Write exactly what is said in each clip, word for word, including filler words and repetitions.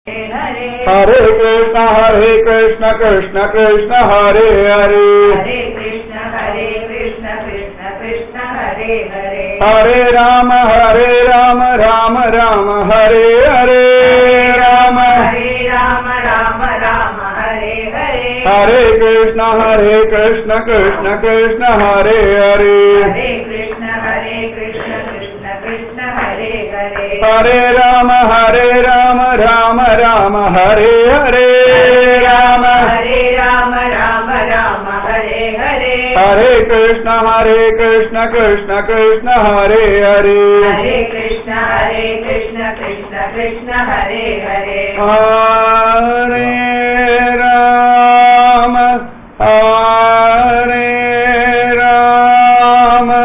Hare Krishna, Hare Krishna, Krishna Krishna, Hare Hare. Hare Krishna, Hare Krishna, Krishna Krishna, Hare Hare. Hare Rama, Hare Rama, Rama Rama, Hare Hare. Rama. Hare Rama, Rama Rama, Hare Hare. Hare Krishna, Hare Krishna, Krishna Krishna, Hare Hare. Hare Krishna, Hare Krishna, Krishna Krishna, Hare Hare. Hare Rama, Hare Rama, Rama Rama, Hare Hare. Rama. Hare Rama, Rama Rama, Hare Hare. Hare Krishna, Hare Krishna, Krishna Krishna, Hare Hare. Hare Krishna, Hare Krishna, Krishna Krishna, Hare Hare. Hare Rama, Hare Rama,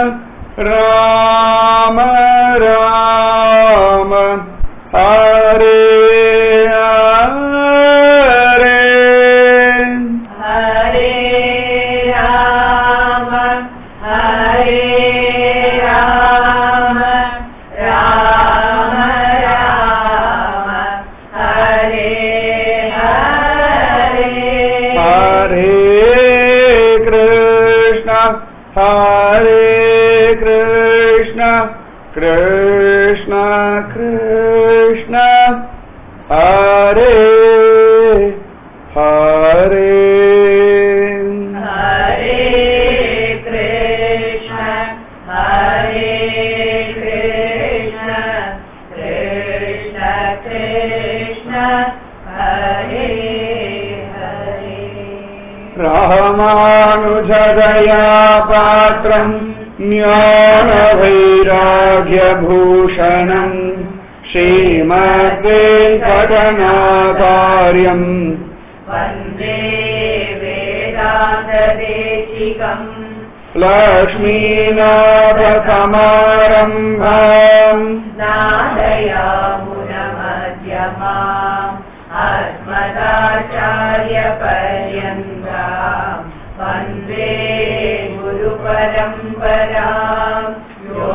Rama Rama, Hare Hare. Hare Rama, Hare Rama, Rama Rama, Hare Hare. Hare Krishna, Hare Krishna, Krishna Krishna, Hare Hare. Hare Krishna, Hare Krishna, Krishna Krishna, Hare Hare. Ramanuja Patram Jnana Vairagya Bhushanam Srimad-Venkatanacharyam Vande Vedanta-Deshikam Lakshminatha-Samarambham Nadayamuna-Madhyamam Asmadacharya-Paryantam Vande Guru-Paramparam Yo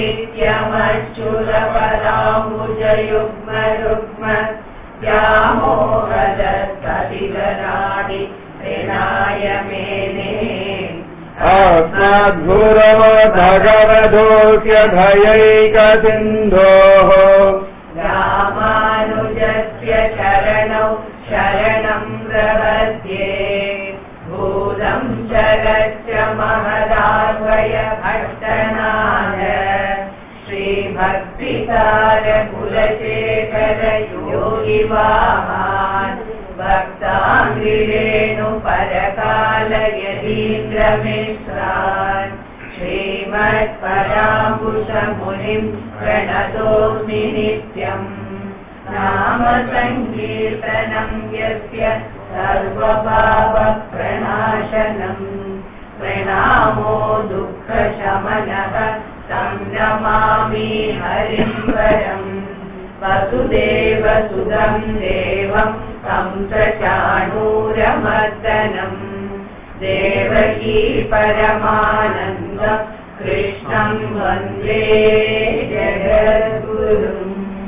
Nityam-Achyuta-Paramujayugma-Rugma Vyamohadattadivanadi Vinayamene Asmadguravo Bhagavadosya Dhayayikasindhoh Ramanujasya Sharanau Sharanam Pravadye Bhudam Charasya Mahadavaya Bhattanaya Shri Bhaktisara Kulashekara Yogi Vaman Bhaktaangirenu Parakala Yadindra Mishran Srimad Parampusa Munim Pranatosmi Nityam Nama Sankirtanam Yasya Sarva Bhava Pranashanam Pranamo Dukkha Shamanaha Tam Namami Harim Varam Vasudeva Sudam Devam Tam Prachanuramardanam Devaki Paramananda Krishnam Vande Jagadgurum.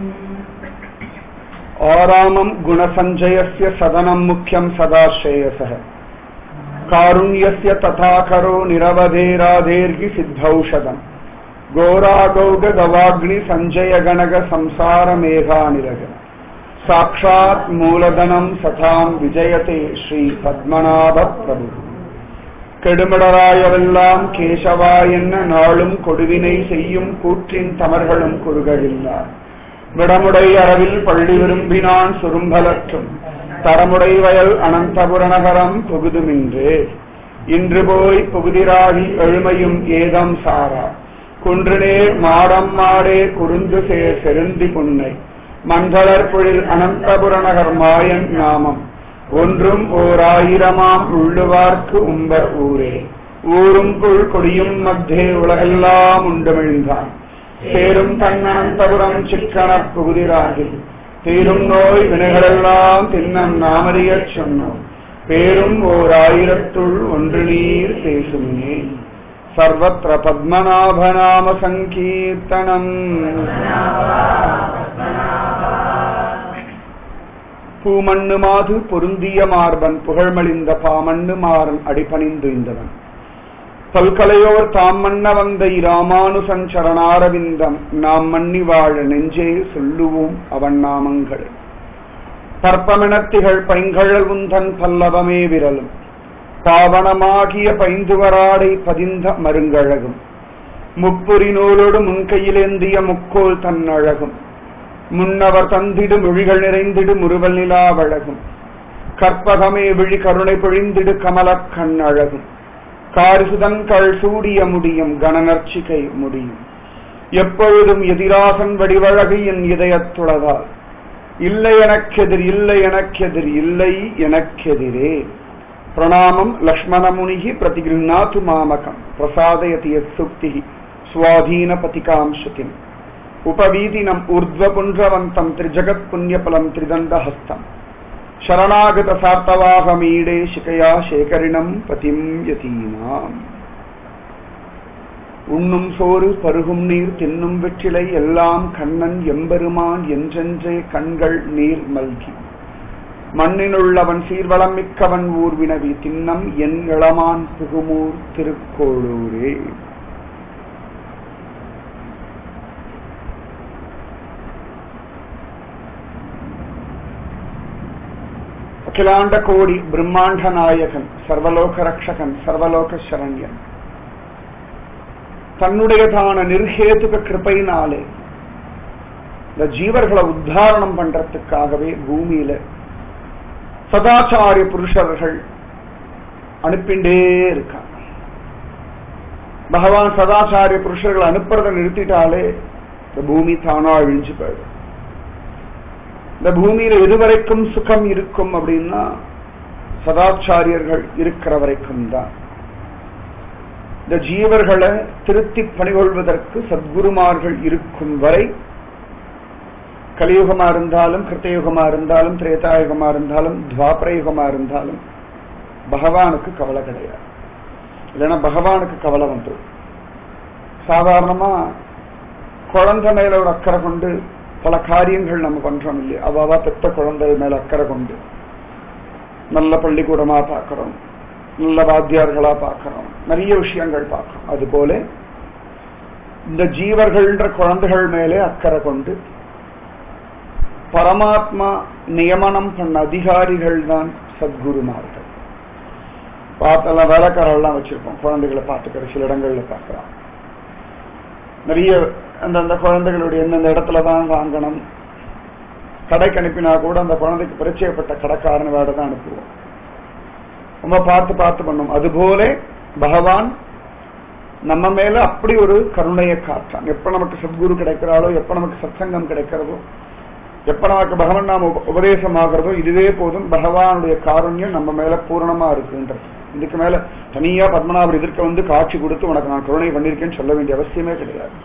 Aramam Gunasanjayasya Sadanam Mukhyam Sadashayasah Karunyasya Tathakaro Niravadhe Radhergi Siddhaushadam Gora Gauga Davagni Sanjaya Ganaga Samsara Megha Niraga Sakshat Mooladhanam Satham Vijayate Shri Padmanabha Prabhu கெடுமடராயவெல்லாம் Keshava என்ன நாளும் கொடுவினை செய்யும் கூற்றின் தமர்களும் குறுகவில்லார் விடமுடை அரவில் பள்ளி விரும்பினான் சுரும்பலற்றும் தரமுடை வயல் அனந்தபுரநகரம் புகுதுமின்றே இன்று போய் புகுதிராகி எழுமையும் ஏதம் சாரா குன்றுநேர் மாடம் மாடே குறுந்து சேர் செருந்தி புன்னை மண்டலர் பொழில் அனந்தபுரநகர் மாயன் நாமம் ஒன்றும் ஓர் ஆயிரமாம் உள்ளுவார்க்கு உம்பர் ஊரே ஊரும் புல் கொடியும் மத்தே உலகெல்லாம் உண்டுமிழ்ந்தான் சேரும் தன்னந்தபுரம் சிக்கனப் புகுதிராகில் தீரும் நோய் வினைகளெல்லாம் தின்னம் நாமறியச் சொன்னோம் பேரும் ஓர் ஆயிரத்துள் ஒன்று நீர் பேசுமே சர்வத்ர பத்மநாபநாம சங்கீர்த்தனம். பூமண்ணு மாது பொருந்திய மார்பன் புகழ்மலிந்த பாமண்ணு மாறன் அடிபணிந்து இந்தவன் பல்கலையோர் தாம் மன்ன வந்த இராமானுசன் சரணாரவிந்தம் நாம் மன்னி வாழ நெஞ்சே சொல்லுவோம் அவன் நாமங்கள் பற்பமெனத்திகள் பைங்கழல் உந்தன் பல்லவமே விரலும் பாவனமாகிய பைந்துவராடை பதிந்த மருங்கழகும் முப்புரி நூலோடு முன்கையிலேந்திய முக்கோல் தன் அழகும் முன்னவர் தந்திடு மொழிகள் நிறைந்திடு முறுவல் நிலாவழகும் கற்பகமே விழி கருணை பொழிந்திடு கமலக் கண் அழகும் காரிசுதன் கள் சூடிய முடியும் கணநர்ச்சிகை முடியும் எப்பொழுதும் எதிராசன் வடிவழகு என் இதயத்துளதால் இல்லை எனக்கெதிர் இல்லை எனக்கெதிர் இல்லை எனக்கெதிரே பிரணாமம் லக்ஷ்மணமுனிகி பிரதிகிருநாத்து மாமகம் பிரசாதயதி யத்சுக்தி ஸ்வாதீன பதிகாம் ஸ்ருதிம் உபவீதினம் ஊர்த்வபுன்றவந்தம் திரிஜகத் புண்ணியபலம் திரிதண்டஹஸ்தம் சரணாகத சார்த்தவாகமீடே சிகையா சேகரிணம் பதிம் யதீனாம் உண்ணும் சோறு பருகும் நீர் தின்னும் வெற்றிலை எல்லாம் கண்ணன் எம்பெருமான் என்றென்றே கண்கள் நீர் மல்கி மண்ணினுள்ளவன் சீர்வளம் மிக்கவன் ஊர் வினவி தின்னம் என் இளமான் புகுமூர் திருக்கோளூரே. அகிலாண்ட கோடி பிரம்மாண்ட நாயகன் சர்வலோக ரக்ஷகன் சர்வலோக சரண்யன் தன்னுடையதான நிர்ஹேதுக கிருபையினாலே இந்த ஜீவர்களை உத்தாரணம் பண்றதுக்காகவே பூமியில சதாச்சாரிய புருஷர்கள் அனுப்பிண்டே இருக்காங்க. பகவான் சதாச்சாரிய புருஷர்களை அனுப்புறதை நிறுத்திட்டாலே இந்த பூமி தானா அழிஞ்சு போயிடும். இந்த பூமியில எதுவரைக்கும் சுகம் இருக்கும் அப்படின்னா சதாச்சாரியர்கள் இருக்கிற வரைக்கும் தான். இந்த ஜீவர்களை திருத்தி பணிகொள்வதற்கு சத்குருமார்கள் இருக்கும் வரை கலியுகமா இருந்தாலும் கிருத்தயுகமா இருந்தாலும் திரேதாயுகமா இருந்தாலும் துவாபரயுகமா இருந்தாலும் பகவானுக்கு கவலை கிடையாது. இல்லைன்னா பகவானுக்கு கவலை வந்துடும். சாதாரணமா குழந்தை மேல ஒரு அக்கறை கொண்டு பல காரியங்கள் நம்ம பண்றோம் இல்லையா? அவாவா பெத்த குழந்தை மேல அக்கறை கொண்டு நல்ல பள்ளிக்கூடமா பார்க்கிறோம், நல்ல வாத்தியார்களா பார்க்கிறோம், நிறைய விஷயங்கள் பார்க்கிறோம். அதுபோல இந்த ஜீவர்கள்ன்ற குழந்தைகள் மேலே அக்கறை கொண்டு பரமாத்மா நியமனம் பண்ண அதிகாரிகள் தான் சத்குருமார்கள். பார்த்தெல்லாம் வேலைக்காரெல்லாம் வச்சிருப்போம், குழந்தைகளை பார்த்துக்கிற சில இடங்கள்ல பார்க்கலாம். நிறைய அந்தந்த குழந்தைகளுடைய எந்தெந்த இடத்துலதான் வாங்கணும், கடைக்கு அனுப்பினா கூட அந்த குழந்தைக்கு பரிச்சயப்பட்ட கடைக்காரன் வேட தான் அனுப்புவோம். ரொம்ப பார்த்து பார்த்து பண்ணும். அதுபோல பகவான் நம்ம மேல அப்படி ஒரு கருணையை காட்டான். எப்ப நமக்கு சத்குரு கிடைக்கிறாளோ, எப்ப நமக்கு சத்சங்கம் கிடைக்கிறதோ, எப்ப நமக்கு பகவான் நாம உபதேசம் ஆகிறதோ இதுவே போதும். பகவானுடைய காருண்யம் நம்ம மேல பூரணமா இருக்குன்றது. இதுக்கு மேல தனியா பத்மநாபர் எதிர்க்க வந்து காட்சி கொடுத்து உனக்கு நான் கருணை பண்ணிருக்கேன்னு சொல்ல வேண்டிய அவசியமே கிடையாது.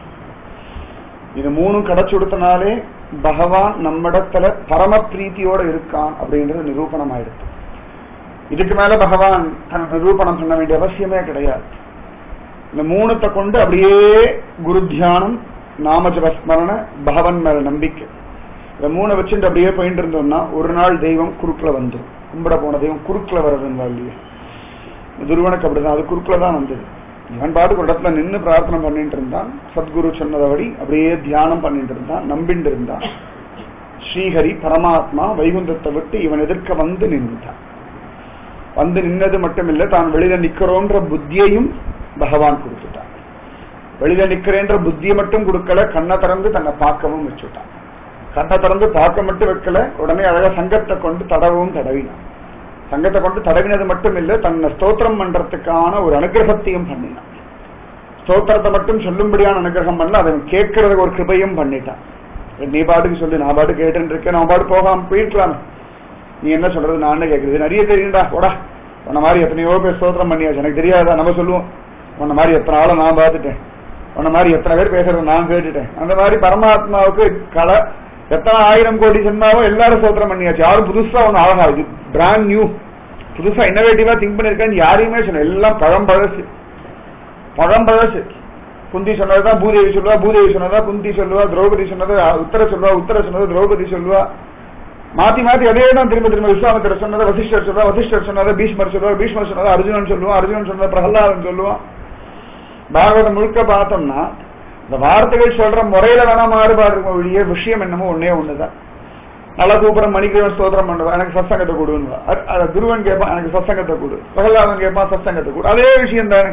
இது மூணும் கிடைச்சு கொடுத்தனாலே பகவான் நம்மிடத்துல பரம பிரீத்தியோட இருக்கான் அப்படின்றது நிரூபணம் ஆயிடுச்சு. இதுக்கு மேல பகவான் தன் நிரூபணம் பண்ண வேண்டிய அவசியமே கிடையாது. இந்த மூணுத்தை கொண்டு அப்படியே குரு தியானம், நாமஜபஸ்மரண, பகவான் மேல நம்பிக்கை, இந்த மூணை வச்சுட்டு அப்படியே போயிட்டு இருந்தோம்னா ஒரு நாள் தெய்வம் குறுக்குல வந்துடும். கும்பிட போன தெய்வம் குறுக்குல வர்றதுன்னு இல்லையே, துருவனுக்கு அப்படிதான், அது குறுக்குல தான் வந்தது. இவன் பாட்டுக்கு ஒரு இடத்துல நின்று பிரார்த்தனை பண்ணிட்டு இருந்தான், சத்குரு சொன்னதபடி அப்படியே தியானம் பண்ணிட்டு இருந்தான், நம்பிட்டு இருந்தான். ஸ்ரீஹரி பரமாத்மா வைகுந்தத்தை விட்டு இவன் எதிர்க்க வந்து நின்றுட்டான். வந்து நின்னது மட்டும் இல்ல, தான் வெளியில நிக்கிறோன்ற புத்தியையும் பகவான் கொடுத்துட்டான். வெளியில நிக்கிறேன்ற புத்தியை மட்டும் கொடுக்கல, கண்ணை திறந்து தன்னை பார்க்கவும் வச்சுட்டான். கண்ணை திறந்து பார்க்க மட்டும் வைக்கல, உடனே அழகா சங்கத்தை கொண்டு தடவும் தடவினான். சங்கத்தை கொண்டு தடவினது மட்டும் இல்ல, தன்னை ஸ்தோத்திரம் பண்றதுக்கான ஒரு அனுகிரகத்தையும் பண்ணினான். ஸ்தோத்திரத்தை மட்டும் சொல்லும்படியான அனுகிரகம் பண்ணல, அதை கேட்கறதுக்கு ஒரு கிருபையும் பண்ணிட்டான். நீ பாட்டுக்கு சொல்லி நான் பாட்டு கேட்டு இருக்கேன், நான் பாட்டு போகாம போயிருக்கலாம், நீ என்ன சொல்றது நான் என்ன கேட்கறது, நிறைய தெரியும்டா போடா, உன்ன மாதிரி எத்தனையோ பேர் ஸ்தோத்திரம் பண்ணியாச்சு, எனக்கு தெரியாதா நம்ம சொல்லுவோம். உன்ன மாதிரி எத்தனை ஆளை நான் பார்த்துட்டேன், உன்ன மாதிரி எத்தனை பேர் பேசுறத நான் கேட்டுட்டேன். அந்த மாதிரி பரமாத்மாவுக்கு கலை எத்தனை ஆயிரம் கோடி ஜென்மாவோ எல்லாரும் ஸ்தோத்திரம் பண்ணியாச்சு. யாரும் புதுசா ஒண்ணு அழகா இது பிராண்ட் நியூ புதுசா இன்னோவேட்டிவா திங்க் பண்ணிருக்கேன்னு யாரையுமே சொன்ன, எல்லாம் பழம் பழசு பழம் பழசு. குந்தி சொன்னதுதான் பூதேவி சொல்லுவா, பூதேவி சொன்னதா குந்தி சொல்லுவா, திரௌபதி சொன்னது உத்தர சொல்லுவா, உத்தர சொன்னது திரௌபதி சொல்லுவா. மாத்தி மாத்தி அதே தான் திரும்ப திரும்ப விஸ்வாமித்திரர் சொன்னதை வசிஷ்டர் சொல்றா, வசிஷ்டர் சொன்னதை பீஷ்மர் சொல்லுவார், பீஷ்மர் சொன்னதை அர்ஜுனன் சொல்லுவான், அர்ஜுனன் சொன்னதை பிரகலாதன் சொல்லுவான். பாகவதம் முழுக்க பார்த்தோம்னா இந்த வார்த்தைகள் சொல்ற முறையில வேணா மாறுபாடு இருக்கும் ஒழிய விஷயம் என்னமோ ஒன்னே ஒண்ணுதான். நல்லா கூப்பிடம் மணிக்கிரவன் ஸ்தோத்திரம் பண்ணுவா, எனக்கு சத்சங்கத்தை கொடுவா. துருவன் கேட்பான், எனக்கு சத்சங்கத்தை கொடு. பிரகலாதன் கேட்பான், சத்சங்கத்தை கொடு. அதே விஷயம் தானே.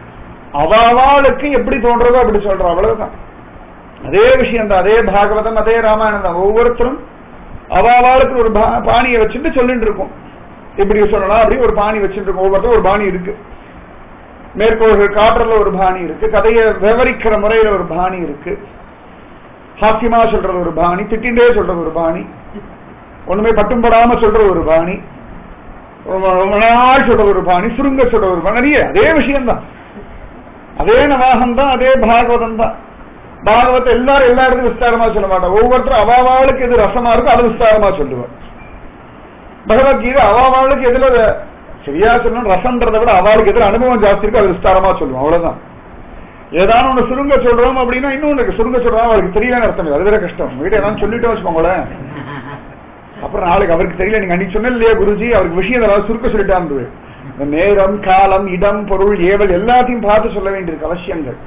அவாளுக்கு எப்படி தோன்றதோ அப்படி சொல்றோம், அவ்வளவுதான். அதே விஷயம் தான். அதே பாகவதம், அதே ராமாயணம் தான். ஒவ்வொருத்தரும் அவாளுக்கு ஒரு பாணியை வச்சுட்டு சொல்லிட்டு இருக்கும். இப்படி சொல்லலாம் அப்படி ஒரு பாணி வச்சுட்டு இருக்கும். ஒவ்வொருத்தரும் ஒரு பாணி இருக்கு. மேற்கோள்கள் காட்டுறதுல ஒரு பாணி இருக்கு, கதையை விவரிக்கிற முறையில ஒரு பாணி இருக்கு, ஹாஸ்யமா சொல்றது ஒரு பாணி, திட்டின்றே சொல்றது ஒரு பாணி, ஒண்ணுமே பட்டும்படாம சொல்றது ஒரு பாணி, ரொம்ப நாள் சொல்றது ஒரு பாணி, சுருங்க சொல்றது ஒரு பாணி. நிறைய அதே விஷயம்தான், அதே நவாகம் தான், அதே பாகவதம் தான். பாகவத்தை எல்லாரும் எல்லா இடத்துக்கும் விஸ்தாரமா சொல்ல மாட்டாங்க. ஒவ்வொருத்தரும் அவாவாளுக்கு எது ரசமா இருக்கோ அது விஸ்தாரமா சொல்லுவார். பகவத்கீதை அவாவாளுக்கு எதுல சரியா சொல்லணும், ரசம்ன்றதை விட அவளுக்கு எதிர அனுபவம் ஜாஸ்தி இருக்கு, அது விஸ்தாரமா சொல்லுவோம். அவ்வளவுதான். ஏதாவது ஒண்ணு சுருங்க சொல்றோம் அப்படின்னா இன்னொன்னு சுருங்க சொல்றோம் அவருக்கு தெரியலன்னு அர்த்தம் இல்லை, அது வேற கஷ்டம். உங்ககிட்ட ஏதாவது சொல்லிட்டு வச்சுக்கோங்களேன், அப்புறம் நாளைக்கு அவருக்கு தெரியல, நீங்க அன்னைக்கு சொன்ன இல்லையா குருஜி அவருக்கு விஷயம் ஏதாவது சுருக்க சொல்லிட்டான்னு. நேரம், காலம், இடம், பொருள், ஏவல் எல்லாத்தையும் பார்த்து சொல்ல வேண்டியிருக்கு அவசியங்கள்.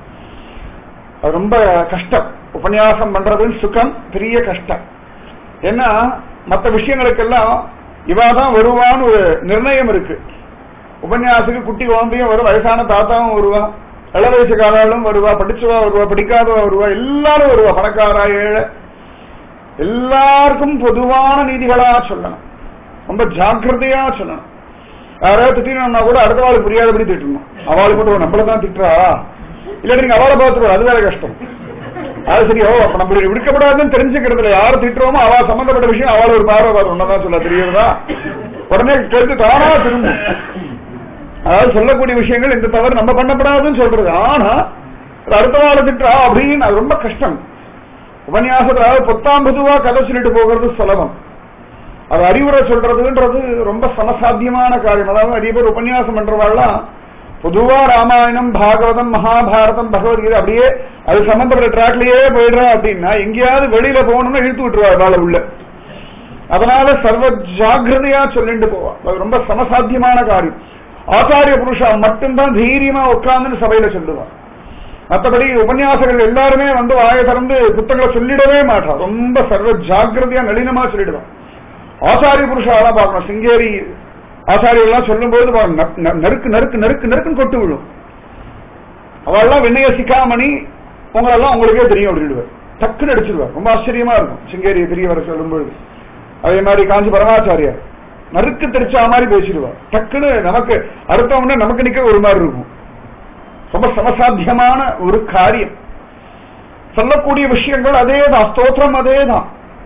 அது ரொம்ப கஷ்டம். உபன்யாசம் பண்றது சுகம், பெரிய கஷ்டம். ஏன்னா மற்ற விஷயங்களுக்கெல்லாம் இவாதான் வருவான்னு ஒரு நிர்ணயம் இருக்கு. உபன்யாசத்துக்கு குட்டி குழந்தையும் வரும், வயசான தாத்தாவும் வருவா, இள வயசுக்காராலும் வருவா, படிச்சவா வருவா, படிக்காதவா வருவா, எல்லாரும் வருவா, பணக்காரா ஏழை எல்லாருக்கும் பொதுவான நீதிகளா சொல்லணும், ரொம்ப ஜாக்கிரதையா சொல்லணும். யாராவது திட்டினோம்னா கூட அடுத்த வாழ்க்கை புரியாதபடி திட்டணும். அவளுக்கு மட்டும் நம்மளதான் திட்டுறா இல்ல நீங்க அவளை பார்த்துருவோம், அது வேற கஷ்டம். அது சரி, ஓ அப்ப நம்ம விடுக்கப்படாதுன்னு தெரிஞ்சுக்கிறதுல யாரு திட்டுறோமோ அவ சம்பந்தப்பட்ட விஷயம் அவளை ஒரு பார்வை பார்த்து ஒன்னதான் சொல்ல தெரியுறதா, உடனே கேட்டு தானா திரும்பும். அதாவது சொல்லக்கூடிய விஷயங்கள் இந்த தவறு நம்ம பண்ணப்படாதுன்னு சொல்றது. ஆனா அடுத்த வாழை திட்டா அப்படின்னு அது ரொம்ப கஷ்டம். உபன்யாசத்துல பொத்தாம் பொதுவா கதை சொல்லிட்டு போகிறது சுலபம், அது அறிவுரை சொல்றதுன்றது ரொம்ப சமசாத்தியமான காரியம். அதாவது நிறைய பேர் உபன்யாசம் பண்றவாள்லாம் பொதுவா ராமாயணம், பாகவதம், மகாபாரதம், பகவத்கீதை அப்படியே அது சம்பந்தப்பட்ட டிராக்லயே போயிடுறா அப்படின்னா எங்கேயாவது வெளியில போகணும்னா இழுத்து விட்டுருவா வாழ உள்ள. அதனால சர்வ ஜாகிரதையா சொல்லிட்டு போவா, அது ரொம்ப சமசாத்தியமான காரியம். ஆச்சாரிய புருஷா மட்டும்தான் தைரியமா உட்கார்ந்து சபையில சொல்லுவான். மற்றபடி உபன்யாசங்கள் எல்லாருமே வந்து வாயை திறந்து புத்தகங்களை சொல்லிடவே மாட்டா, ரொம்ப சர்வ ஜாகிரதையா நளினமா சொல்லிடுவான். ஆச்சாரிய புருஷாலாம் பார்க்கணும், சிங்கேரி ஆச்சாரியெல்லாம் சொல்லும் போது நறுக்கு நறுக்கு நறுக்கு நறுக்குன்னு கொட்டு விழும். அவெல்லாம் வெண்ணைய சிக்காமணி உங்களெல்லாம் உங்களுக்கே தெரியும் அப்படிடுவார், டக்குன்னு அடிச்சிருவார். ரொம்ப ஆச்சரியமா இருக்கும் சிங்கேரி பெரியவரை சொல்லும் பொழுது. அதே மாதிரி காஞ்சி பரமாச்சாரியார் நறுக்கு தெரிச்சா மாதிரி பேசிடுவார், டக்குன்னு நமக்கு அடுத்தவங்க நமக்கு நிக்க ஒரு மாதிரி இருக்கும். ரொம்ப சமசாத்தியமான ஒரு காரியம். சொல்லக்கூடிய விஷயங்கள் அதேதான், ஸ்தோத்திரம் அதேதான்.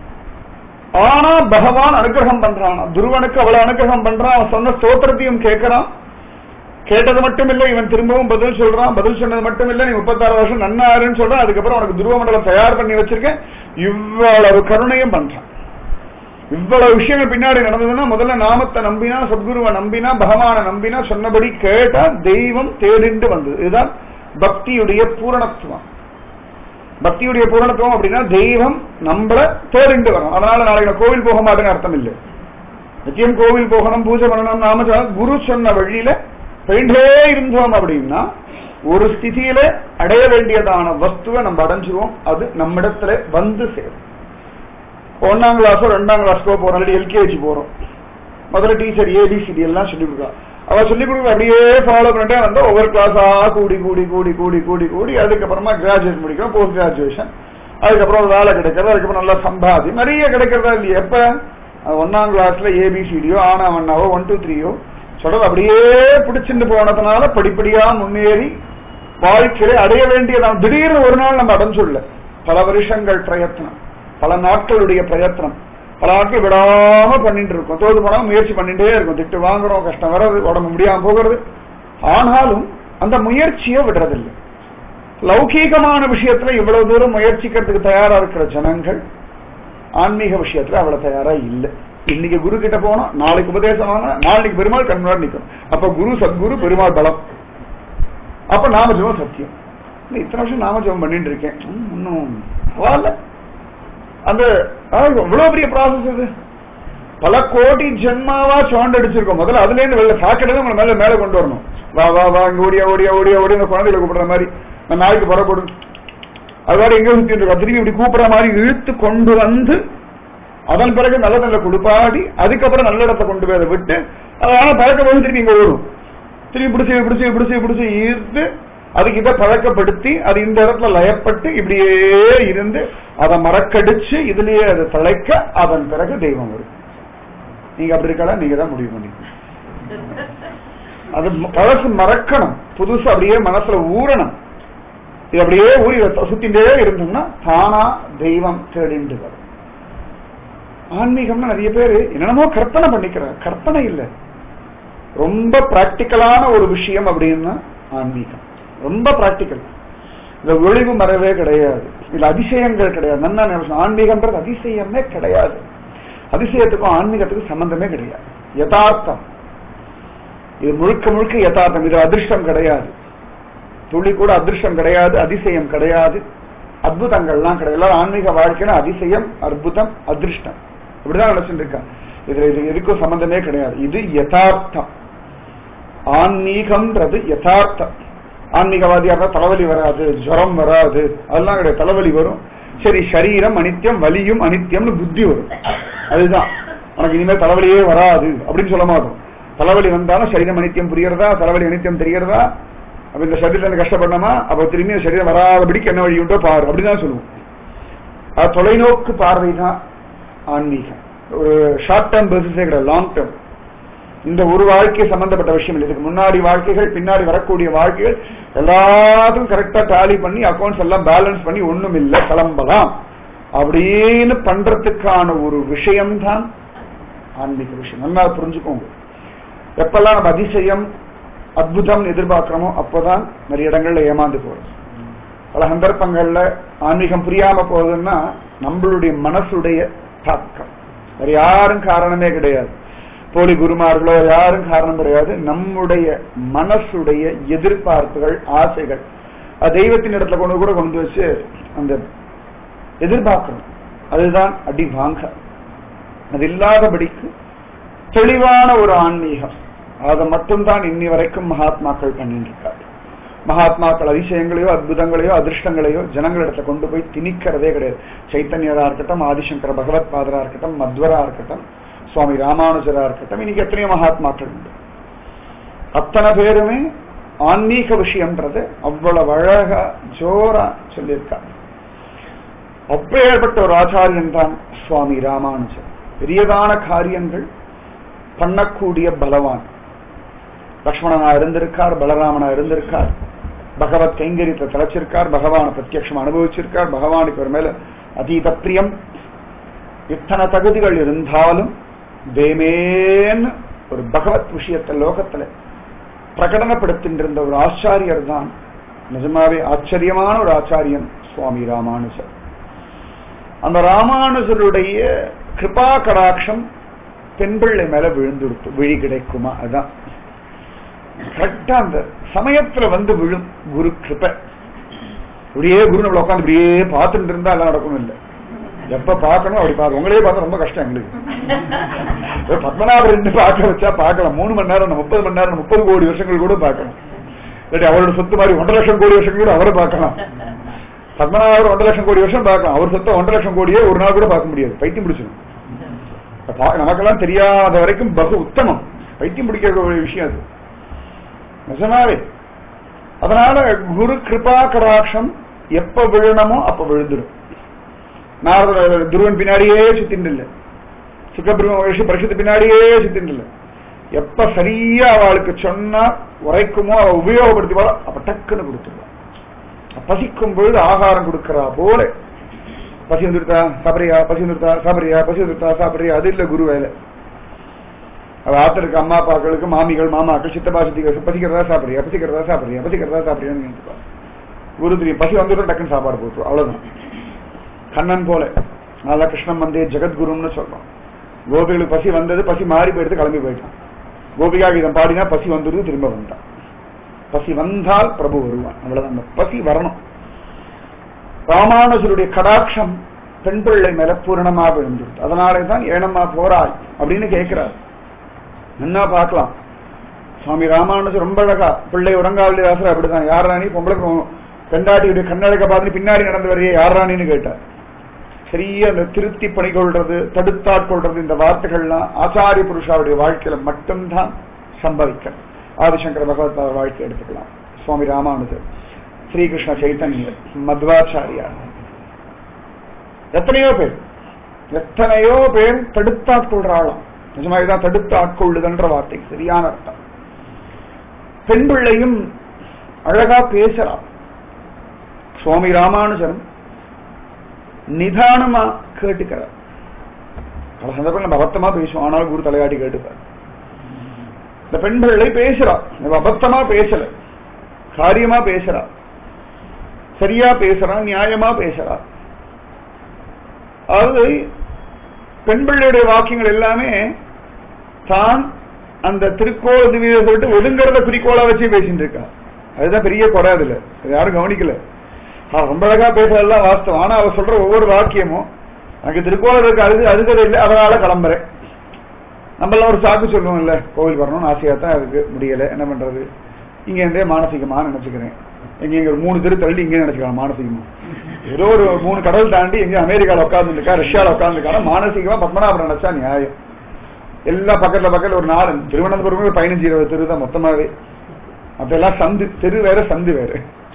ஆனா பகவான் அனுகிரகம் பண்றான். துருவனுக்கு அவளை அனுகிரகம் பண்றான், அவன் சொன்ன ஸ்தோத்திரத்தையும் கேட்கிறான். கேட்டது மட்டும் இல்ல, இவன் திரும்பவும் பதில் சொல்றான். பதில் சொன்னது மட்டும் இல்ல, நீ முப்பத்தாறு வருஷம் நன்னாருன்னு சொல்றான். அதுக்கப்புறம் உனக்கு துருவ மண்டலம் தயார் பண்ணி வச்சிருக்கேன், இவ்வளவு கருணையும் பண்றான். இவ்வளவு விஷயங்கள் பின்னாடி நடந்ததுன்னா முதல்ல நாமத்தை நம்பினா, சத்குருவை நம்பினா, பகவானை நம்பினா, சொன்னபடி கேட்டா தெய்வம் தேடிண்டு வந்தது. இதுதான் பக்தியுடைய பூரணத்துவம். பக்தியுடைய பூரணத்துவம் அப்படின்னா தெய்வம் நம்மள தேடிண்டு வரும். அதனால நாளைக்கு நான் கோவில் போக மாட்டேன்னு அர்த்தம் இல்லை. நிச்சயம் கோவில் போகணும், பூஜை பண்ணணும். நாம குரு சொன்ன வழியில போயிட்டே இருந்தோம் அப்படின்னா ஒரு ஸ்திதியில அடைய வேண்டியதான வஸ்துவை நம்ம அடைஞ்சிருவோம். அது நம்மிடத்துல வந்து சேரும். ஒன்னாம் கிளாஸோ ரெண்டாம் கிளாஸ்க்கோ போறோம், எல்கேஜி போறோம், முதல்ல டீச்சர் ஏபிசிடி எல்லாம் சொல்லி கொடுக்குறா. அவ சொல்லிக் கொடுக்க அப்படியே ஃபாலோ பண்ணிட்டே வந்தா ஒவ்வொரு கிளாஸா கூடி கூடி கூடி கூடி கூடி கூடி அதுக்கப்புறமா கிராஜுவேட் முடிக்கும், போஸ்ட் கிராஜுவேஷன், அதுக்கப்புறம் வேலை கிடைக்கிறது, அதுக்கப்புறம் நல்லா சம்பாதி நிறைய கிடைக்கிறதா இல்லையா? எப்ப ஒன்னாம் கிளாஸ்ல ஏபிசிடியோ ஆனா ஒன்னாவோ ஒன் டூ த்ரீயோ சொல்றது அப்படியே பிடிச்சிட்டு போனதுனால படிப்படியா முன்னேறி வாழ்க்கையில அடைய வேண்டியதான். திடீர்னு ஒரு நாள் நம்ம அடைஞ்சுள்ள பல வருஷங்கள் பிரயத்னம், பல நாட்களுடைய பிரயத்னம், பல நாட்கள் விடாம பண்ணிட்டு இருக்கோம். தோது போனாலும் முயற்சி பண்ணிட்டே இருக்கும், திட்டு வாங்குறோம், கஷ்டம் வர்றது, உடம்பு முடியாம போகிறது. ஆனாலும் அந்த முயற்சியை விடுறதில்லை. லௌகீகமான விஷயத்துல இவ்வளவு தூரம் முயற்சிக்கிறதுக்கு தயாரா இருக்கிற ஜனங்கள் ஆன்மீக விஷயத்துல அவ்வளவு தயாரா இல்லை. இன்னைக்கு குரு கிட்ட போனோம், நாளைக்கு உபதேசம் வாங்கினா நாளைக்கு பெருமாள் கண் முன்னாடி நிற்கும். அப்ப குரு சத்குரு பெருமாள் பலம், அப்ப நாமஜபம் சத்தியம். இத்தனை வருஷம் நாமஜபம் பண்ணிட்டு இருக்கேன், இன்னும் அந்த எவ்வளவு பெரிய ப்ராசஸ் இது. பல கோடி ஜென்மாவா சோண்டு அடிச்சிருக்கோம். முதல்ல அதுல இருந்து வெளில சாக்கிறது உங்களை மேல மேல கொண்டு வரணும். வா வா வா இங்க ஓடியா ஓடியா ஓடியா ஓடியா இந்த குழந்தைகளை கூப்பிடுற மாதிரி நான் நாய்க்கு புறப்படும் அதோட எங்க சுத்தி இருக்கோம் திரும்பி இப்படி கூப்பிடுற மாதிரி இழுத்து கொண்டு வந்து அதன் பிறகு நல்ல நல்ல குடுப்பாடி அதுக்கப்புறம் நல்ல இடத்தை கொண்டு போய் அதை விட்டு அதனால பழக்க போது திரும்பி இங்க ஓடும். திரும்பி பிடிச்சி பிடிச்சி பிடிச்சி பிடிச்சி ஈர்த்து அதுக்கு இதை பழக்கப்படுத்தி அது இந்த இடத்துல லயப்பட்டு இப்படியே இருந்து அதை மறக்கடிச்சு இதுலயே அதை தழைக்க அதன் பிறகு தெய்வம் வரும். நீங்க அப்படி இருக்கலாம், நீங்க தான் முடிவு பண்ணிக்கணும். அது பழசு மறக்கணும், புதுசு அப்படியே மனசுல ஊறணும். இது அப்படியே ஊறி சுத்தின்றே இருந்தோம்னா தானா தெய்வம் தேடிண்டு வரும். ஆன்மீகம்னா நிறைய பேரு என்னென்னமோ கற்பனை பண்ணிக்கிறார். கற்பனை இல்லை, ரொம்ப பிராக்டிக்கலான ஒரு விஷயம் அப்படின்னா ஆன்மீகம் ரொம்ப பிராக்டிக்கல். இந்த ஒளிவு மறைவே கிடையாது, இல்ல அதிசயங்கள் கிடையாது. நல்லா ஆன்மீகம்ன்றது அதிசயமே கிடையாது. அதிசயத்துக்கும் ஆன்மீகத்துக்கும் சம்பந்தமே கிடையாது. யதார்த்தம், இது முழுக்க முழுக்க யதார்த்தம். இது அதிர்ஷ்டம் கிடையாது, துளி கூட அதிர்ஷ்டம் கிடையாது, அதிசயம் கிடையாது, அற்புதங்கள்லாம் கிடையாது. ஆன்மீக வாழ்க்கையில அதிசயம், அற்புதம், அதிர்ஷ்டம் இப்படிதான் நினைச்சுட்டு இருக்கா. இதுல இது எதுக்கும் சம்பந்தமே கிடையாது. இது யதார்த்தம். ஆன்மீகம்ன்றது யதார்த்தம். ஆன்மீகவாதியா இருந்தா தலைவலி வராது, ஜுரம் வராது, அதெல்லாம் கிடையாது. தலைவலி வரும், சரி சரீரம் அனித்தியம், வலியும் அனித்தியம்னு புத்தி வரும். அதுதான் உனக்கு இனிமேல் தலைவலியே வராது அப்படின்னு சொல்ல மாட்டோம். தலைவலி வந்தாலும் சரீரம் அனித்தியம் புரியறதா, தலைவலி அனித்தியம் தெரியறதா, அப்ப இந்த சரீரத்துல கஷ்டப்படணுமா, அப்ப திரும்பி சரீரம் வராதபடிக்கு என்ன வழி உண்டோ பாரு அப்படிதான் சொல்லுவோம். அது தொலைநோக்கு பார்வை தான் ஆன்மீகம். ஒரு ஷார்ட் டேர்ம் பேசிஸே கிடையாது, லாங் டேர்ம். இந்த ஒரு வாழ்க்கை சம்பந்தப்பட்ட விஷயம் இல்லை. இதுக்கு முன்னாடி வாழ்க்கைகள், பின்னாடி வரக்கூடிய வாழ்க்கைகள் எல்லாத்தையும் கரெக்டா டாலி பண்ணி அக்கௌண்ட்ஸ் எல்லாம் பேலன்ஸ் பண்ணி ஒண்ணும் இல்லை கிளம்பலாம் அப்படின்னு பண்றதுக்கான ஒரு விஷயம்தான் ஆன்மீக விஷயம். நல்லா புரிஞ்சுக்கோங்க. எப்பெல்லாம் நம்ம அதிசயம் அற்புதம் எதிர்பார்க்கிறோமோ அப்போதான் நிறைய இடங்கள்ல ஏமாந்து போறோம். பல சந்தர்ப்பங்கள்ல ஆன்மீகம் புரியாம போகுதுன்னா நம்மளுடைய மனசுடைய தாக்கம். வேற யாரும் காரணமே கிடையாது, போலி குருமார்களோ யாரும் காரணம் கிடையாது. நம்முடைய மனசுடைய எதிர்பார்ப்புகள், ஆசைகள் தெய்வத்தின் இடத்துல கொண்டு கூட கொண்டு வச்சு அந்த எதிர்பார்க்கணும். அதுதான் அடி வாங்க. அது இல்லாதபடிக்கு தெளிவான ஒரு ஆன்மீகம், அதை மட்டும்தான் இன்னி வரைக்கும் மகாத்மாக்கள் பண்ணிட்டு இருக்காரு. மகாத்மாக்கள் அதிசயங்களையோ அற்புதங்களையோ அதிர்ஷ்டங்களையோ ஜனங்களிடத்துல கொண்டு போய் திணிக்கிறதே கிடையாது. சைத்தன்யரா இருக்கட்டும், ஆதிசங்கர பகவத் பாதரா இருக்கட்டும், மத்வரா இருக்கட்டும், சுவாமி ராமானுஜரா இருக்கட்டும், இன்னைக்கு எத்தனையோ மகாத்மாக்கள் உண்டு. அத்தனை பேருமே ஆன்மீக விஷயம்ன்றது அவ்வளவு அழகா ஜோரா சொல்லியிருக்காங்க. அப்பேற்பட்ட ஒரு ஆச்சாரியன் தான் சுவாமி ராமானுஜர். பெரியதான காரியங்கள் பண்ணக்கூடிய பலவான். லக்ஷ்மணனா இருந்திருக்கார், பலராமனா இருந்திருக்கார், பகவத் கைங்கரியத்தை தலைச்சிருக்கார், பகவானை பிரத்யட்சம் அனுபவிச்சிருக்கார், பகவானுக்கு ஒரு மேல அதீத பிரியம். இத்தனை தகுதிகள் இருந்தாலும் தேமேன்னு ஒரு பகவத் விஷயத்தை லோகத்துல பிரகடனப்படுத்தின்றிருந்த ஒரு ஆச்சாரியர் தான் நிஜமாவே ஆச்சரியமான ஒரு ஆச்சாரியன் சுவாமி ராமானுஜர். அந்த ராமானுஜருடைய கிருபா கடாட்சம் பெண் பிள்ளை மேல விழுந்துடுத்து விழி கிடைக்குமா? அதுதான் கரெக்டா அந்த சமயத்துல வந்து விழும் குரு கிருபை. இப்படியே குரு நம்மள உட்காந்து இப்படியே பார்த்துட்டு இருந்தா எல்லாம் நடக்கணும் இல்லை. எப்ப பார்க்கணும் அப்படி பார்க்க, உங்களே பார்த்தா ரொம்ப கஷ்டம் எங்களுக்கு. பத்மநாபர் பார்க்க வச்சா பார்க்கலாம், மூணு மணி நேரம் முப்பது மணி நேரம் முப்பது கோடி வருஷங்கள் கூட பார்க்கலாம். இல்லாட்டி அவரோட சொத்து மாதிரி ஒன்றரை லட்சம் கோடி வருஷங்கள் கூட அவரை பார்க்கலாம். பத்மநாபர் ஒன்றரை லட்சம் கோடி வருஷம் பார்க்கலாம், அவர் சொத்த ஒன்றரை லட்சம் கோடியே ஒரு நாள் கூட பார்க்க முடியாது, பைத்தியம் பிடிச்சிடும். நமக்கெல்லாம் தெரியாத வரைக்கும் பகு உத்தமம், பைத்தியம் பிடிக்கிற ஒரு விஷயம் அது நிஜமாவே. அதனால குரு கிருபா கடாட்சம் எப்ப விழணுமோ அப்ப விழுந்துடும். நாரத துருவன் பின்னாடியே சுத்தின் இல்லை, சுகபிரம்ம மகிழ்ச்சி பரிசுத்து பின்னாடியே சுத்தின் இல்லை. எப்ப சரியா அவளுக்கு சொன்னா உரைக்குமோ அவ உபயோகப்படுத்தி போல அப்ப டக்குன்னு கொடுத்துருவா. பசிக்கும் பொழுது ஆகாரம் கொடுக்கறா போல, பசி வந்துருத்தா சாப்பிடுறியா, பசி வந்துருத்தா சாப்பிடுறியா, பசி வந்துருத்தா சாப்பிடுறியா, அது இல்ல குரு வேலை. அவ ஆத்திருக்கு அம்மா அப்பாக்களுக்கு, மாமிகள் மாமாக்கள், சித்தப்பா சித்திகள் பசிக்கிறதா சாப்பிடுறியா, பசிக்கிறதா சாப்பிடுறியா, பசிக்கிறதா சாப்பிடுறியான்னு நினைச்சுப்பா. குரு தெரியும் பசி வந்துடும், டக்குன்னு சாப்பாடு போட்டுரும், அவ்வளவுதான். கண்ணன் போல நல்லா கிருஷ்ணன் வந்தே ஜெகத்குருன்னு சொல்றோம். கோபிகளுக்கு பசி வந்தது, பசி மாறி போயிடுது, கிளம்பி போயிட்டான். கோபிகா கீதம் பாடினா பசி வந்துருது, திரும்ப வந்தான். பசி வந்தால் பிரபு வருவான், அவ்வளவுதான். அந்த பசி வரணும். ராமானுஜருடைய கடாட்சம் பெண் பிள்ளை மேல பூரணமா விழுந்துருது. அதனாலேதான் ஏனம்மா போறாய் அப்படின்னு கேட்கிறார். என்ன பார்க்கலாம், சுவாமி ராமானுஜர் ரொம்ப அழகா பிள்ளை உறங்காவளிதாசர் அப்படிதான், யார் ராணி பொம்பளை பெண்டாட்டி கண்ணழக பார்த்து பின்னாடி நடந்து வரையே யார் ராணின்னு கேட்டார். சரியா அந்த திருத்தி பணிகொள்றது, தடுத்தாட்கொள்றது, இந்த வார்த்தைகள்லாம் ஆச்சாரிய புருஷாவுடைய வாழ்க்கையில மட்டும்தான் சம்பவிக்க. ஆதிசங்கர பகவத் வாழ்க்கை எடுத்துக்கலாம், சுவாமி ராமானுஜர், ஸ்ரீகிருஷ்ண சைத்தன்யர், மத்வாச்சாரியார், எத்தனையோ பேர் எத்தனையோ பேர் தடுத்தாட்கொள்றாளாம். நிஜமாதிதான் தடுத்து ஆட்கொள்ளுதன்ற வார்த்தை சரியான அர்த்தம். பெண் பிள்ளையும் அழகா பேசலாம். சுவாமி ராமானுஜரும் நிதானமா கேட்டுக்கிறார். பல சந்தர்ப்பங்கள் அபத்தமா பேசுவோம், ஆனால் குரு தலையாட்டி கேட்டுப்பார். இந்த பெண் பிள்ளை பேசுறா, அபத்தமா பேசல, காரியமா பேசுறா, சரியா பேசுறா, நியாயமா பேசுறா. அதாவது பெண் பிள்ளையுடைய வாக்கியங்கள் எல்லாமே தான் அந்த திருக்கோள் திவ்யத்தை விட்டு ஒதுங்கிறத குறிக்கோளா வச்சு பேசிட்டு இருக்கா. அதுதான் பெரிய குறை. அதுல யாரும் கவனிக்கல. ரொம்ப அழகா பேசுறதெல்லாம் வாஸ்தவம். ஆனா அவ சொல்ற ஒவ்வொரு வாக்கியமும் எனக்கு திருக்கோளம் இருக்கு, அது அதுக்கது இல்லை, அதனால கிளம்புறேன். நம்மளாம் ஒரு சாக்கு சொல்லுவோம் இல்ல, கோவில் வரணும்னு ஆசையா தான் இருக்கு, முடியல, என்ன பண்றது, இங்க இருந்தே மானசீகமா நினைச்சுக்கிறேன். எங்க எங்க மூணு தெரு தள்ளி இங்கே நினைச்சுக்கலாம் மானசீகமா. ஏதோ ஒரு மூணு கடல் தாண்டி எங்க அமெரிக்கால உட்காந்துருக்கா, ரஷ்யால உட்காந்துருக்கா, மானசீகமா பத்மநாபுரம் நினைச்சா நியாயம். எல்லா பக்கத்துல பக்கத்துல ஒரு நாலு திருவனந்தபுரம் பதினஞ்சு இருபது தெரு தான் மொத்தமாவே. அப்பெல்லாம் சந்து தெரு வேற சந்து வேற.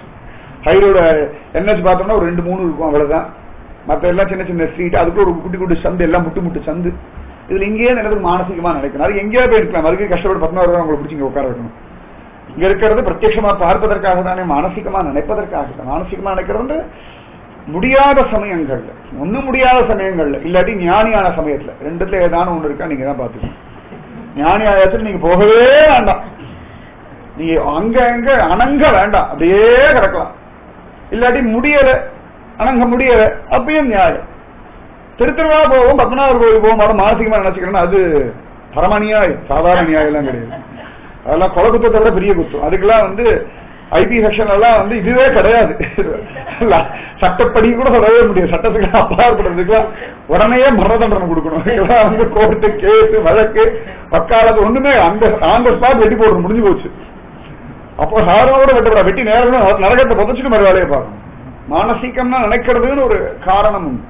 ஹைரோட என்எச் பார்த்தோம்னா ஒரு ரெண்டு மூணு இருக்கும், அவ்வளவுதான். மற்ற எல்லாம் சின்ன சின்ன ஸ்ட்ரீட், அதுக்கு ஒரு குட்டி குட்டி சந்து, எல்லாம் முட்டு முட்டு சந்து. இதுல இங்கேயே நினைக்கிறது மானசீகமா நினைக்கணும். அது எங்கேயா போய் இருக்கலாம், அதுக்கு கஷ்டப்பட்டு பத்மநாபுரம் உங்களை பிடிச்சி இங்க உட்கார வைக்கணும். இங்க இருக்கிறது பிரத்யட்சமா பார்ப்பதற்காக தானே, மானசீகமா நினைப்பதற்காக. மானசீகமா நினைக்கிறது முடியாத சமயங்கள்ல, ஒண்ணும் முடியாத சமயங்கள்ல, இல்லாட்டி ஞானியான சமயத்துல, ரெண்டுத்துல ஏதான ஒண்ணு இருக்கா நீங்க தான் பாத்துக்கணும். ஞானி ஆயாச்சும் நீங்க போகவே வேண்டாம், நீங்க அங்க அங்க அணங்க வேண்டாம், அப்படியே கிடக்கலாம். இல்லாட்டி முடியல, அணங்க முடியல, அப்பயும் நியாயம். திருத்திருவா போவோம், பத்மநாபர் கோவில் போவோம், அதை மானசீகமா நினைச்சுக்கிறேன்னா அது பரம நியாயம், சாதாரண நியாயம் எல்லாம் கிடையாது. அதெல்லாம் கொலை குத்தத்தை விட பெரிய குத்தம். அதுக்கெல்லாம் வந்து ஐபி செக்ஷன் எல்லாம் வந்து இதுவே கிடையாது, சட்டப்படி கூட சொல்லவே முடியாது. சட்டத்துக்கு அப்பாற்படுறதுக்குலாம் உடனே மரண தண்டனை கொடுக்கணும். இதெல்லாம் வந்து கோர்ட்டு கேஸ் வழக்கு வக்காலத்து ஒண்ணுமே அந்த ஆன் ஸ்பாட் வெட்டி போடணும், முடிஞ்சு போச்சு. அப்போ சாரோட வெட்டப்பட வெட்டி நேரம் நரகத்தை புதைச்சிட்டு மறு வேலையை பார்க்கணும். மானசீகம்னா நினைக்கிறதுன்னு ஒரு காரணம் உண்டு.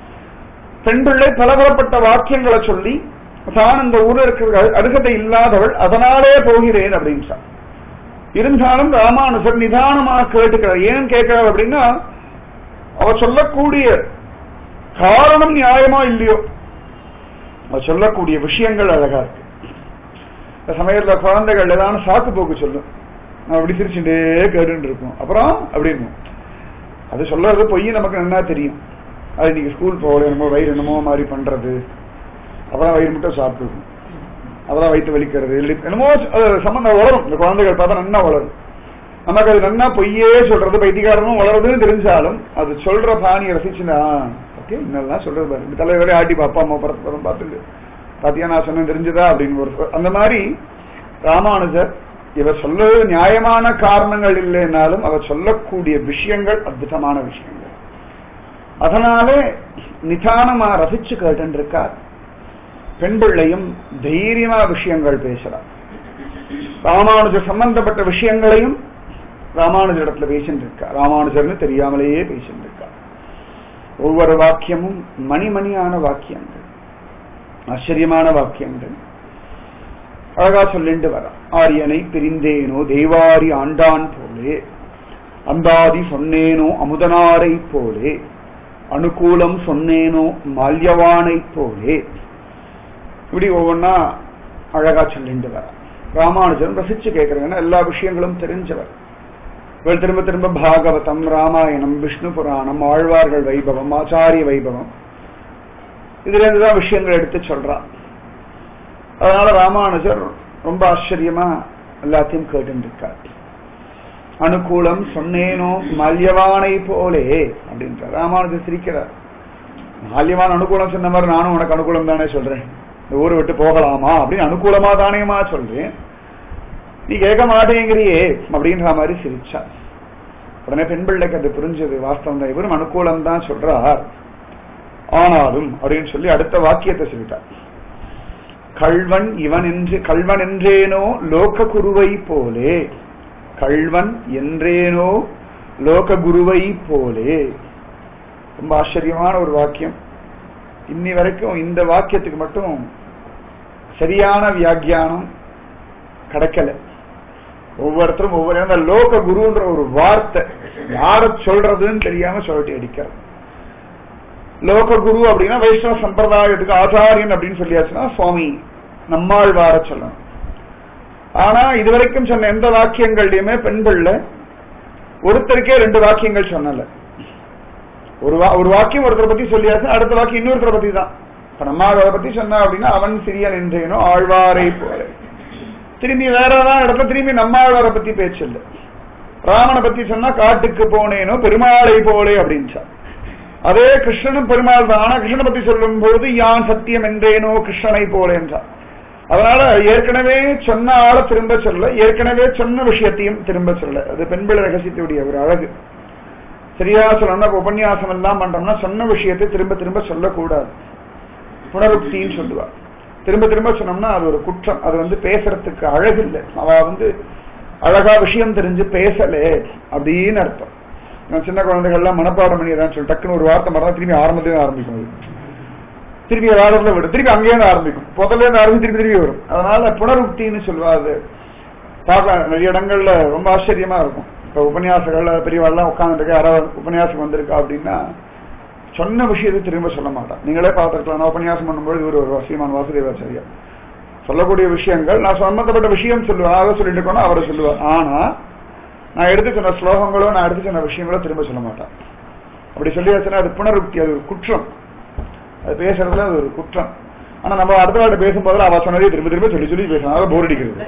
பெண் பிள்ளை பலதரப்பட்ட வாக்கியங்களை சொல்லி தான் இந்த ஊர்ல இருக்கிற அருகதை இல்லாதவள், அதனாலே போகிறேன் அப்படின்னு. இருந்தாலும் ராமானுஜர் நிதானமாக கேட்டுக்கிறார். ஏன் கேட்கிறார் அப்படின்னா, அவ சொல்லக்கூடிய காரணம் நியாயமா இல்லையோ, அவ சொல்லக்கூடிய விஷயங்கள் அழகா இருக்கு. இந்த சமயத்துல குழந்தைகள் ஏதான சாக்கு போக்கு சொல்லும், நம்ம அப்படி சிரிச்சுட்டே கேட்டு இருக்கோம். அப்புறம் அப்படின்னு அது சொல்றது பொய் நமக்கு நல்லா தெரியும். அது இன்னைக்கு ஸ்கூல் போகல, என்னமோ வயிறு என்னமோ மாதிரி பண்றது, அப்புறம் வயிறு மட்டும் சாப்பிட்டு அதெல்லாம் வைத்து வலிக்கிறது, என்னமோ சம்பந்தம் வளரும். இந்த குழந்தைகள் பார்த்தா நன்னா வளரும். நமக்கு அது நன்னா பொய்யே சொல்றது, பைத்தியக்காரனும் வளருதுன்னு தெரிஞ்சாலும் அது சொல்ற பாணியை ரசிச்சுன்னா ஓகே இன்னெல்லாம் சொல்றது பாரு, இந்த தலைவரே ஆட்டி அப்பா அம்மா பரஸ்பரம் பார்த்துட்டு பாத்தியா நான் சொன்ன தெரிஞ்சுதா அப்படின்னு ஒரு அந்த மாதிரி ராமானுஜர் இவர் சொல்ல நியாயமான காரணங்கள் இல்லைன்னாலும் அவர் சொல்லக்கூடிய விஷயங்கள் அற்புதமான விஷயங்கள். அதனாலே நிதானமா ரசிச்சு கேட்டுருக்கார். பெண் பிள்ளையும் தைரியமா விஷயங்கள் பேசுறார். ராமானுஜர் சம்பந்தப்பட்ட விஷயங்களையும் ராமானுஜர் இடத்துல பேசிட்டு இருக்கார். ராமானுஜர்னு தெரியாமலேயே பேசிட்டு இருக்கார். ஒவ்வொரு வாக்கியமும் மணிமணியான வாக்கியங்கள், ஆச்சரியமான வாக்கியங்கள் அழகா சொல்லிட்டு வர. ஆரியனை பிரிந்தேனோ தெய்வாரி ஆண்டான் போலே, அந்தாதி சொன்னேனோ அமுதனாரை போலே, அனுகூலம் சொன்னேனோ மால்யவானை போலே, இப்படி ஒவ்வொன்னா அழகா சொல்லிட்டு வர. ராமானுஜன் ரசிச்சு கேட்கிறேன்னா எல்லா விஷயங்களும் தெரிஞ்சவர். இவர் திரும்ப திரும்ப பாகவதம், ராமாயணம், விஷ்ணு புராணம், ஆழ்வார்கள் வைபவம், ஆச்சாரிய வைபவம், இதுல இருந்துதான் விஷயங்கள் எடுத்து சொல்றார். அதனால ராமானுஜர் ரொம்ப ஆச்சரியமா எல்லாத்தையும் கேட்டு இருக்கார். அனுகூலம் சொன்னேனோ மல்யவானை போலே அப்படின்றார். ராமானுஜர் சிரிக்கிறார். மால்யவான் அனுகூலம் சொன்ன மாதிரி நானும் உனக்கு அனுகூலம் தானே சொல்றேன், இந்த ஊரை விட்டு போகலாமா அப்படின்னு அனுகூலமா தானேமா சொல்றேன், நீ கேட்க மாட்டேங்கிறியே அப்படின்ற மாதிரி சிரிச்சார். உடனே பெண் பிள்ளைக்கு அது புரிஞ்சது, வாஸ்தவம் தான், இவரும் அனுகூலம் தான் சொல்றார், ஆனாலும் அப்படின்னு சொல்லி அடுத்த வாக்கியத்தை சொல்லிட்டார். கள்வன் இவன் என்று கள்வன் என்றேனோ லோக குருவை போலே, கள்வன் என்றேனோ லோக குருவை போலே. ரொம்ப ஆச்சரியமான ஒரு வாக்கியம். இன்னி வரைக்கும் இந்த வாக்கியத்துக்கு மட்டும் சரியான வியாக்கியானம் கிடைக்கல. ஒவ்வொருத்தரும் ஒவ்வொரு அந்த லோக குருன்ற ஒரு வார்த்தை யார சொல்றதுன்னு தெரியாம சொல்லிட்டு அடிக்கிறது. லோக குரு அப்படின்னா வைஷ்ணவ சம்பிரதாயத்துக்கு ஆச்சாரியன் அப்படின்னு சொல்லியாச்சுன்னா சுவாமி நம்மாழ்வார சொல்லணும். ஆனா இதுவரைக்கும் சொன்ன எந்த வாக்கியங்கள்லயுமே பெண்கள்ல ஒருத்தருக்கே ரெண்டு வாக்கியங்கள் சொன்னல. ஒரு ஒரு வாக்கியம் ஒருத்தரை பத்தி சொல்லியாச்சு, அடுத்த வாக்கியம் இன்னொருத்தரை பத்தி தான். இப்ப நம்மாழ்வாரை பத்தி சொன்னா அப்படின்னா அவன் சிறியன் என்றேனோ ஆழ்வாரை போல. திரும்பி வேறதான் இடத்துல திரும்பி நம்மாழ்வாரை பத்தி பேச்சு இல்லை. ராமனை பத்தி சொன்னா காட்டுக்கு போனேனோ பெருமாளை போலே அப்படின்னு. அதே கிருஷ்ணனும் பெருமாள் தான். ஆனா கிருஷ்ணனை பத்தி சொல்லும் போது யான் சத்தியம் என்றேனோ கிருஷ்ணனை போல என்றார். அதனால ஏற்கனவே சொன்ன ஆளை திரும்ப சொல்ல, ஏற்கனவே சொன்ன விஷயத்தையும் திரும்ப சொல்ல. அது பெண்பிள்ளை ரகசியத்துடைய ஒரு அழகு. சரியா சொல்லணும்னா உபன்யாசம் எல்லாம் பண்றோம்னா சொன்ன விஷயத்தை திரும்ப திரும்ப சொல்லக்கூடாது. புனருக்தின்னு சொல்லுவார். திரும்ப திரும்ப சொன்னோம்னா அது ஒரு குற்றம். அது வந்து பேசுறதுக்கு அழகு இல்லை. அவ வந்து அழகா விஷயம் தெரிஞ்சு பேசலே அப்படின்னு அர்த்தம். சின்ன குழந்தைகள்லாம் மனப்பாடம் பண்ணிடுறான்னு சொல்லி டக்குன்னு ஒரு வார்த்தை மறந்தா திரும்பி ஆரம்பத்திலே ஆரம்பிக்கும். திருப்பி வாரத்துல விடும், திருப்பி அங்கேயிருந்து ஆரம்பிக்கும், முதல்ல இருந்து ஆரம்பி திருப்பி திருப்பி வரும். அதனால புனருக்தின்னு சொல்லுவாரு. பார்க்கலாம் நிறைய இடங்கள்ல ரொம்ப ஆச்சரியமா இருக்கும். இப்ப உபன்யாசங்கள்ல பெரியவாள்லாம் உட்காந்துருக்க யாராவது உபன்யாசம் வந்திருக்கா அப்படின்னா சொன்ன விஷயத்தை திரும்ப சொல்ல மாட்டான். நீங்களே பார்த்துருக்கலாம். நான் உபன்யாசம் பண்ணும்போது இவர் ஒரு வசியமான வாசுதேவாச்சாரியா சொல்லக்கூடிய விஷயங்கள் நான் சம்பந்தப்பட்ட விஷயம் சொல்லுவேன். அதை சொல்லிட்டு இருக்கோன்னா அவரை சொல்லுவார். ஆனா நான் எடுத்து சொன்ன ஸ்லோகங்களோ நான் எடுத்து சொன்ன விஷயங்களோ திரும்ப சொல்ல மாட்டேன். அப்படி சொல்லியாச்சுன்னா அது புனருக்தி, அது ஒரு குற்றம். அது பேசுறதுல அது ஒரு குற்றம். ஆனா நம்ம அடுத்த வாட்ட பேசும்போது அவ சொன்னதே திரும்ப திரும்ப சொல்லி சொல்லி பேசணும். போர் அடிக்கிறது.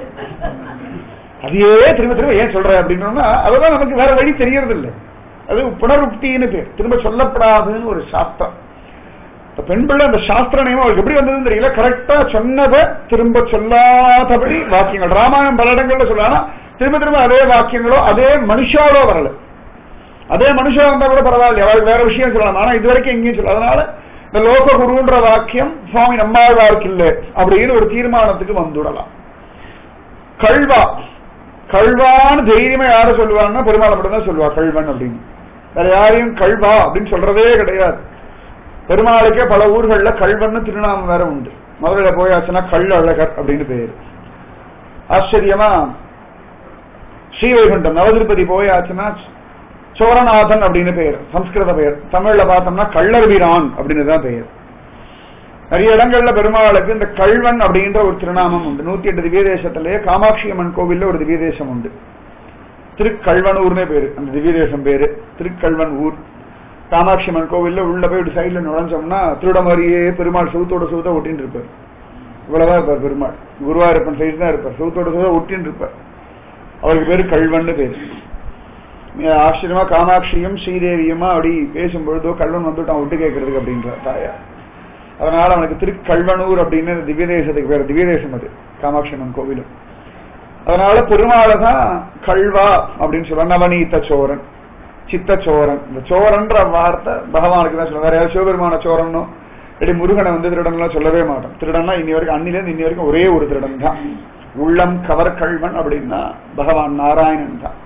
அதையே திரும்ப திரும்ப ஏன் சொல்ற அப்படின்னா அதுதான் நமக்கு வேற வழி தெரியறது இல்லை. அது புனருக்தின்னு பேர். திரும்ப சொல்லப்படாதுன்னு ஒரு சாஸ்திரம். பெண் பிள்ளை அந்த சாஸ்திர நியமம் அவருக்கு எப்படி வந்ததுன்னு தெரியல. கரெக்டா சொன்னதை திரும்ப சொல்லாதபடி வாக்கியங்கள் ராமாயணம் பல இடங்கள்ல சொல்லலாம். திரும்ப திரும்ப அதே வாக்கியங்களோ அதே மனுஷாலோ வரல. அதே மனுஷா வந்தா கூட பரவாயில்ல, அவருக்கு வேற விஷயம் சொல்லலாம். ஆனா இது வரைக்கும் எங்கேயும் சொல்லலாம். அதனால இந்த லோக குருன்ற வாக்கியம் சுவாமி நம்மாழ்வாருக்கு இல்லை அப்படின்னு ஒரு தீர்மானத்துக்கு வந்துடலாம். கள்வா கள்வான்னு தைரியமா யார சொல்லுவாங்கன்னா பெருமாளை மட்டும்தான் சொல்லுவா கள்வன் அப்படின்னு. வேற யாரையும் கள்வா அப்படின்னு சொல்றதே கிடையாது. பெருமாளுக்கே பல ஊர்கள்ல கள்வன்னு திருநாமம் வேற உண்டு. மதுரையில போயாச்சுன்னா கள் அழகர் அப்படின்னு பேரு. ஆச்சரியமா ஸ்ரீவைகுண்டம் நவதிருப்பதி போயாச்சுன்னா சோரநாதன் அப்படின்னு பெயர், சம்ஸ்கிருத பெயர். தமிழ்ல பார்த்தோம்னா கள்ளர்பிரான் அப்படின்னு தான் பெயர். நிறைய இடங்கள்ல பெருமாளுக்கு இந்த கள்வன் அப்படின்ற ஒரு திருநாமம் உண்டு. நூத்தி எட்டு திவ்ய தேசத்திலேயே காமாட்சி அம்மன் கோவில்ல ஒரு திவ்ய தேசம் உண்டு. திருக்கள்வனூர்னே பேரு அந்த திவ்ய தேசம் பேரு. திருக்கள்வன் ஊர். காமாட்சி அம்மன் கோவில்ல உள்ள போய் ஒரு சைட்ல நுழைஞ்சோம்னா திருட மாதிரியே பெருமாள் சவுத்தோட சவுத்த ஒட்டின்னு இருப்பார். இவ்வளவுதான் இருப்பார் பெருமாள். குருவாயூரப்பன் சைடு தான் இருப்பார். சவுத்தோட சவுத்த ஒட்டின்னு இருப்பார். அவருக்கு பேரு கள்வன் பேரு. ஆச்சரியமா காமாட்சியும் ஸ்ரீதேவியுமா அப்படி பேசும்பொழுதோ கள்வன் வந்துட்டான் விட்டு கேட்கறதுக்கு அப்படின்ற தாயா. அதனால அவனுக்கு திருக்கள்வனூர் அப்படின்னு திவ்ய தேசத்துக்கு பேர். திவ்ய தேசம் அது காமாட்சி அம்மன் கோவிலும். அதனால பெருமாளை தான் கள்வா அப்படின்னு சொல்லுவாங்க. நவநீத சோரன், சித்த சோரன். இந்த சோரன்ற வார்த்தை பகவானுக்கு தான் சொல்லுவாங்க. வேற யாரும் சிவபெருமான சோரனோ இல்லாட்டி முருகனை வந்து திருடன்லாம் சொல்லவே மாட்டோம். திருடன்னா இன்னி வரைக்கும் அன்னிலேருந்து இன்னி வரைக்கும் ஒரே ஒரு திருடன் தான். உள்ளம் கவர் கள்வன் அப்படின்னா பகவான் நாராயணன் தான்.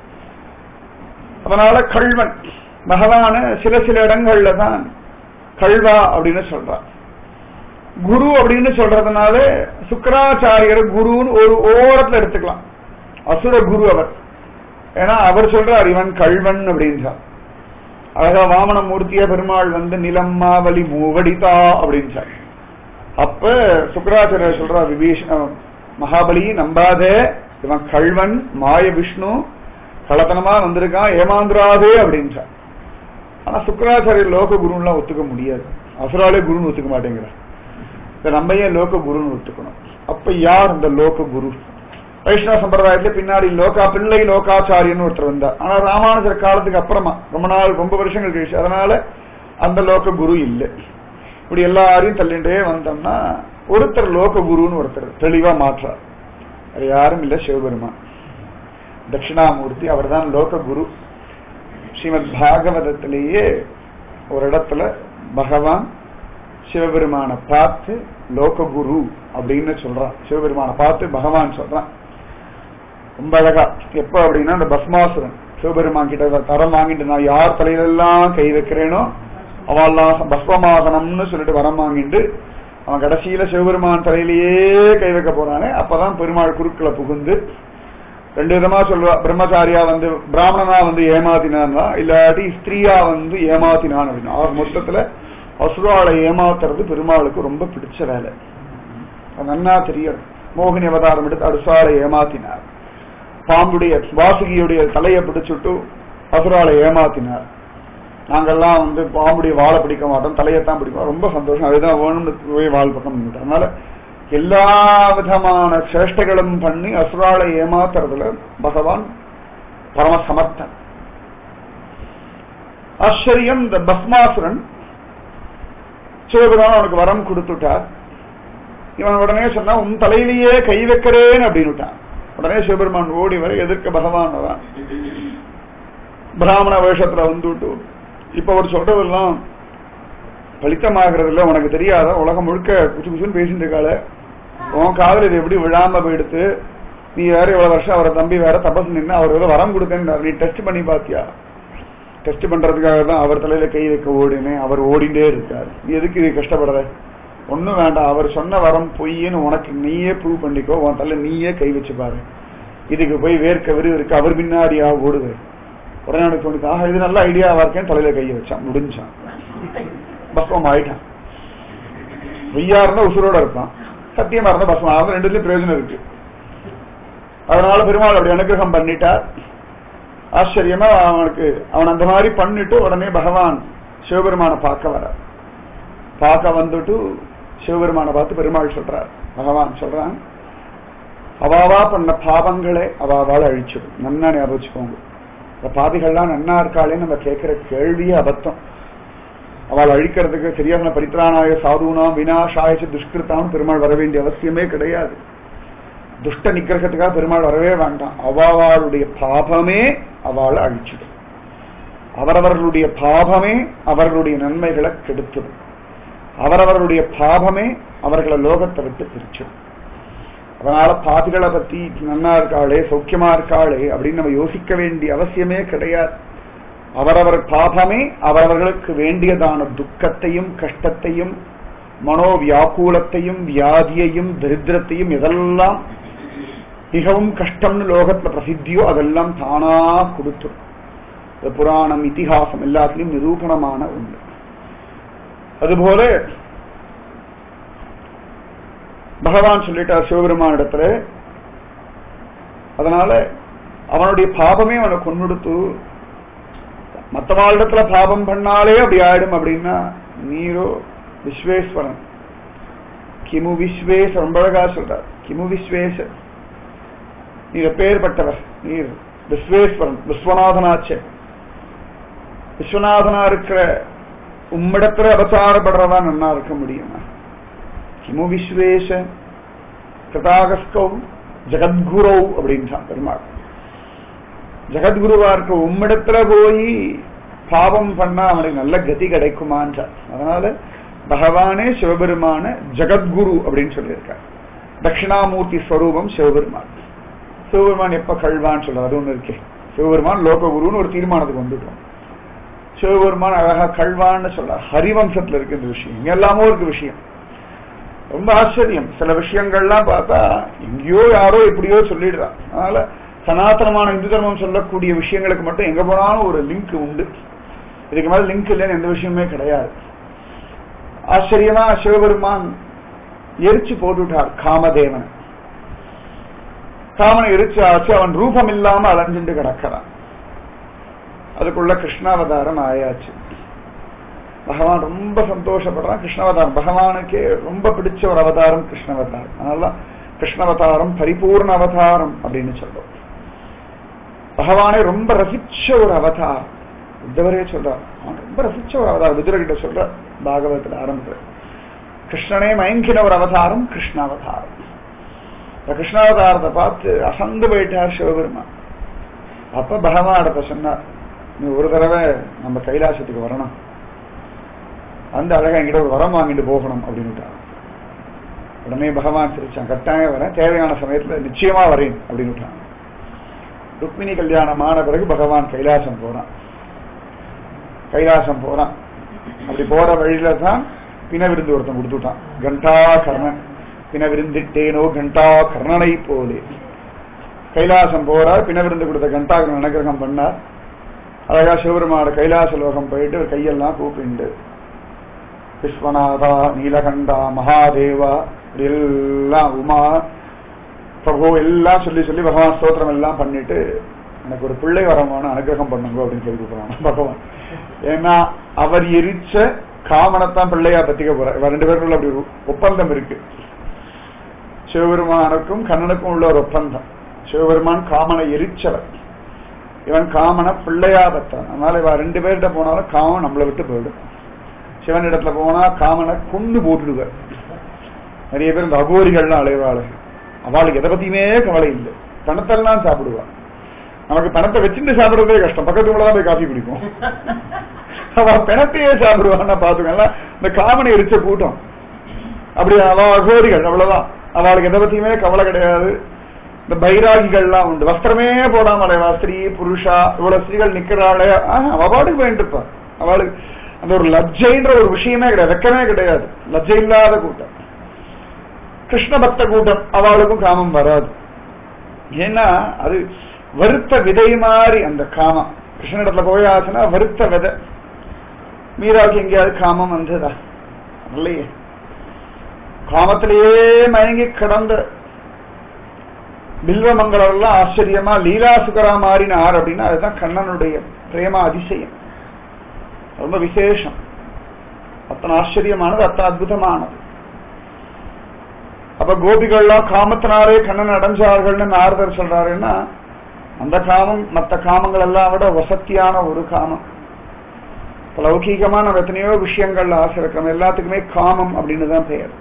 அதனால கள்வன் பகவான சில சில இடங்கள்ல தான் கள்வா அப்படின்னு சொல்றான். குரு அப்படின்னு சொல்றதுனால சுக்கராச்சாரியர் குருன்னு ஒரு ஓரத்துல எடுத்துக்கலாம். அசுர குரு அவர். ஏன்னா அவர் சொல்றார் இவன் கள்வன் அப்படின்றா. அழகா வாமன மூர்த்தியா பெருமாள் வந்து நிலம்மாவலி மூவடிதா அப்படின்றா. அப்ப சுக்கராச்சாரியர் சொல்றா விபீஷண மகாபலி நம்பாதே, இவன் கள்வன் மாய விஷ்ணு கள்ளத்தனமா வந்திருக்கான், ஏமாந்துராதே அப்படின்றா. ஆனா சுக்கராச்சாரியர் லோக குருன்னு ஒத்துக்க முடியாது. அசுராலே குருன்னு ஒத்துக்க மாட்டேங்கிறார். நம்ம ஏன் லோக குருன்னு ஒத்துக்கணும்? அப்ப யார் இந்த லோக குரு? வைஷ்ணவ சம்பிரதாயத்துல பின்னாடி லோகா பிள்ளை லோகாச்சாரியன்னு ஒருத்தர் வந்தார். ஆனா ராமானுஜர் காலத்துக்கு அப்புறமா ரொம்ப நாள் ரொம்ப வருஷங்கள் கழிச்சு. அதனால அந்த லோக குரு இல்லை. இப்படி எல்லாரையும் தள்ளிண்டே வந்தோம்னா ஒருத்தர் லோக குருன்னு ஒருத்தர் தெளிவா மாற்றார். அது யாரும் இல்லை, சிவபெருமான் தட்சிணாமூர்த்தி. அவர் தான் லோக குரு. ஸ்ரீமத் பாகவதத்திலேயே ஒரு இடத்துல பகவான் சிவபெருமான பார்த்து லோககுரு அப்படின்னு சொல்றான். சிவபெருமான பார்த்து பகவான் சொல்றான். ரொம்ப அழகா. எப்ப அப்படின்னா அந்த பஸ்மாசுரன் சிவபெருமான் கிட்ட தரம் வாங்கிட்டு நான் யார் தலையிலெல்லாம் கை வைக்கிறேனோ அவெல்லாம் பஸ்வமாகனம்னு சொல்லிட்டு வரம் வாங்கிட்டு அவன் கடைசியில சிவபெருமான் தலையிலேயே கை வைக்க போறானே, அப்பதான் பெருமாள் குறுக்களை புகுந்து ரெண்டு விதமா சொல்லுவா. பிரம்மச்சாரியா வந்து பிராமணனா வந்து ஏமாத்தினான்னா, இல்லாட்டி ஸ்திரீயா வந்து ஏமாத்தினான் அப்படின்னா. அவர் மொத்தத்துல அசுராளை ஏமாத்துறது பெருமாளுக்கு ரொம்ப பிடிச்ச வேலை. நன்னா தெரியும். மோகினி அவதாரம் எடுத்து அசுராளை ஏமாத்தினார். பாம்புடைய வாசுகியுடைய தலையை பிடிச்சுட்டு அசுராளை ஏமாத்தினார். நாங்கெல்லாம் வந்து பாம்புடைய வாழை பிடிக்க மாட்டோம், தலையத்தான் பிடிக்கும். ரொம்ப சந்தோஷம், அதுதான் வேணும்னு போய் வாழ் பக்கம் நின்றுட்டோம். அதனால எல்லா விதமான சேஷ்டைகளும் பண்ணி அசுராளை ஏமாத்துறதுல பகவான் பரமசமர்த்தன். ஆச்சரியம். இந்த பஸ்மாசுரன் சிவபெருமான் அவனுக்கு வரம் கொடுத்துட்டார். இவன் உடனே சொன்னா உன் தலையிலேயே கை வைக்கிறேன் அப்படின்னுட்டான். உடனே சிவபெருமான் ஓடி வர எதிர்க்க பகவான் வரான். பிராமண வேஷத்துல வந்துட்டு இப்ப அவர் சொல்றதெல்லாம் பலித்தமாகிறது இல்ல, உனக்கு தெரியாத உலகம் முழுக்க குசு குசுன்னு பேசிட்டு இருக்காள, உன் காதல் இது எப்படி விழாம போயிடுத்து, நீ வேற இவ்வளவு வருஷம் அவரை தம்பி வேற தபஸ் நின்று அவர் ஏதோ வரம் கொடுத்தேன்னு நீ டெஸ்ட் பண்ணி பாத்தியா? டெஸ்ட் பண்றதுக்காக தான் அவர் தலையில கை வைக்க ஓடினேன், அவர் ஓடிண்டே இருக்காரு, நீ எதுக்கு இது கஷ்டப்படுற? ஒண்ணும் வேண்டாம், அவர் சொன்ன வரம் பொய்ன்னு உனக்கு நீயே ப்ரூவ் பண்ணிக்கோ, உன் தலையில நீயே கை வச்சு பாரு, இதுக்கு போய் வேர்க்க விரு இருக்கு அவர் பின்னாடியா ஓடுது. உடனே எனக்கு தோணுது, ஆஹா இது நல்ல ஐடியாவா இருக்கேன்னு தலையில கையை வச்சான், முடிஞ்சான், பஸ்வம் ஆயிட்டான். பொய்யா இருந்தா உசுரோட இருப்பான், சத்தியமா இருந்தா பஸ்வம் ஆகும். ரெண்டுலயும் பிரயோஜனம் இருக்கு. அதனால பெருமாள் அப்படி அனுகிரகம் பண்ணிட்டார். ஆச்சரியமா அவனுக்கு அவன் அந்த மாதிரி பண்ணிட்டு உடனே பகவான் சிவபெருமான பார்க்க வர பார்க்க வந்துட்டு சிவபெருமான பார்த்து பெருமாள் சொல்றார். பகவான் சொல்றான், அவாவா பண்ண பாவங்களே அவாவால் அழிச்சிடும். நன்னா ஞாபகம் வச்சுக்கோங்க. இந்த பாதிகள்லாம் நன்னா இருக்காளே நம்ம கேட்கிற கேள்வியே அபத்தம். அவள் அழிக்கிறதுக்கு சரியான பரித்ராணாய சாதுனாம் வினாஷாயச்சு துஷ்கிருத்தான்னு பெருமாள் வர வேண்டிய அவசியமே கிடையாது. துஷ்ட நிகிரகத்துக்காக பெருமாள் வரவே வேண்டாம். அவாவாளுடைய பாபமே அவளை அழிச்சிடும். அவரவர்களுடைய பாபமே அவர்களுடைய நன்மைகளை கெடுத்துடும். அவரவர்களுடைய பாபமே அவர்களை லோகத்தை விட்டு பிரிச்சிடும். அதனால பாதிகளை பத்தி நன்னா இருக்காளே சௌக்கியமா இருக்காளே அப்படின்னு நம்ம யோசிக்க வேண்டிய அவசியமே கிடையாது. அவரவர் பாபமே அவரவர்களுக்கு வேண்டியதான துக்கத்தையும் கஷ்டத்தையும் மனோவியாக்கூலத்தையும் வியாதியையும் தரித்திரத்தையும் எதெல்லாம் மிகவும் கஷ்டம்னு லோகத்துல பிரசித்தியோ அதெல்லாம் தானா கொடுத்துடும். புராணம் இதிகாசம் எல்லாத்திலையும் நிரூபணமான உண்டு. அதுபோல பகவான் சொல்லிட்டார் சிவபெருமான இடத்துல. அதனால அவனுடைய பாபமே அவனை கொன்னுடுத்து. மற்றவாளிடத்துல பாபம் பண்ணாலே அப்படி ஆயிடும் அப்படின்னா நீரோ விஸ்வேஸ்வரன். கிமு விஸ்வேச ரொம்ப அழகா சொல்றார். கிமு விஸ்வேச நீர் எப்பேற்பட்டவர்? நீர் விஸ்வேஸ்வரன், விஸ்வநாதனாச்சே. விஸ்வநாதனா இருக்கிற உம்மிடத்துல அவசாரப்படுறதா நன்னா இருக்க முடியுமா? கிமு விஸ்வேஷ கிருதாகஸ்கௌ ஜெகத்குரௌ அப்படின்றான் பெருமாள். ஜெகத்குருவா இருக்க உம்மிடத்துல போய் பாவம் பண்ணா அவனுக்கு நல்ல கதி கிடைக்குமான்றார். அதனால பகவானே சிவபெருமான ஜெகத்குரு அப்படின்னு சொல்லியிருக்கார். தட்சிணாமூர்த்தி ஸ்வரூபம் சிவபெருமான். சிவபெருமான் எப்ப கல்வான்னு சொல்ற அது ஒண்ணு இருக்கே. சிவபெருமான் லோககுருன்னு ஒரு தீர்மானத்துக்கு வந்துட்டோம். சிவபெருமான் அழகா கல்வான்னு சொல்ற. ஹரிவம்சத்துல இருக்கு இந்த விஷயம், எல்லாமோ இருக்கு விஷயம். ரொம்ப ஆச்சரியம். சில விஷயங்கள்லாம் பார்த்தா எங்கேயோ யாரோ எப்படியோ சொல்லிடுறான். அதனால சனாதனமான இந்து தர்மம் சொல்லக்கூடிய விஷயங்களுக்கு மட்டும் எங்க போனாலும் ஒரு லிங்க் உண்டு. இதுக்கு மேல லிங்க் இல்லைன்னு எந்த விஷயமே கிடையாது. ஆச்சரியமா சிவபெருமான் எரிச்சு போட்டுட்டார் காமதேவன். காமனை எரிச்சு ஆச்சு. அவன் ரூபம் இல்லாம அலைஞ்சுட்டு கிடக்கிறான். அதுக்குள்ள கிருஷ்ணாவதாரம் ஆயாச்சு. பகவான் ரொம்ப சந்தோஷப்படுறான். கிருஷ்ணாவதாரம் பகவானுக்கே ரொம்ப பிடிச்ச ஒரு அவதாரம் கிருஷ்ணாவதாரம். அதனால கிருஷ்ணாவதாரம் பரிபூர்ண அவதாரம் அப்படின்னு சொல்றோம். பகவானே ரொம்ப ரசிச்ச ஒரு அவதாரம். உத்தவரே சொல்றார், அவன் ரொம்ப ரசிச்ச ஒரு அவதாரம். விதுரகிட்ட சொல்ற பாகவதத்துல ஆரம்பிக்கிற கிருஷ்ணனே மயங்கின ஒரு அவதாரம் கிருஷ்ணாவதாரம். கிருஷ்ணாவதாரத்தை பார்த்து அசந்து போயிட்டார் சிவபெருமான். அப்ப பகவான் சொன்னார், நீ ஒரு தடவை நம்ம கைலாசத்துக்கு வரணும். அந்த அழகா என்கிட்ட ஒரு வரம் வாங்கிட்டு போகணும் அப்படின்னு. உடனே பகவான் சிரிச்சான், கட்டாயம் வரேன், தேவையான சமயத்துல நிச்சயமா வரேன் அப்படின்னு. ருக்மிணி கல்யாணம் ஆன பிறகு பகவான் கைலாசம் போறான். கைலாசம் போறான். அப்படி போற வழியில தான் பின விருந்து ஒருத்தன் கொடுத்துட்டான். கண்டா கர்ணன், பின விருந்திட்டேனோ கண்டா கர்ணனை போலே. கைலாசம் போறார், பின விருந்து கொடுத்த கண்டா கர்ணன் அனுகிரகம் பண்ணார். அழகா சிவபெருமானோட கைலாச லோகம் போயிட்டு ஒரு கையெல்லாம் கூப்பிண்டு விஸ்வநாதா, நீலகண்டா, மகாதேவா, எல்லாம் உமா பிரபு எல்லாம் சொல்லி சொல்லி பகவான் ஸ்தோத்திரம் எல்லாம் பண்ணிட்டு எனக்கு ஒரு பிள்ளை வரமான அனுகிரகம் பண்ணுங்க அப்படின்னு சொல்லி கொடுக்குறாங்க பகவான். ஏன்னா அவர் எரிச்ச காமனத்தான் பிள்ளையா பத்திக்க போற. இவன் ரெண்டு பேருக்குள்ள அப்படி ஒரு ஒப்பந்தம் இருக்கு. சிவபெருமானுக்கும் கண்ணனுக்கும் உள்ள ஒரு ஒப்பந்தம். சிவபெருமான் காமனை எரிச்சவர், இவன் காமனை பிள்ளையா பத்தான். அதனால இவன் ரெண்டு பேர்கிட்ட போனாலும் காமன் நம்மளை விட்டு போயிடும். சிவன் இடத்துல போனா காமனை கொண்டு போட்டுடுவார். நிறைய பேர் இந்த அகோரிகள்லாம் அலைவாள், அவளுக்கு எதை பத்தியுமே கவலை இல்லை, பணத்தெல்லாம் சாப்பிடுவாள். நமக்கு பணத்தை வச்சுட்டு சாப்பிடுறதே கஷ்டம், பக்கத்து தான் போய் காஃபி குடிக்கும். அவ பணத்தையே சாப்பிடுவான்னா பாத்துக்கல. இந்த காமனை எரிச்ச கூட்டம் அப்படி அவ அகோரிகள், அவ்வளவுதான். அவளுக்கு எதை பத்தியுமே கவலை கிடையாது. இந்த பைராகிகள்லாம் உண்டு, வஸ்திரமே போடாம அலைவா, ஸ்திரீ புருஷா இவ்வளவு ஸ்திரீகள் நிக்கிறாளே, அவளுக்கு வேண்டுப்பா. அவளுக்கு அந்த ஒரு லஜ்ஜைன்ற ஒரு விஷயமே கிடையாது, வெக்கமே கிடையாது. லஜ்ஜை இல்லாத கூட்டம் கிருஷ்ண பக்த கூட்டம். அவளுக்கும் காமம் வராது. ஏன்னா அது வருத்த விதை மாதிரி அந்த காமம். கிருஷ்ணனிடத்துல போயாச்சுன்னா வருத்த விதை. மீராவுக்கு எங்கேயாவது காமம் வந்ததா? இல்லையே. காமத்திலேயே மயங்கி கிடந்த பில்வமங்கலம் எல்லாம் ஆச்சரியமா லீலாசுகரா மாறினார் அப்படின்னா அதுதான் கண்ணனுடைய பிரேம அதிசயம். ரொம்ப விசேஷம். அத்தனை ஆச்சரியமானது, அத்தனை அற்புதமானது. அப்ப கோபிகள்லாம் காமத்தினாரே கண்ணன் அடைஞ்சார்கள்னு நாரதர் சொல்றாருன்னா அந்த காமம் மற்ற காமங்கள் எல்லாம் விட வசத்தியான ஒரு காமம். லௌகீகமா நம்ம எத்தனையோ விஷயங்கள் ஆசை இருக்கிறோம், எல்லாத்துக்குமே காமம் அப்படின்னு தான் பெயர்.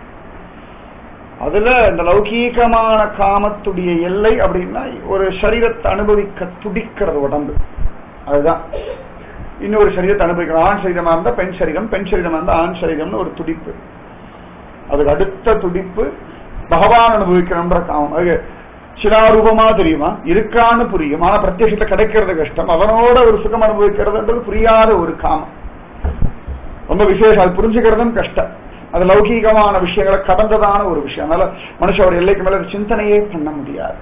அதுல இந்த லௌகீகமான காமத்துடைய எல்லை அப்படின்னா ஒரு சரீரத்தை அனுபவிக்க துடிக்கிறது உடம்பு, அதுதான். இன்னொரு சரீரத்தை அனுபவிக்கணும். ஆண் சரீரமா இருந்தா பெண் சரீரம், பெண் சரீரமா இருந்தா ஆண் சரீரம்னு ஒரு துடிப்பு. அதுக்கு அடுத்த துடிப்பு பகவான் அனுபவிக்கணும்ன்ற காமம். அது சிலாரூபமா தெரியுமா, இருக்கான்னு புரியும், ஆனா பிரத்யட்சத்தை கிடைக்கிறது கஷ்டம். அவனோட ஒரு சுகம் அனுபவிக்கிறதுன்றது புரியாத ஒரு காமம், ரொம்ப விசேஷம். அது புரிஞ்சுக்கிறதும் கஷ்டம். அது லௌகீகமான விஷயங்களை கடந்ததான ஒரு விஷயம். அதனால மனுஷோட எல்லைக்கு மேல சிந்தனையே பண்ண முடியாது.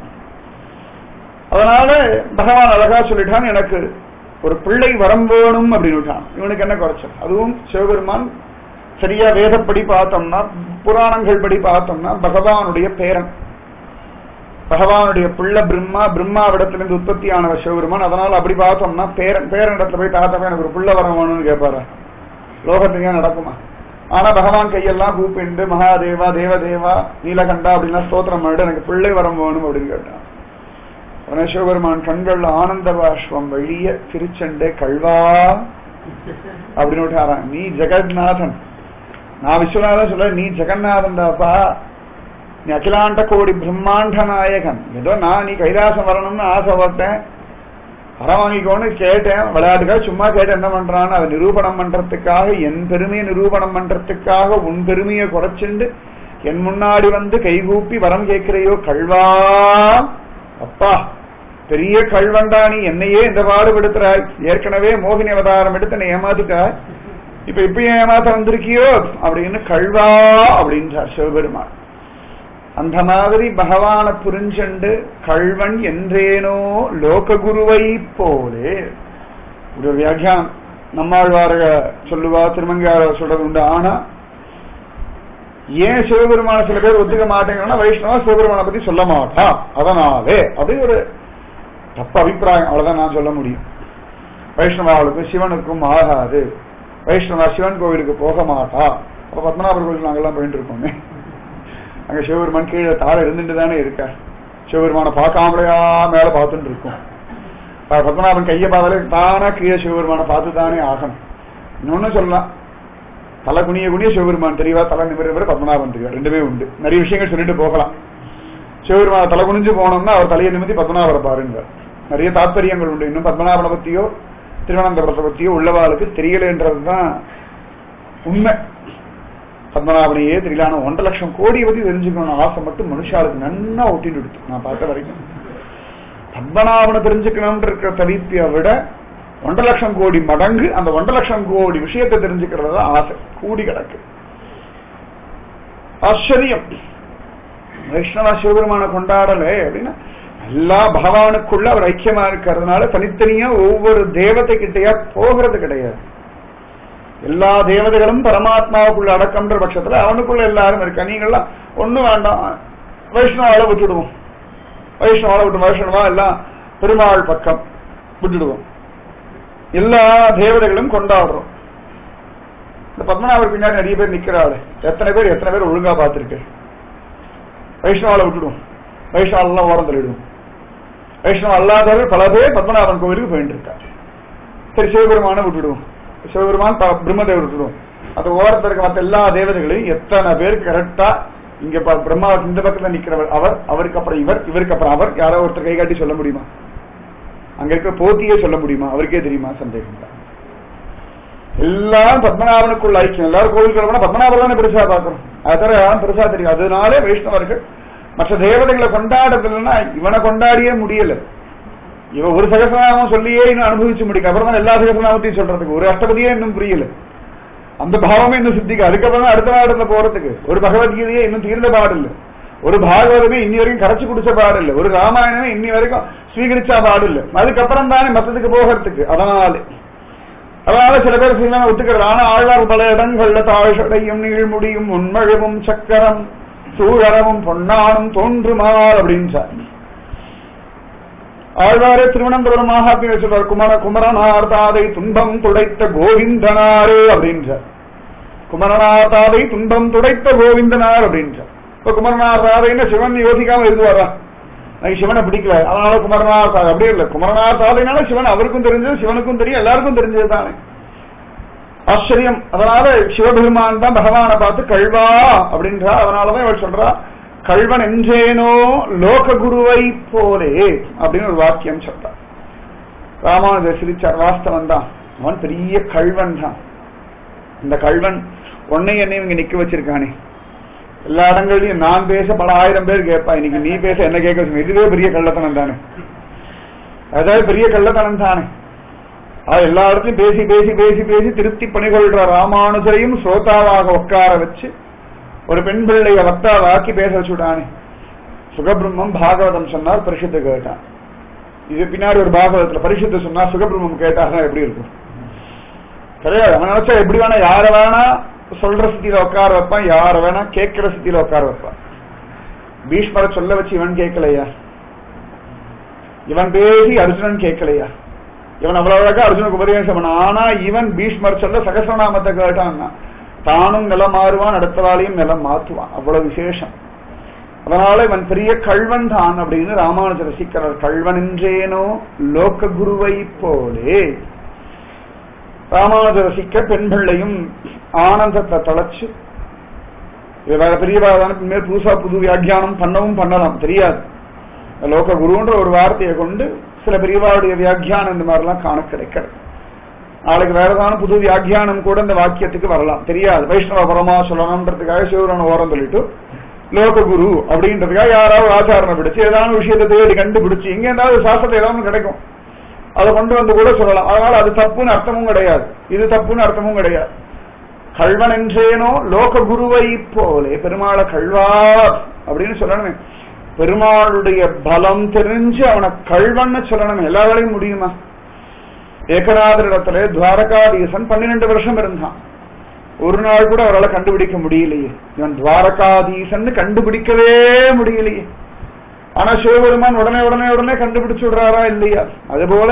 அதனால பகவான் அழகா சொல்லிட்டான், எனக்கு ஒரு பிள்ளை வரம் வேணும் அப்படின்னு. இவனுக்கு என்ன குறைச்சல்? அதுவும் சிவபெருமான் சரியா வேதப்படி பார்த்தோம்னா, புராணங்கள் படி பார்த்தோம்னா பகவானுடைய பேரன், பகவானுடைய பிள்ளை பிரம்மா, பிரம்மாவிடத்திலிருந்து உற்பத்தி ஆனவர் சிவபெருமான். அதனால அப்படி பார்த்தோம்னா பேரன் பேரன் இடத்துல போய் தாத்தா எனக்கு ஒரு பிள்ளை வரம் வேணும்னு கேட்பாரு. லோகத்துக்கு நடக்குமா? ஆனா பகவான் கையெல்லாம் கூப்பிண்டு மகாதேவா, தேவதேவா, நீலகண்டா அப்படின்னா ஸ்தோத்திரம் பண்ணிட்டு எனக்கு பிள்ளை வரம் வேணும் அப்படின்னு கேட்டான். உடனே சிவபெருமான் கண்கள்ல ஆனந்த பாஷ்பம் வழிய திருச்சண்டே கல்வா அப்படின்னு விட்டாரான். நீ ஜெகநாதன், நான் விஸ்வநாதன் சொல்ல, நீ ஜெகநாதன் தாப்பா, நீ அகிலாண்ட கோடி பிரம்மாண்ட நாயகன். ஏதோ நான் நீ கைலாசம் வரணும்னு ஆசைப்பட்டேன், வரம் வாங்கிக்கோன்னு கேட்டேன், விளையாட்டுக்காக சும்மா கேட்டேன். என்ன பண்றான்னு அதை நிரூபணம் பண்றதுக்காக, என் பெருமையை நிரூபணம் பண்றதுக்காக உன் பெருமையை குறைச்சுண்டு என் முன்னாடி வந்து கைகூப்பி வரம் கேட்கிறையோ கல்வா. அப்பா பெரிய கல்வண்டா, நீ என்னையே இந்த பாடுபடுத்துறாய். ஏற்கனவே மோகினி அவதாரம் எடுத்து என்னை ஏமாத்திட்டாய், இப்ப இப்பயும் ஏமாத்த வந்திருக்கியோ அப்படின்னு கல்வா அப்படின்றார் சிவபெருமான். அந்த மாதிரி பகவான புரிஞ்சண்டு கல்வன் என்றேனோ லோககுருவை போலே ஒரு வியாக்கியானம் நம்மாழ்வார சொல்லுவா, திருமங்கையார சொல்றது உண்டு. ஆனா ஏன் சிவபெருமான சில பேர் ஒத்துக்க மாட்டேங்கன்னா, வைஷ்ணவா சிவபெருமான பத்தி சொல்ல மாட்டா அதனாலே அப்படி ஒரு தப்பு அபிப்பிராயம், அவ்வளவுதான் நான் சொல்ல முடியும். வைஷ்ணவாவுக்கும் சிவனுக்கும் ஆகாது, வைஷ்ணவா சிவன் கோவிலுக்கு போக மாட்டா. அப்ப பத்மநாபர் கோவில் நாங்கெல்லாம் போயிட்டு இருக்கோமே, அங்க சிவபெருமான் கீழே தாழ இருந்துட்டு தானே இருக்க, சிவபெருமான பார்க்காமலையா மேல பார்த்துட்டு இருக்கும். பத்மநாபன் கையை பார்த்தாலே தானா கீழே சிவபெருமான பார்த்து தானே ஆகணும். இன்னொன்னு சொல்லலாம், தலை குனிய குனிய சிவபெருமான் தெரியவா, தலை நிமிர பத்மநாபன் தெரியவா, ரெண்டுமே உண்டு. நிறைய விஷயங்கள் சொல்லிட்டு போகலாம். சிவபெருமான தலை குனிஞ்சு போனோம்னா அவர் தலையை நிமித்தி பத்மநாபரை பாருங்க, நிறைய தாற்பயங்கள் உண்டு. இன்னும் பத்மநாபனை பத்தியோ திருவனந்தபுரத்தை பத்தியோ உள்ளவாளுக்கு தெரியலன்றதுதான் உண்மை. பத்மநாபனையே தெரியல, ஆனா ஒன்றரை லட்சம் கோடியை பத்தி தெரிஞ்சுக்கணும் ஆசை மட்டும் மனுஷாளுக்கு நன்னா ஒட்டிட்டு எடுத்து நான் பார்த்த வரைக்கும். பத்மநாபனை தெரிஞ்சுக்கணும்ன்ற இருக்கிற தவிப்பியை விட ஒன்றரை லட்சம் கோடி மடங்கு அந்த ஒன்றரை லட்சம் கோடி விஷயத்தை தெரிஞ்சுக்கிறதா ஆசை கூடி கிடக்கு. ஆச்சரியம். வைஷ்ணவ சிவபெருமான கொண்டாடல அப்படின்னா எல்லா பகவானுக்குள்ள அவர் ஐக்கியமா இருக்கிறதுனால தனித்தனியா ஒவ்வொரு தேவதை கிட்டையா போகிறது கிடையாது. எல்லா தேவதைகளும் பரமாத்மாவுக்குள்ள அடக்கம்ன்ற பட்சத்துல அவனுக்குள்ள எல்லாரும் இருக்கா. நீங்கள்லாம் ஒண்ணும் வேண்டாம், வைஷ்ணவால விட்டுடுவோம், வைஷ்ணவால விட்டு வைஷ்ணவா எல்லாம் பெருமாள் பக்கம் விட்டுடுவோம், எல்லா தேவதைகளும் கொண்டாடுறோம். இந்த பத்மநாபர் பின்னாடி நிறைய பேர் நிக்கிறாள். எத்தனை பேர் எத்தனை பேர் ஒழுங்கா பார்த்திருக்கு? வைஷ்ணவால விட்டுடுவோம், வைஷ்ணவெல்லாம் ஓரம் தள்ளிடுவோம். வைஷ்ணவ அல்லாதவர்கள் பல பேர் பத்மநாபன் கோவிலுக்கு போயிட்டு இருக்காரு. சரி, சிவபெருமான விட்டுடுவோம், சிவபெருமான் பிரம்மதேவர் விட்டுடுவோம். அது ஓரத்தில் இருக்க மற்ற எல்லா தேவதைகளையும் எத்தனை பேருக்கு கரெக்டா இங்க பிரம்மா இந்த பக்கத்துல நிக்கிறவர் அவர், அவருக்கு அப்புறம் இவர், இவருக்கு அப்புறம் அவர், யாரோ ஒருத்தர் கை காட்டி சொல்ல முடியுமா? அங்க இருக்கிற போட்டியே சொல்ல முடியுமா? அவருக்கே தெரியுமா? சந்தேகம் தான். எல்லாரும் பத்மநாபனுக்குள்ள ஐக்கியம். எல்லாரும் கோவிலுக்கு பத்மநாபர் தானே பெருசா பாக்குறோம், அதை யாரும் பெருசா தெரியும். அதனாலே வைஷ்ணவர்கள் மற்ற தேவதைகளை கொண்டாடுறதுன்னா இவனை கொண்டாடியே முடியல. இவன் ஒரு சகசநாமம் சொல்லியே இன்னும் அனுபவிச்சு முடிக்க, அப்புறம் தான் எல்லா சகசநாமத்தையும் சொல்றதுக்கு ஒரு அஷ்டபதியே இன்னும் புரியல, அந்த பாவமே இன்னும் சித்திக்க. அதுக்கப்புறம் தான் அடுத்த பாடத்துல போறதுக்கு ஒரு பகவத்கீதையே இன்னும் தீர்ந்த பாடில்லை, ஒரு பாகவதமே இன்னி வரைக்கும் கரைச்சு குடிச்ச பாடில்லை, ஒரு ராமாயணமே இன்னி வரைக்கும் ஸ்வீகரிச்சா பாடில்லை. அதுக்கப்புறம் தானே மத்ததுக்கு போகிறதுக்கு. அதனால அதனால சில பேர் சில ஒத்துக்கிறது. ஆனா ஆழ்வார் பல இடங்கள்ல தாழ்சடையும் நீழ்முடியும் உண்மழவும் சக்கரம் சூழரவும் பொன்னானும் தோன்றுமாள் அப்படின்னு சார் ஆழ்வாரே திருவனந்தபுரம் மகாத்மியம் சொல்றார். குமர குமரனார் தாதை துன்பம் துடைத்த கோவிந்தனாரே அப்படின்றார். குமரனார் தாதை துன்பம் துடைத்த கோவிந்தனார் அப்படின்றார். இப்ப குமரனார் தாதைன்னு சிவன் யோசிக்காம எழுதுவாரா? எனக்கு சிவனை பிடிக்கல அதனால குமரனார் தாதை அப்படியே இல்லை. குமரனார் தாதைனால சிவன் அவருக்கும் தெரிஞ்சது, சிவனுக்கும் தெரியும், எல்லாருக்கும் தெரிஞ்சது தானே. ஆச்சரியம். அதனால சிவபெருமான் தான் பகவானை பார்த்து கல்வா அப்படின்றார். அதனாலதான் இவர் சொல்றா கல்வன் என்றேனோ லோக குருவை போலே அப்படின்னு ஒரு வாக்கியம் சொல்றார். ராமானுஜர் சிரிச்சார். வாஸ்தவன் தான், அவன் பெரிய கல்வன் தான். இந்த கல்வன் உன்னை என்னை இங்க நிக்க வச்சிருக்கானே, எல்லா இடங்கள்லயும் நான் பேச பல ஆயிரம் பேர் கேட்பா, இன்னைக்கு நீ பேச என்ன கேட்க வச்சு, இதுவே பெரிய கள்ளத்தனம் தானே, அதாவது பெரிய கள்ளத்தனம் தானே. எல்லா இடத்தையும் பேசி பேசி பேசி பேசி திருப்தி பணிகொள்ற ராமானுஜரையும் ஸ்ரோதாவாக உட்கார வச்சு ஒரு பெண் பிள்ளைய வக்தாவாக்கி பேச வச்சுடானே. சுகபிரம்மம் பாகவதம் சொன்னார், பரிசுத்த கேட்டான். இது பின்னாடி ஒரு பாகவதத்துல பரிசுத்த சொன்னா சுகபிரம்மம் கேட்டாதான் எப்படி இருக்கும்? கிடையாது. அவன் நினைச்சா எப்படி வேணா யார வேணா சொல்ற ஸ்திதியில உட்கார வைப்பான், யார வேணா கேட்கிற ஸ்திதியில உட்கார வைப்பான். பீஷ்மரை சொல்ல வச்சு இவன் கேட்கலையா? இவன் பேசி அர்ஜுனன் கேட்கலையா? இவன் அவ்வளவு அழகா அர்ஜுனுக்கு உபதேசம் பண்ண. ஆனா இவன் பீஷ்மர் சொல்ல சகசநாமத்தை கேட்டான்னா தானும் நிலம் மாறுவான், அடுத்தவாளையும் நிலம் மாற்றுவான். அவ்வளவு விசேஷம். அதனால இவன் பெரிய கல்வன் தான் அப்படின்னு ராமானுஜர் ரசிக்கிறார். கல்வன் என்றேனோ லோக குருவை போலே. ராமானுஜர் ரசிக்க பெண் பிள்ளையும் ஆனந்தத்தை தொலைச்சு பெரியவாதான மேல் புதுசா புது வியாக்கியானம் பண்ணவும் பண்ணலாம், தெரியாது. லோக குருன்ற ஒரு வார்த்தையை கொண்டு சில பெரியவாருடைய வியாக்கியானம் இந்த மாதிரிலாம் காண கிடைக்கிறது. நாளைக்கு வேற ஏதாவது புது வியாக்கியானம் கூட இந்த வாக்கியத்துக்கு வரலாம், தெரியாது. வைஷ்ணவ பரமா சொல்லணும்ன்றதுக்காக சிவரான ஓரம் சொல்லிட்டு லோக குரு அப்படின்றதுக்காக யாராவது ஆச்சாரம் பிடிச்சு ஏதாவது விஷயத்தை தேடி கண்டுபிடிச்சு இங்க ஏதாவது சாஸ்திரத்தை ஏதாவது கிடைக்கும், அதை கொண்டு வந்து கூட சொல்லலாம். அதனால அது தப்புன்னு அர்த்தமும் கிடையாது, இது தப்புன்னு அர்த்தமும் கிடையாது. கல்வன் என்றேனோ லோக குருவை போலே. பெருமாளை கல்வா அப்படின்னு சொல்லணுமே. பெருமாளுடைய பலம் தெரிஞ்சு அவனை கல்வன்னு சொல்லணுமே. எல்லா வேலையும் முடியுமா? ஏகநாதரிடத்துல துவாரகாதீசன் பன்னிரெண்டு வருஷம் இருந்தான். ஒரு நாள் கூட அவரால் கண்டுபிடிக்க முடியலையே. இவன் துவாரகாதீசன் கண்டுபிடிக்கவே முடியலையே. ஆனா சிவபெருமான் உடனே உடனே உடனே கண்டுபிடிச்சு விடுறாரா இல்லையா? அதுபோல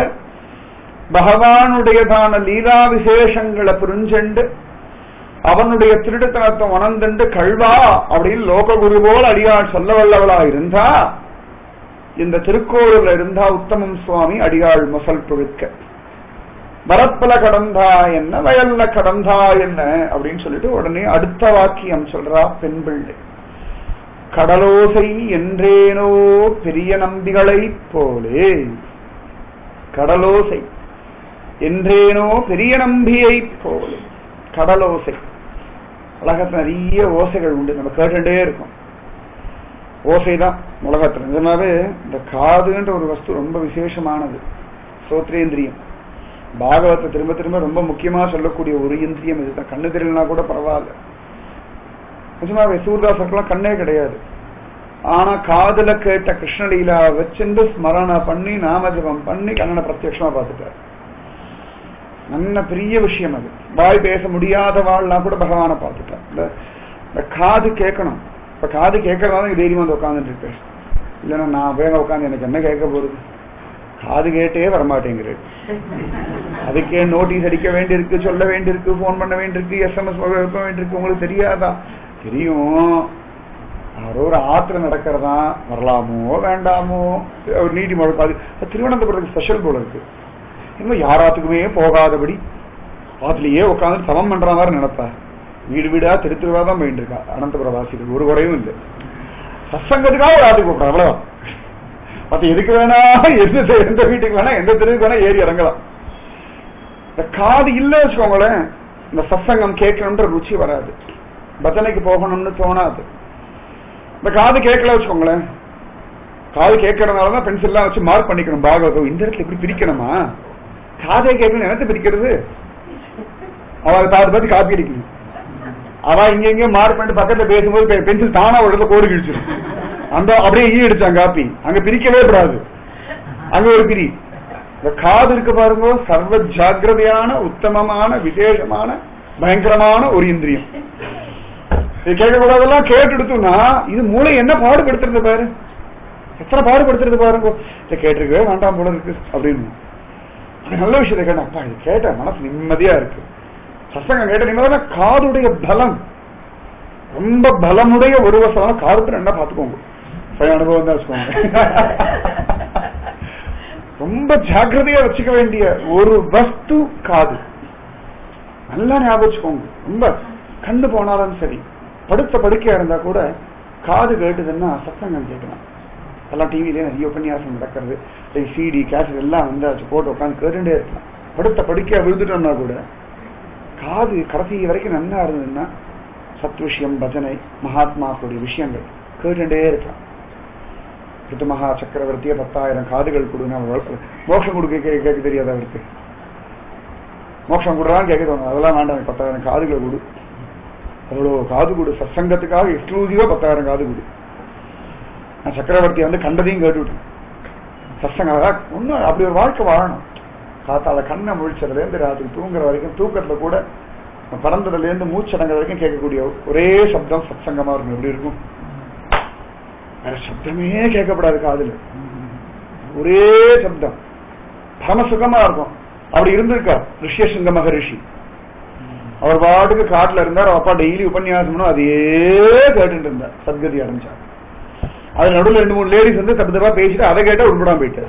பகவானுடையதான லீலா விசேஷங்களை புரிஞ்செண்டு அவனுடைய திருடுத்தனத்தை உணர்ந்துண்டு கல்வா அப்படின்னு லோக குரு போல் அடியாள் சொல்ல வல்லவளா இருந்தா இந்த திருக்கோவில இருந்தா உத்தமம் சுவாமி அடியாள் மசல் புழுக்க வரப்பல கடந்தா என்ன வயல்ல கடந்தா என்ன அப்படின்னு சொல்லிட்டு உடனே அடுத்த வாக்கியம் சொல்றா பெண் பிள்ளை. கடலோசை என்றேனோ பெரிய நம்பிகளை போலே. கடலோசை என்றேனோ பெரிய நம்பியை போலே. கடலோசை உலகத்துல நிறைய ஓசைகள் உண்டு, நம்ம கேட்டுட்டே இருக்கோம். ஓசைதான் உலகத்துல. நிஜமாவே இந்த காதுன்ற ஒரு வஸ்து ரொம்ப விசேஷமானது. சோத்ரேந்திரியம் பாகவத்தை திரும்ப திரும்ப ரொம்ப முக்கியமா சொல்லக்கூடிய ஒரு இந்திரியம் இதுதான். கண்ணு தெரியலனா கூட பரவாயில்ல. நிஜமாவே சூர்தாசருக்கெல்லாம் கண்ணே கிடையாது. ஆனா காதுல கேட்ட கிருஷ்ணலீலா வச்சிருந்து ஸ்மரண பண்ணி நாமஜபம் பண்ணி கண்ணனை பிரத்யட்சமா பார்த்துட்டார். நல்ல பெரிய விஷயம் அது. வாய் பேச முடியாத வாழ்லாம் கூட பகவானை பார்த்துட்டார். இந்த காது கேட்கணும். இப்ப காது கேட்கறதால தைரியம் வந்து உட்காந்துட்டு இருக்கேன். இல்லைன்னா நான் வேக உட்காந்து எனக்கு என்ன கேட்க போறது? காது கேட்டே வரமாட்டேங்கிறது. அதுக்கே நோட்டீஸ் அடிக்க வேண்டியிருக்கு, சொல்ல வேண்டியிருக்கு, போன் பண்ண வேண்டியிருக்கு, எஸ்எம்எஸ் வைக்க வேண்டியிருக்கு. உங்களுக்கு தெரியாதா? தெரியும். யாரோ ஒரு ஆத்துல நடக்கிறதா, வரலாமோ வேண்டாமோ ஒரு நீதி முழக்காது. திருவனந்தபுரத்துக்கு ஸ்பெஷல் போல இருக்கு. இன்னும் யாராத்துக்குமே போகாதபடி ஆத்துலயே உட்காந்து சமம் பண்ற மாதிரி நினைப்பா. வீடு வீடா திரு திருவா தான் போயிட்டு இருக்கா அனந்தபுர வாசிகள். ஒரு குறையும் இல்லை. சத்சங்கத்துக்காக ஒரு ஆத்துக்கு கூப்பிடுறா, அவ்வளவுதான். மத்த எதுக்கு வேணா, எந்த எந்த வீட்டுக்கு வேணா, எந்த தெருவுக்கு வேணா ஏறி இறங்கலாம். இந்த காது இல்ல வச்சுக்கோங்களேன், இந்த சத்சங்கம் கேட்கணும்ன்ற ருச்சி வராது, பஜனைக்கு போகணும்னு தோணாது. இந்த காது கேட்கல வச்சுக்கோங்களேன், காது கேட்கறதுனாலதான் பென்சில்லாம் வச்சு மார்க் பண்ணிக்கணும். பாகவதம் இந்த இடத்துல இப்படி பிரிக்கணுமா, காதே கேட்கணும் என்னத்தை பிரிக்கிறது? அவளை பார்த்து பார்த்து காப்பி அடிக்கணும். அவ இங்க எங்க மார்க் பண்ணிட்டு பக்கத்துல பேசும்போது பென்சில் தானா ஒரு இடத்துல கோடு கிழிச்சிடும். அந்த அப்படியே ஈ அடிச்சான் காப்பி. அங்க பிரிக்கவே கூடாது, அங்க ஒரு பிரி. இந்த காது இருக்கு பாருங்க, சர்வ ஜாக்கிரதையான உத்தமமான விசேஷமான பயங்கரமான ஒரு இந்திரியம். இது கேட்கக்கூடாதெல்லாம் கேட்டு எடுத்தோம்னா இது மூளை என்ன பாடுபடுத்துறது பாரு, எத்தனை பாடுபடுத்துறது பாருங்க. இதை கேட்டிருக்கவே வேண்டாம் போல இருக்கு அப்படின்னு. நல்ல விஷயத்தை கேட்டேன், அப்பா இது கேட்ட மனசு நிம்மதியா இருக்கு. சத்சங்கம் கேட்ட நிம்மதியா. காதுடைய பலம் ரொம்ப பலமுடைய ஒரு வருஷம். காதுக்கு என்ன பாத்துக்கோங்க, அனுபவம் தான் வச்சுக்கோங்க. ரொம்ப ஜாக்கிரதையா வச்சுக்க வேண்டிய ஒரு வஸ்து காது. நல்லா ஞாபகம் வச்சுக்கோங்க. ரொம்ப கண்ணு போனாலும் சரி, படுத்த படுக்கையா இருந்தா கூட காது கேட்டுதுன்னா சத்சங்கம் கேட்கலாம். எல்லாம் டிவிலே நிறைய உபன்யாசம் நடக்கிறது, சிடி கேசட் எல்லாம் வந்து போட்டு உட்காந்து கேட்டுட்டே இருக்கலாம். படுத்த படுக்கையா விழுந்துட்டோம்னா கூட காது கடைசி வரைக்கும் நல்லா இருந்ததுன்னா சத் விஷயம், பஜனை, மகாத்மாக்களுடைய விஷயங்கள் கேட்டுட்டே இருக்கலாம். ரித்து மகா சக்கரவர்த்திய பத்தாயிரம் காதுகள் கொடுங்க, மோட்சம் கொடுக்க கேட்க தெரியாது அவருக்கு. மோட்சம் கொடுறான்னு கேட்க தோணும், அதெல்லாம் வேண்டாம், பத்தாயிரம் காதுகள் கொடு. அவ்வளோ காது கொடு, சத்சங்கத்துக்காக எக்ஸ்க்ளூசிவா பத்தாயிரம் காது கொடு. நான் சக்கரவர்த்தியை வந்து கண்டதையும் கேட்டுவிட்டேன். சத்சங்கம் ஒன்னும் அப்படி ஒரு வாழ்க்கை வாழணும். காத்தால கண்ணை முழிச்சதுல இருந்து ராத்திரி தூங்குற வரைக்கும், தூக்கத்துல கூட பறந்ததுல இருந்து மூச்சடங்குற வரைக்கும் கேட்கக்கூடிய ஒரே சப்தம் சத்சங்கமா இருக்கும். எப்படி இருக்கும்? வேற சப்தமே கேட்கப்படாது காதுல, ஒரே சப்தம், பரம சுகமா இருக்கும். அப்படி இருந்திருக்கா ரிஷ்யசிங்க மகரிஷி. அவர் பாட்டுக்கு காட்டுல இருந்தார், அப்பா டெய்லி உபன்யாசம்னு அதையே கேட்டுட்டு இருந்தார். சத்கதி அடைஞ்சார். அது நடுவில் ரெண்டு மூணு லேடிஸ் வந்து தப்பு தப்பா பேசிட்டு அதை கேட்டா உருப்படாம போயிட்டார்.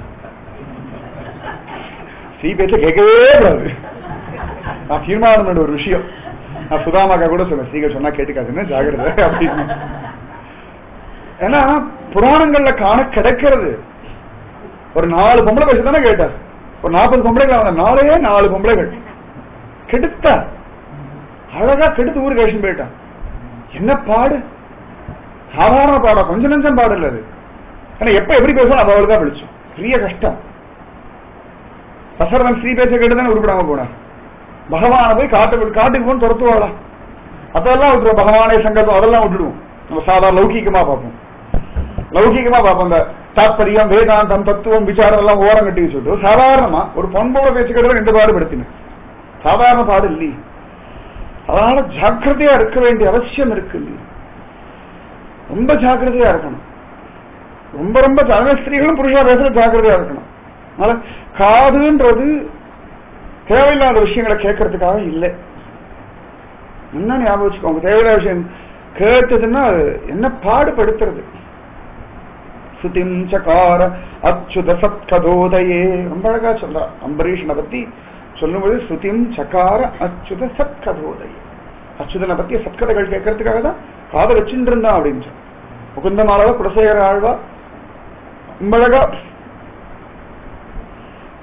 ஸ்ரீ பேச்ச கேட்கவே கூடாது. நான் தீர்மானம் பண்ண ஒரு விஷயம், நான் சுதாமாக்கா கூட சொன்னேன், ஸ்ரீகள் சொன்னா கேட்டுக்காதுன்னு ஜாகிரதை அப்படின்னு. ஏன்னா புராணங்கள்ல காண கிடைக்கிறது. ஒரு நாலு பொம்பளை பேச தானே கேட்டார். ஒரு நாற்பது பொம்பளைகள், நாலே நாலு பொம்பளைகள் கெடுத்த அழகா கெடுத்து ஊருக்கு கழிச்சு போயிட்டான். என்ன பாடு, சாதாரண பாடா, கொஞ்சம் நஞ்சம் பாடு இல்ல அது. ஏன்னா எப்ப எப்படி பேசணும் அப்ப அவளுக்கு தான் பிடிச்சோம். பெரிய கஷ்டம். தசரதன் ஸ்ரீ பேச கேட்டுதானே உருப்படாம போனார். பகவான போய் காட்டு காட்டுக்கு போன்னு துரத்துவாளா, அதெல்லாம் விட்டுருவோம். பகவானே சங்கல்பம் அதெல்லாம் விட்டுடுவோம். நம்ம சாதாரண லௌகிகமா பார்ப்போம், லௌகிகமா பார்ப்போம். இந்த தாத்பரியம், வேதாந்தம், தத்துவம், விசாரம் எல்லாம் ஓரம் கட்டி வச்சுட்டு சாதாரணமா ஒரு பொன்போட பேச்சுக்கிறது ரெண்டு பாடுபடுத்தின சாதாரண பாடு இல்லையே. அதனால ஜாக்கிரதையா இருக்க வேண்டிய அவசியம் இருக்கு இல்லையா? ரொம்ப ஜாக்கிரதையா இருக்கணும். ரொம்ப ரொம்ப ஸ்திரீகளும் புருஷா பேசுற ஜாக்கிரதையா இருக்கணும். அதனால காதுன்றது தேவையில்லாத விஷயங்களை கேட்கறதுக்காக இல்லை. என்ன ஞாபகம் வச்சுக்கோங்க, தேவையில்லாத விஷயம் கேட்டதுன்னா என்ன பாடுபடுத்துறது. சுதிம் சகார அச்சுத சத்கதோதயே ரொம்ப அழகா சொல்றா அம்பரீஷனை பத்தி சொல்லும்போது. சுதிம் சகார அச்சுத சத்கதோதயே, அச்சுதனை பத்தி சத்கதைகள் கேட்கறதுக்காக தான் காதை வச்சுட்டு இருந்தான் அப்படின்னு சொல்லி முகுந்தமாலவ குலசேகர ஆழ்வா ரொம்ப அழகா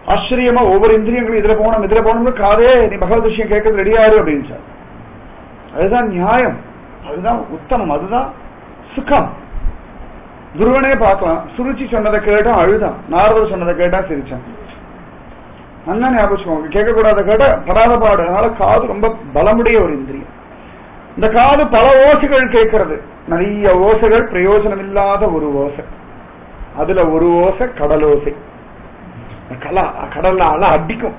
ஆச்சரியமா ஒவ்வொரு இந்திரியங்களும் இதுல போனோம் இதுல போனோம், காதே நீ பகவத் விஷயம் கேட்கறது ரெடியாரு அப்படின்னு சார். அதுதான் நியாயம், அதுதான் உத்தமம், அதுதான் சுகம். துருவனே பார்க்கலாம், சுருச்சி சொன்னதை கேட்டா அழுதான், நாரதர் சொன்னதை கேட்டா சிரிச்சான். நல்லா ஞாபகம், கேட்கக்கூடாத கேட்ட படாத பாடு. அதனால காது ரொம்ப பலமுடைய ஒரு இந்திரியம். இந்த காது பல ஓசைகள் கேட்கறது, நிறைய ஓசைகள், பிரயோஜனம் இல்லாத ஒரு ஓசை. அதுல ஒரு ஓசை கடலோசை. கலா கடல்ல அல அடிக்கும்.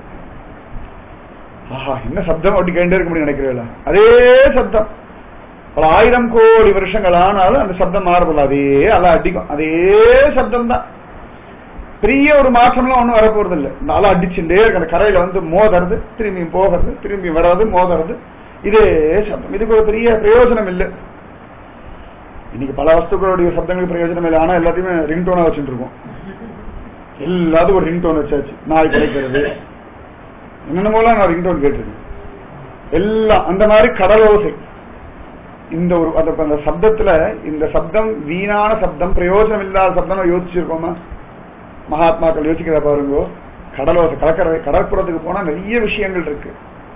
ஆஹா, என்ன சப்தம் அப்படி கேட்டே இருக்க முடியும் நினைக்கிறீங்களா? அதே சப்தம் பல ஆயிரம் கோடி வருஷங்கள் ஆனாலும் அந்த சப்தம் மாறுதில்ல, அதே அல அடிக்கும், அதே சப்தம் தான். பெரிய ஒரு மாற்றம்லாம் ஒன்றும் வரப்போறது இல்லை. இந்த அலை அடிச்சுட்டே இருக்கு, அந்த கரையில வந்து மோதுறது, திரும்பி போகிறது, திரும்பி வர்றது, மோதுறது, இதே சப்தம். இதுக்கு ஒரு பெரிய பிரயோஜனம் இல்லை. இன்னைக்கு பல வஸ்துக்களுடைய சப்தங்களுக்கு பிரயோஜனம் இல்லை, ஆனா எல்லாத்தையுமே ரிங்டோனா வச்சுட்டு இருக்கோம். எல்லாத்துக்கும் ஒரு ரிங்டோன் வச்சாச்சு. நாய் கிடைக்கிறது, என்னென்னமோலாம் நான் ரிங்டோன் கேட்டிருக்கேன் எல்லாம். அந்த மாதிரி கடலோசை. இந்த ஒரு அந்த சப்தத்துல, இந்த சப்தம் வீணான சப்தம், பிரயோஜனம் இல்லாத சப்தம் யோசிச்சிருக்கோமா? மகாத்மாக்கள் யோசிக்கிற பாருங்க. கடலோசை, கடற்கரை கடற்புறத்துக்கு போனா நிறைய விஷயங்கள் இருக்கு.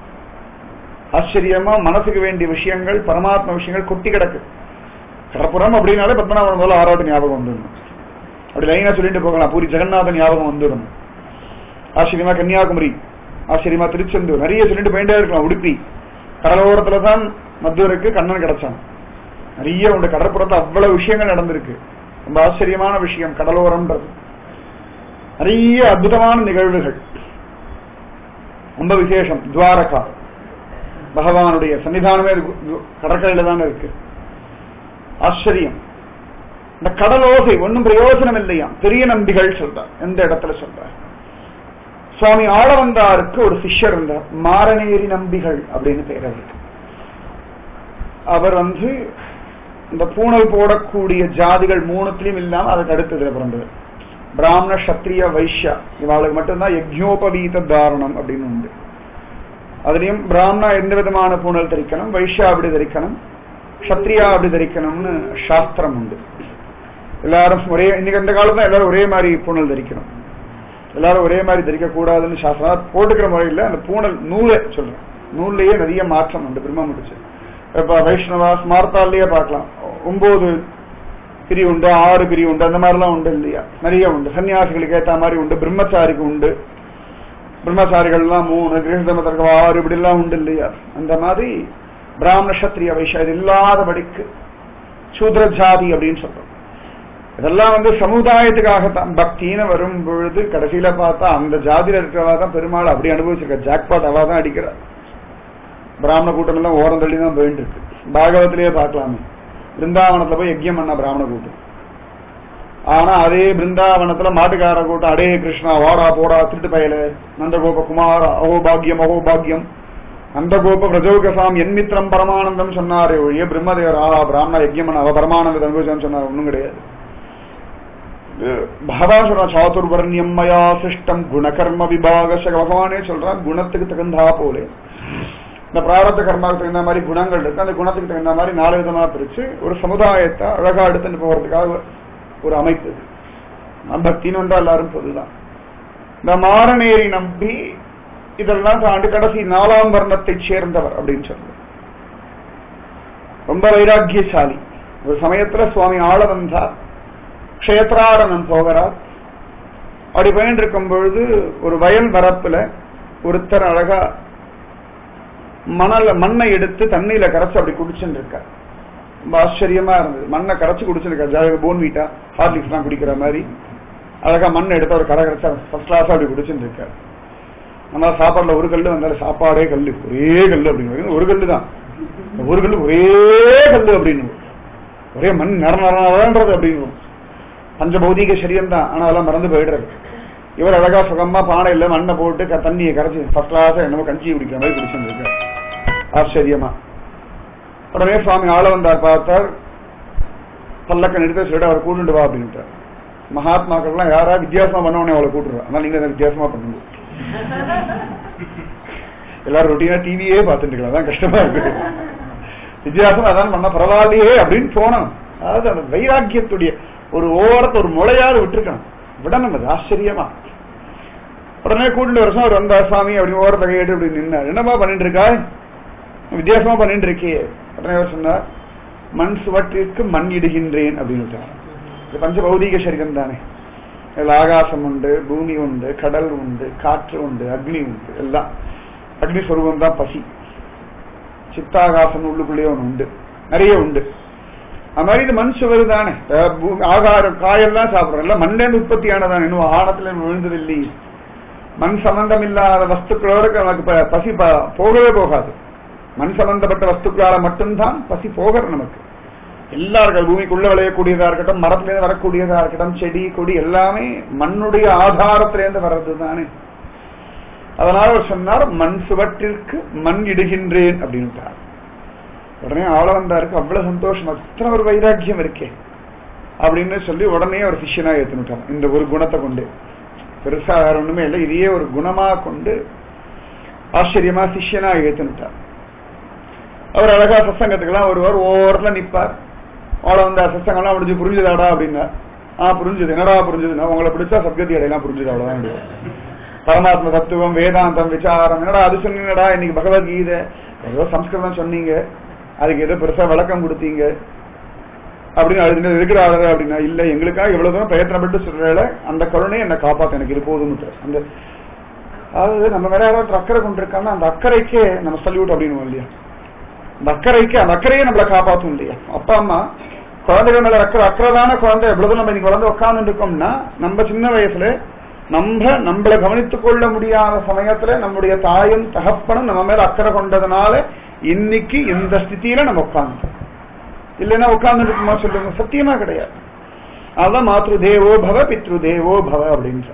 ஆச்சரியமா மனசுக்கு வேண்டிய விஷயங்கள், பரமாத்ம விஷயங்கள் கொட்டி கிடக்கு. கடற்புறம் அப்படின்னாலே பத்மநாபன் முதல்ல ஆராட்டு ஞாபகம் வந்துடணும். அப்படி லைனா சொல்லிட்டு போகலாம். பூரி ஜெகநாதன் ஞாபகம் வந்துடும். ஆச்சரியமா கன்னியாகுமரி, ஆச்சரியமா திருச்செந்தூர், நிறைய சொல்லிட்டு போயிட்டே இருக்கலாம். உடுப்பி கடலோரத்துலதான் மதுரைக்கு கண்ணன் கிடைச்சான். நிறைய உண்டு கடற்புறத்துல அவ்வளவு விஷயங்கள் நடந்திருக்கு. ரொம்ப ஆச்சரியமான விஷயம் கடலோரம்ன்றது. நிறைய அற்புதமான நிகழ்வுகள், ரொம்ப விசேஷம். துவாரகா பகவானுடைய சன்னிதானமே கடற்கரையில தான் இருக்கு. ஆச்சரியம். இந்த கடலோசை ஒன்னும் பிரயோஜனம் இல்லையா? பெரிய நம்பிகள் சொல்றார். எந்த இடத்துல சொல்றார்? சுவாமி ஆளவந்தாருக்கு ஒரு சிஷ்யர் இருந்தார், மாரணேரி நம்பிகள் அப்படின்னு பேர் இருக்கு. அவர் வந்து இந்த பூணல் போடக்கூடிய ஜாதிகள் மூணுத்திலையும் இல்லாம அதுக்கு அடுத்ததுல பிறந்தவர். பிராமண, சத்திரிய, வைஷ்யா இவாளுக்கு மட்டும்தான் யஜ்ஞோபவீத தாரணம் அப்படின்னு உண்டு. அதுலயும் பிராமணா எந்த விதமான பூணல் தரிக்கணும், வைஷ்யா அப்படி தரிக்கணும், சத்திரியா அப்படி தரிக்கணும்னு சாஸ்திரம் உண்டு. எல்லாரும் ஒரே, இன்னைக்கு அந்த காலத்துல எல்லாரும் ஒரே மாதிரி பூணல் தரிக்கணும், எல்லாரும் ஒரே மாதிரி தரிக்க கூடாதுன்னு சாஸ்திரம் போட்டுக்கிற முறையில் அந்த பூணல் நூலை சொல்றேன். நூல்லையே நிறைய மாற்றம் உண்டு. பிரம்ம முடிச்சு இப்ப வைஷ்ணவா ஸ்மார்த்தாலேயே பார்க்கலாம், ஒன்பது பிரிவு உண்டு, ஆறு பிரிவு உண்டு, அந்த மாதிரிலாம் உண்டு இல்லையா? நிறைய உண்டு. சன்னியாசிகளுக்கு ஏற்ற மாதிரி உண்டு, பிரம்மச்சாரிக்கு உண்டு, பிரம்மச்சாரிகள்லாம் மூணு, கிரகதமத்திற்கு ஆறு, இப்படி எல்லாம் உண்டு இல்லையா? அந்த மாதிரி பிராமண, சத்திரிய, வைஷ்யா இது இல்லாதபடிக்கு சூத்ர ஜாதி அப்படின்னு சொல்றோம். இதெல்லாம் வந்து சமுதாயத்துக்காகத்தான். பக்தின்னு வரும் பொழுது கடைசியில பார்த்தா அந்த ஜாதியில இருக்கிறவா தான் பெருமாள் அப்படி அனுபவிச்சிருக்க. ஜாக்பாட் அவா தான் அடிக்கிறார். பிராமண கூட்டம் எல்லாம் ஓரம் தள்ளி தான் போயிட்டு இருக்கு. பாகவத்திலேயே பார்க்கலாமே, பிருந்தாவனத்துல போய் யஜ்யம் பண்ண பிராமண கூட்டம். ஆனா அதே பிருந்தாவனத்துல மாட்டுக்கார கூட்டம், அடே கிருஷ்ணா வாடா போடா திருட்டு பயல, நந்தகோப குமார அகோபாகியம் அகோபாகியம், நந்தகோப பிரஜோகசாம் என் மித்திரம் பரமானந்தம் சொன்னாரே ஒழிய பிரம்மதேவர் ஆஹா பிராமண யஜ்யம் பண்ண அவ பரமானந்த அனுபவிச்சான்னு சொன்னார். ஒண்ணும் கிடையாது. பகவான் சொல்றான், சாதுர்வர்ணியம் மயா சிருஷ்டம் குணகர்ம விபாக. பகவானே சொல்றான், குணத்துக்கு தகுந்தா போலே இந்த பிராரத்த கர்மாவுக்கு தகுந்த மாதிரி குணங்கள் இருக்கு. அந்த குணத்துக்கு தகுந்த மாதிரி நாலு விதமா பிரிச்சு ஒரு சமுதாயத்தை அழகா எடுத்துட்டு போகிறதுக்காக ஒரு அமைப்பு. பக்தின்னு வந்தா எல்லாரும் பொதுதான். இந்த மாரணேரி நம்பி இதெல்லாம் தாண்டி கடைசி நாலாம் வர்ணத்தை சேர்ந்தவர் அப்படின்னு சொல்ற ரொம்ப வைராக்கியசாலி. ஒரு சமயத்துல சுவாமி ஆள வந்தார், க்ஷேத்ராரணம் போகிறார். அப்படி போயிட்டு இருக்கும் பொழுது ஒரு வயல் வரப்புல ஒருத்தர் அழகா மணல மண்ணை எடுத்து தண்ணியில கரைச்சு அப்படி குடிச்சுட்டு இருக்கார். ரொம்ப ஆச்சரியமா இருந்தது. மண்ணை கரைச்சு குடிச்சுருக்காரு. ஜாலியாக போன்வீட்டா ஹார்லிக்ஸ் எல்லாம் குடிக்கிற மாதிரி அழகா மண் எடுத்து ஒரு கரை கரைச்சா ஃபர்ஸ்ட் கிளாஸா அப்படி குடிச்சுட்டு இருக்காரு. நம்ம சாப்பாடுல ஒரு கல்லு வந்தாலும் சாப்பாடே கல்லு, ஒரே கல்லு அப்படின்னு ஒரு கல்லு தான், ஒரு கல்லு ஒரே கல்லு அப்படின்னு, ஒரே மண் நர நரன்றது அப்படின்னு. பஞ்சபௌதிக சரீரம் தான், ஆனா அதெல்லாம் மறந்து போயிடுறது. இவர் அழகா சுகமா பானையில மண்ணை போட்டு தண்ணியை கரைச்சி ஃபர்ஸ்ட் கிளாஸா என்னமோ கஞ்சி குடிக்கிற மாதிரி குடிச்சுட்டு இருக்காரு. ஆச்சரியமா. உடனே சுவாமி ஆள வந்தார், பார்த்தார், பல்லக்க நிறுத்த சொல்லிட்டு அவர் கூட்டுட்டு வா அப்படின்ட்டார். மகாத்மாக்கள் எல்லாம் யாரா வித்தியாசமா பண்ணவனே அவளை கூட்டுருவா, அதனால நீங்க வித்தியாசமா பண்ணுங்க. எல்லாரும் ரொட்டீனா டிவியே பார்த்துட்டு இருக்கலாம், அதான் கஷ்டமா இருக்கு. வித்தியாசமா அதான் பண்ண பரவாயில்லையே அப்படின்னு தோணும். அதாவது அந்த வைராக்கியத்துடைய ஒரு ஓரத்தை ஒரு முளையாவது விட்டுருக்கணும், விடணும். அது ஆச்சரியமா. உடனே கூட்டிட்டு வருஷம் அவர் வந்தா, சாமி அப்படின்னு ஓரத்தை கேட்டு அப்படி நின்னார். என்னப்பா பண்ணிட்டு இருக்கா? வித்தியாசமா பண்ணிட்டு இருக்கே. உடனே சொன்னார், மண் சுவற்றிற்கு மண் இடுகின்றேன் அப்படின்னு. இது பஞ்ச பௌதிக சரீரம் தானே. இதுல ஆகாசம் உண்டு, பூமி உண்டு, கடல் உண்டு, காற்று உண்டு, அக்னி உண்டு. எல்லாம் அக்னி சொரூபம் தான் பசி. சித்தாகாசம் உள்ளுக்குள்ளேயே ஒன்று உண்டு, நிறைய உண்டு. அது மாதிரி இது மண் சுவர் தானே. ஆகாரம் காயெல்லாம் சாப்பிடுறோம், எல்லாம் மண்லேருந்து உற்பத்தி ஆனதான். இன்னும் ஆழத்துல விழுந்ததில்லை. மண் சம்பந்தம் இல்லாத வஸ்துக்களோட நமக்கு பசி போகவே போகாது. மண் சம்பந்தப்பட்ட வஸ்துக்களால மட்டும்தான் பசி போகிற நமக்கு. எல்லாருக்கும் பூமிக்குள்ள விளையக்கூடியதா இருக்கட்டும், மரத்திலேருந்து வரக்கூடியதா இருக்கட்டும், செடி கொடி எல்லாமே மண்ணுடைய ஆதாரத்திலேருந்து வர்றது தானே. அதனால அவர் சொன்னார், மண் சுவற்றிற்கு மண் இடுகின்றேன் அப்படின்ட்டார். உடனே ஆளவந்தாருக்கு அவ்வளவு சந்தோஷம், அத்தனை ஒரு வைராக்கியம் இருக்கே அப்படின்னு சொல்லி உடனே அவர் சிஷ்யனா ஏத்துனுட்டார். இந்த ஒரு குணத்தை கொண்டு, பெருசா வேற ஒண்ணுமே இல்லை, இதையே ஒரு குணமா கொண்டு ஆச்சரியமா சிஷ்யனா ஏத்துனுட்டார். அவர் அழகா சத்சங்கத்துக்கெல்லாம் ஒருவர் ஓரத்துல நிப்பார். ஆளவந்தார் சத்சங்கம்லாம் முடிஞ்சு புரிஞ்சுதாடா அப்படின்னா, ஆஹ் புரிஞ்சுது. என்னடா புரிஞ்சுதுன்னா, உங்களை பிடிச்சா சத்கதி அடையலாம், புரிஞ்சுது, அவ்வளவுதான். பரமாத்ம தத்துவம், வேதாந்தம், விசாரம், என்னடா அது சொன்னீங்கடா, இன்னைக்கு பகவத்கீதை ஏதோ சம்ஸ்கிருதம் சொன்னீங்க, அதுக்கு ஏதோ பெருசா விளக்கம் கொடுத்தீங்க அப்படின்னு அது இருக்கிறாரு அப்படின்னா, இல்ல எங்களுக்காக எவ்வளவு தூரம் பிரயத்தனப்பட்டு சொல்ற அந்த கருணை என்னை காப்பாத்த எனக்கு இது போதும்னு. அந்த அதாவது நம்ம வேற யாராவது அக்கறை கொண்டிருக்காங்கன்னா அந்த அக்கறைக்கே நம்ம சல்யூட் அப்படின்னு இல்லையா. அந்த அக்கறைக்கு அந்த அக்கறையே நம்மளை காப்பாற்றும் இல்லையா. அப்பா அம்மா குழந்தைகள் மேல அக்கறை அக்கறைதான குழந்தை எவ்வளவு நம்ம இன்னைக்கு குழந்தை உட்கார்ந்து இருக்கோம்னா, நம்ம சின்ன வயசுல நம்ம நம்மளை கவனித்துக் கொள்ள முடியாத சமயத்துல நம்முடைய தாயும் தகப்பனும் நம்ம மேல அக்கறை கொண்டதுனால இன்னைக்கு இந்த ஸ்திதியில நம்ம உட்கார்ந்து, இல்லைன்னா உட்கார்ந்து இருக்குமா சொல்லுங்க? சத்தியமா கிடையாது. அதான் மாத்ரு தேவோ பவ பித்ரு தேவோ பவ அப்படின்ற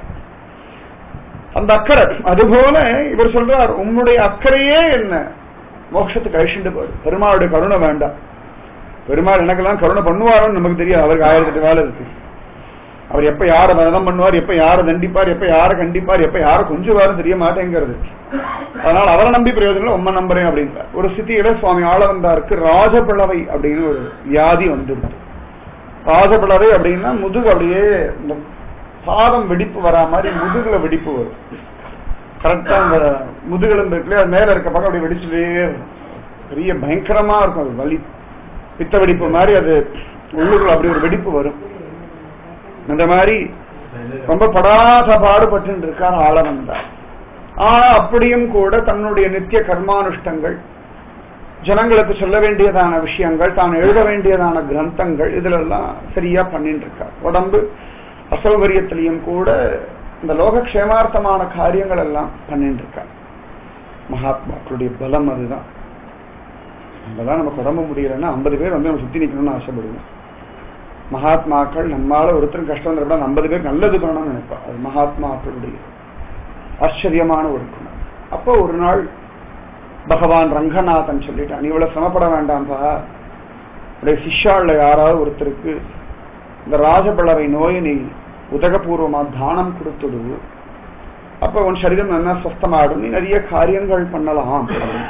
அந்த அக்கறை. அதுபோல இவர் சொல்றார், உன்னுடைய அக்கறையே என்ன மோட்சத்துக்கு அழிச்சுட்டு போடு. பெருமாளுடைய கருணை வேண்டாம். பெருமாள் எனக்கெல்லாம் கருணை பண்ணுவாரோன்னு நமக்கு தெரியாது. அவருக்கு ஆயிரத்தி எட்டு வேலை இருக்கு. அவர் எப்ப யார மதம் பண்ணுவார், எப்ப யார தண்டிப்பார், எப்ப யார கண்டிப்பார், எப்ப யார கொஞ்சுவாரும் தெரிய மாட்டேங்கிறது. அதனால அவரை நம்பி பிரயோஜனம், உண்மை நம்புறேன் அப்படின்ற ஒரு ஸ்திதியில சுவாமி ஆளவந்தாருக்கு ராஜபிளவை அப்படின்னு ஒரு வியாதி வந்துருக்கு. ராஜபிளவை அப்படின்னா முதுகு அப்படியே இந்த பாதம் வெடிப்பு வரா மாதிரி முதுகுல வெடிப்பு வரும். கரெக்டா அந்த முதுகெலும்பு இருக்குல்லையே, அது மேல இருக்க பக்கம் அப்படி வெடிச்சுட்டே பெரிய பயங்கரமா இருக்கும். அது வலி பித்த வெடிப்பு மாதிரி, அது உள்ளுக்குள்ள அப்படி ஒரு வெடிப்பு வரும். அந்த மாதிரி ரொம்ப படாத பாடுபட்டு இருக்கார் ஆளவந்தார். ஆனா அப்படியும் கூட தன்னுடைய நித்திய கர்மானுஷ்டங்கள், ஜனங்களுக்கு சொல்ல வேண்டியதான விஷயங்கள், தான் எழுத வேண்டியதான கிரந்தங்கள், இதுல எல்லாம் சரியா பண்ணிட்டு இருக்கார். உடம்பு அசௌகரியத்திலையும் கூட இந்த லோகக்ஷேமார்த்தமான காரியங்கள் எல்லாம் பண்ணிட்டு இருக்கார். மகாத்மாக்களுடைய பலம் அதுதான். நம்மதான் நமக்கு உடம்பு முடியலன்னா ஐம்பது பேர் வந்து நம்ம சுத்தி நிக்கணும்னு ஆசைப்படுவோம். மகாத்மாக்கள் நம்மளால ஒருத்தரும் கஷ்டம் வந்துட ஐம்பது பேர் நல்லது பண்ணணும்னு நினைப்பா. அது மகாத்மாக்களுடைய ஆச்சரியமான ஒரு குணம். அப்போ ஒரு நாள் பகவான் ரங்கநாதன் சொல்லிட்டான், நீ இவ்வளவு சிரமப்பட வேண்டாம்பா, உடைய சிஷ்யால யாராவது ஒருத்தருக்கு இந்த ராஜபிளவை நோயை நீ உதகபூர்வமா தானம் கொடுத்துடு, அப்ப உன் சரீரம் நல்லா சுத்தமாடும், நீ நிறைய காரியங்கள் பண்ணலாம்.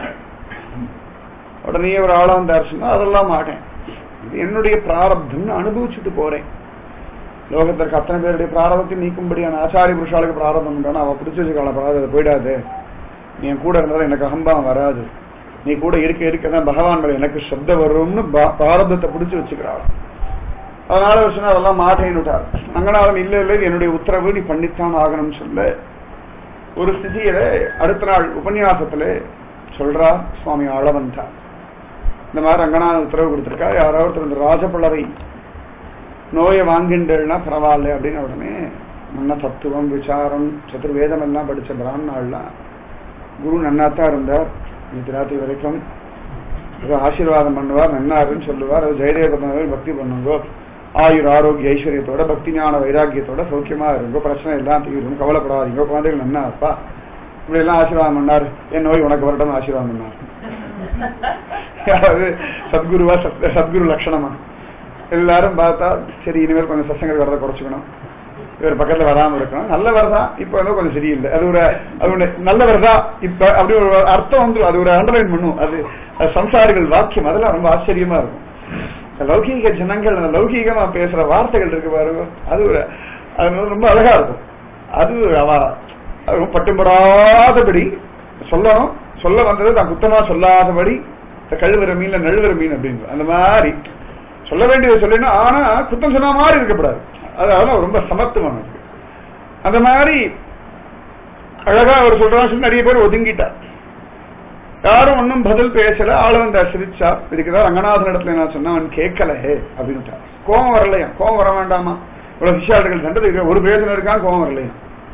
உடனே ஒரு ஆளா வந்தார் சொன்னா, அதெல்லாம் மாட்டேன், இது என்னுடைய பிராரப்தம்னு அனுபவிச்சுட்டு போறேன். லோகத்திற்கு அத்தனை பேருடைய பிராரபத்தை நீக்கும்படியான ஆச்சாரிய புருஷாளுக்கு பிராரபம் உண்டானா அவ பிடிச்சி வச்சுக்கான பிராரத போயிடாது, நீ என் கூட இருந்தாலும் எனக்கு அகம்பாவம் வராது, நீ கூட இருக்க இருக்கதான் பகவான் எனக்கு சப்த வரும்னு பிராரபத்தை பிடிச்சு வச்சுக்கிறாள். அதனால சொன்னா அதெல்லாம் மாட்டேன்னு விட்டார். அங்கனாலும் இல்ல இல்லை என்னுடைய உத்தரவு, நீ பண்ணித்தான் ஆகணும்னு சொல்ல ஒரு ஸ்திதியில அடுத்த நாள் உபன்யாசத்துல சொல்றா சுவாமி ஆளவந்தார், இந்த மாதிரி ரங்கநாத உத்தரவு கொடுத்திருக்கா, யாராவது இந்த ராஜபிளவை நோயை வாங்கின்றா பரவாயில்ல அப்படின்னு. உடனே நல்ல தத்துவம் விசாரம் சதுர்வேதம் எல்லாம் படிச்ச பிராமணாள்லாம் குரு நன்னாத்தான் இருந்தார். நேற்று ராத்திரி வரைக்கும் ஏதோ ஆசீர்வாதம் பண்ணுவார், நன்னாருன்னு சொல்லுவார். அது ஜெயதேவ பக்தி பண்ணுங்கோ, ஆயுர் ஆரோக்கிய ஐஸ்வர்யத்தோட பக்தி ஞான வைராக்கியத்தோட சௌக்கியமா இருங்கோ, பிரச்சனை எல்லாம் தீரும், கவலைப்படாதீங்க, குழந்தைகள் நன்னா அப்பா இப்படி எல்லாம் ஆசீர்வாதம் பண்ணார். என் நோய் உனக்கு வரட்டும் ஆசீர்வாதம் பண்ணார். யாராவது சத்குருவா சத்குரு லட்சணமா? எல்லாரும் பார்த்தா சரி இனிமேல் கொஞ்சம் சசங்கள் வரதை குறைச்சிக்கணும், இவர் பக்கத்துல வராம இருக்கணும், நல்ல வரதா இப்ப வந்து கொஞ்சம் சரியில்லை, அது ஒரு அது நல்ல வரதா இப்ப அப்படி ஒரு அர்த்தம் வந்து அது ஒரு அண்டர்லைன் பண்ணும். அது சம்சாரிகள் வாக்கியம், அதெல்லாம் ரொம்ப ஆச்சரியமா இருக்கும். லௌகீக ஜனங்கள் அந்த லௌகீகமா பேசுற வார்த்தைகள் இருக்கு பாருங்க, அது ஒரு அது ரொம்ப அழகா இருக்கும். அது அவ பட்டும்படாதபடி சொல்லணும், சொல்ல வந்தது தான் குத்தமா சொல்லாதபடி கழுவுற மீன்ல நழுவுற மீன் அப்படின்னு அந்த மாதிரி சொல்ல வேண்டியதை சொல்லினா ஆனா குத்தம் சொன்ன மாதிரி இருக்கக்கூடாது. அதாவது ரொம்ப சமத்துவம் இருக்கு. அந்த மாதிரி அழகா அவர் சொல்றான்னு நிறைய பேர் ஒதுங்கிட்டார். யாரும் ஒன்னும் பதில் பேசல. ஆள வந்த சிரிச்சா இதுக்குதான் ரங்கநாதன் இடத்துல நான் சொன்ன அவன் கேட்கலையே அப்படின்னு. கோபம் வரலையா? கோபம் வர வேண்டாமா? இவ்வளவு சிஷ்யார்கள் தண்டது ஒரு பேசல இருக்கான், கோபம் வரலையா?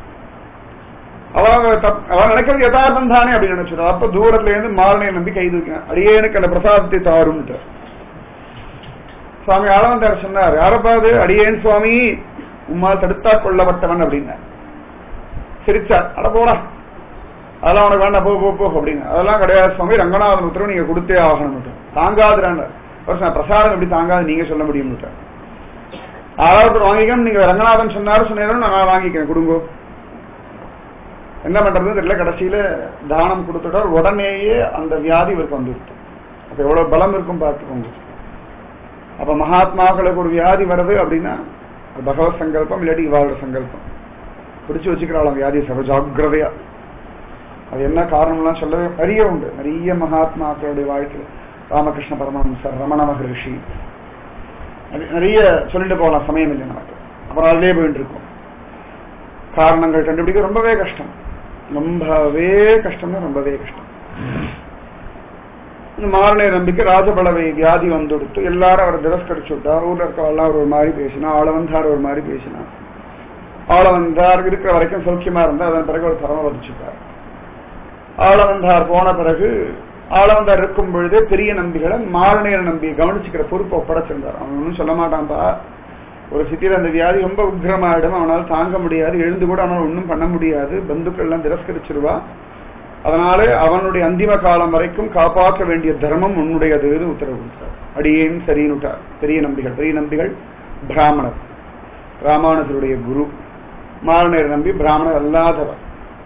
அவங்க அவன் நினைக்கிறது யதார்த்தம் தானே அப்படின்னு நினைச்சிடும். அப்ப தூரத்துல இருந்து மாரணையை நம்பி கை தூக்கினான். அடியேனுக்கு அந்த பிரசாதத்தை தாரும்ட்டு சுவாமி ஆளவந்தார் சொன்னார். யாரப்பாது? அடியேன் சுவாமி, உம்மால் தடுத்தா கொள்ளப்பட்டவன் அப்படின்னா. சிரிச்சார். அட போடா, அதெல்லாம் உனக்கு வேண்டாம், போ போ அப்படின்னு. அதெல்லாம் கிடையாது சுவாமி, ரங்கநாதன் உத்தரவு நீங்க கொடுத்தே ஆகணும். தாங்காதுறாங்க பிரசாதம் எப்படி தாங்காது நீங்க சொல்ல முடியும். ஆறாவது வாங்கிக்கணும், நீங்க ரங்கநாதன் சொன்னாரு சொன்னேன், நான் வாங்கிக்கிறேன், கொடுங்கோ. என்ன பண்றது தெரியல. கடைசியில தானம் கொடுத்துட்டார். உடனேயே அந்த வியாதி இவருக்கு வந்துருக்கு. அப்ப எவ்வளவு பலம் இருக்கும் பார்த்துக்கோங்க. அப்ப மகாத்மாக்களுக்கு ஒரு வியாதி வருது அப்படின்னா பகவத் சங்கல்பம், இல்லாட்டி இவாளோட சங்கல்பம். பிடிச்சு வச்சுக்கிறாள் வியாதியை சர்வ ஜாக்கிரதையா. அது என்ன காரணம்லாம் சொல்லவே நிறைய உண்டு. நிறைய மகாத்மாக்களுடைய வாழ்க்கையில் ராமகிருஷ்ண பரமஹம்சர், ரமண மகரிஷி, நிறைய சொல்லிட்டு போகலாம், சமயம் இல்லை நமக்கு. அப்புறம் அதிலே போயிட்டு இருக்கும். காரணங்கள் கண்டுபிடிக்க ரொம்பவே கஷ்டம், ரொம்பவே கஷ்டம்னா ரொம்பவே கஷ்டம். மாரணை நம்பிக்கை ராஜபலவை வியாதி வந்துடுத்து எல்லாரும் அவரை திரஸ்கரிச்சு விட்டார். ஊர்ல இருக்கவெல்லாம் ஒரு மாதிரி பேசினா, ஆளவந்தார் ஒரு மாதிரி பேசினா. ஆளவந்தார் இருக்கிற வரைக்கும் சௌக்கியமா இருந்தா அதன் பிறகு ஒரு தரம வதிச்சுட்டார். ஆளவந்தார் போன பிறகு ஆளவந்தார் இருக்கும் பொழுதே பெரிய நம்பிகளை மாரணையர் நம்பியை கவனிச்சுக்கிற பொறுப்பை ஒப்படைச்சிருந்தார். அவன் ஒன்னும் சொல்ல மாட்டான்பா, ஒரு சித்தியில அந்த வியாதி ரொம்ப உக்ரமாயிடும், அவனால் தாங்க முடியாது, எழுந்து கூட அவனால் ஒன்றும் பண்ண முடியாது, பந்துக்கள் எல்லாம் திரஸ்கரிச்சிருவா, அதனால அவனுடைய அந்திம காலம் வரைக்கும் காப்பாற்ற வேண்டிய தர்மம் உன்னுடையது உத்தரவு கொடுத்தார். அடியேன் சரின்னுட்டார். பெரிய நம்பிகள் பெரிய நம்பிகள் பிராமணர், ராமானுஜருடைய குரு. மாரணையர் நம்பி பிராமணர் அல்லாதவர்.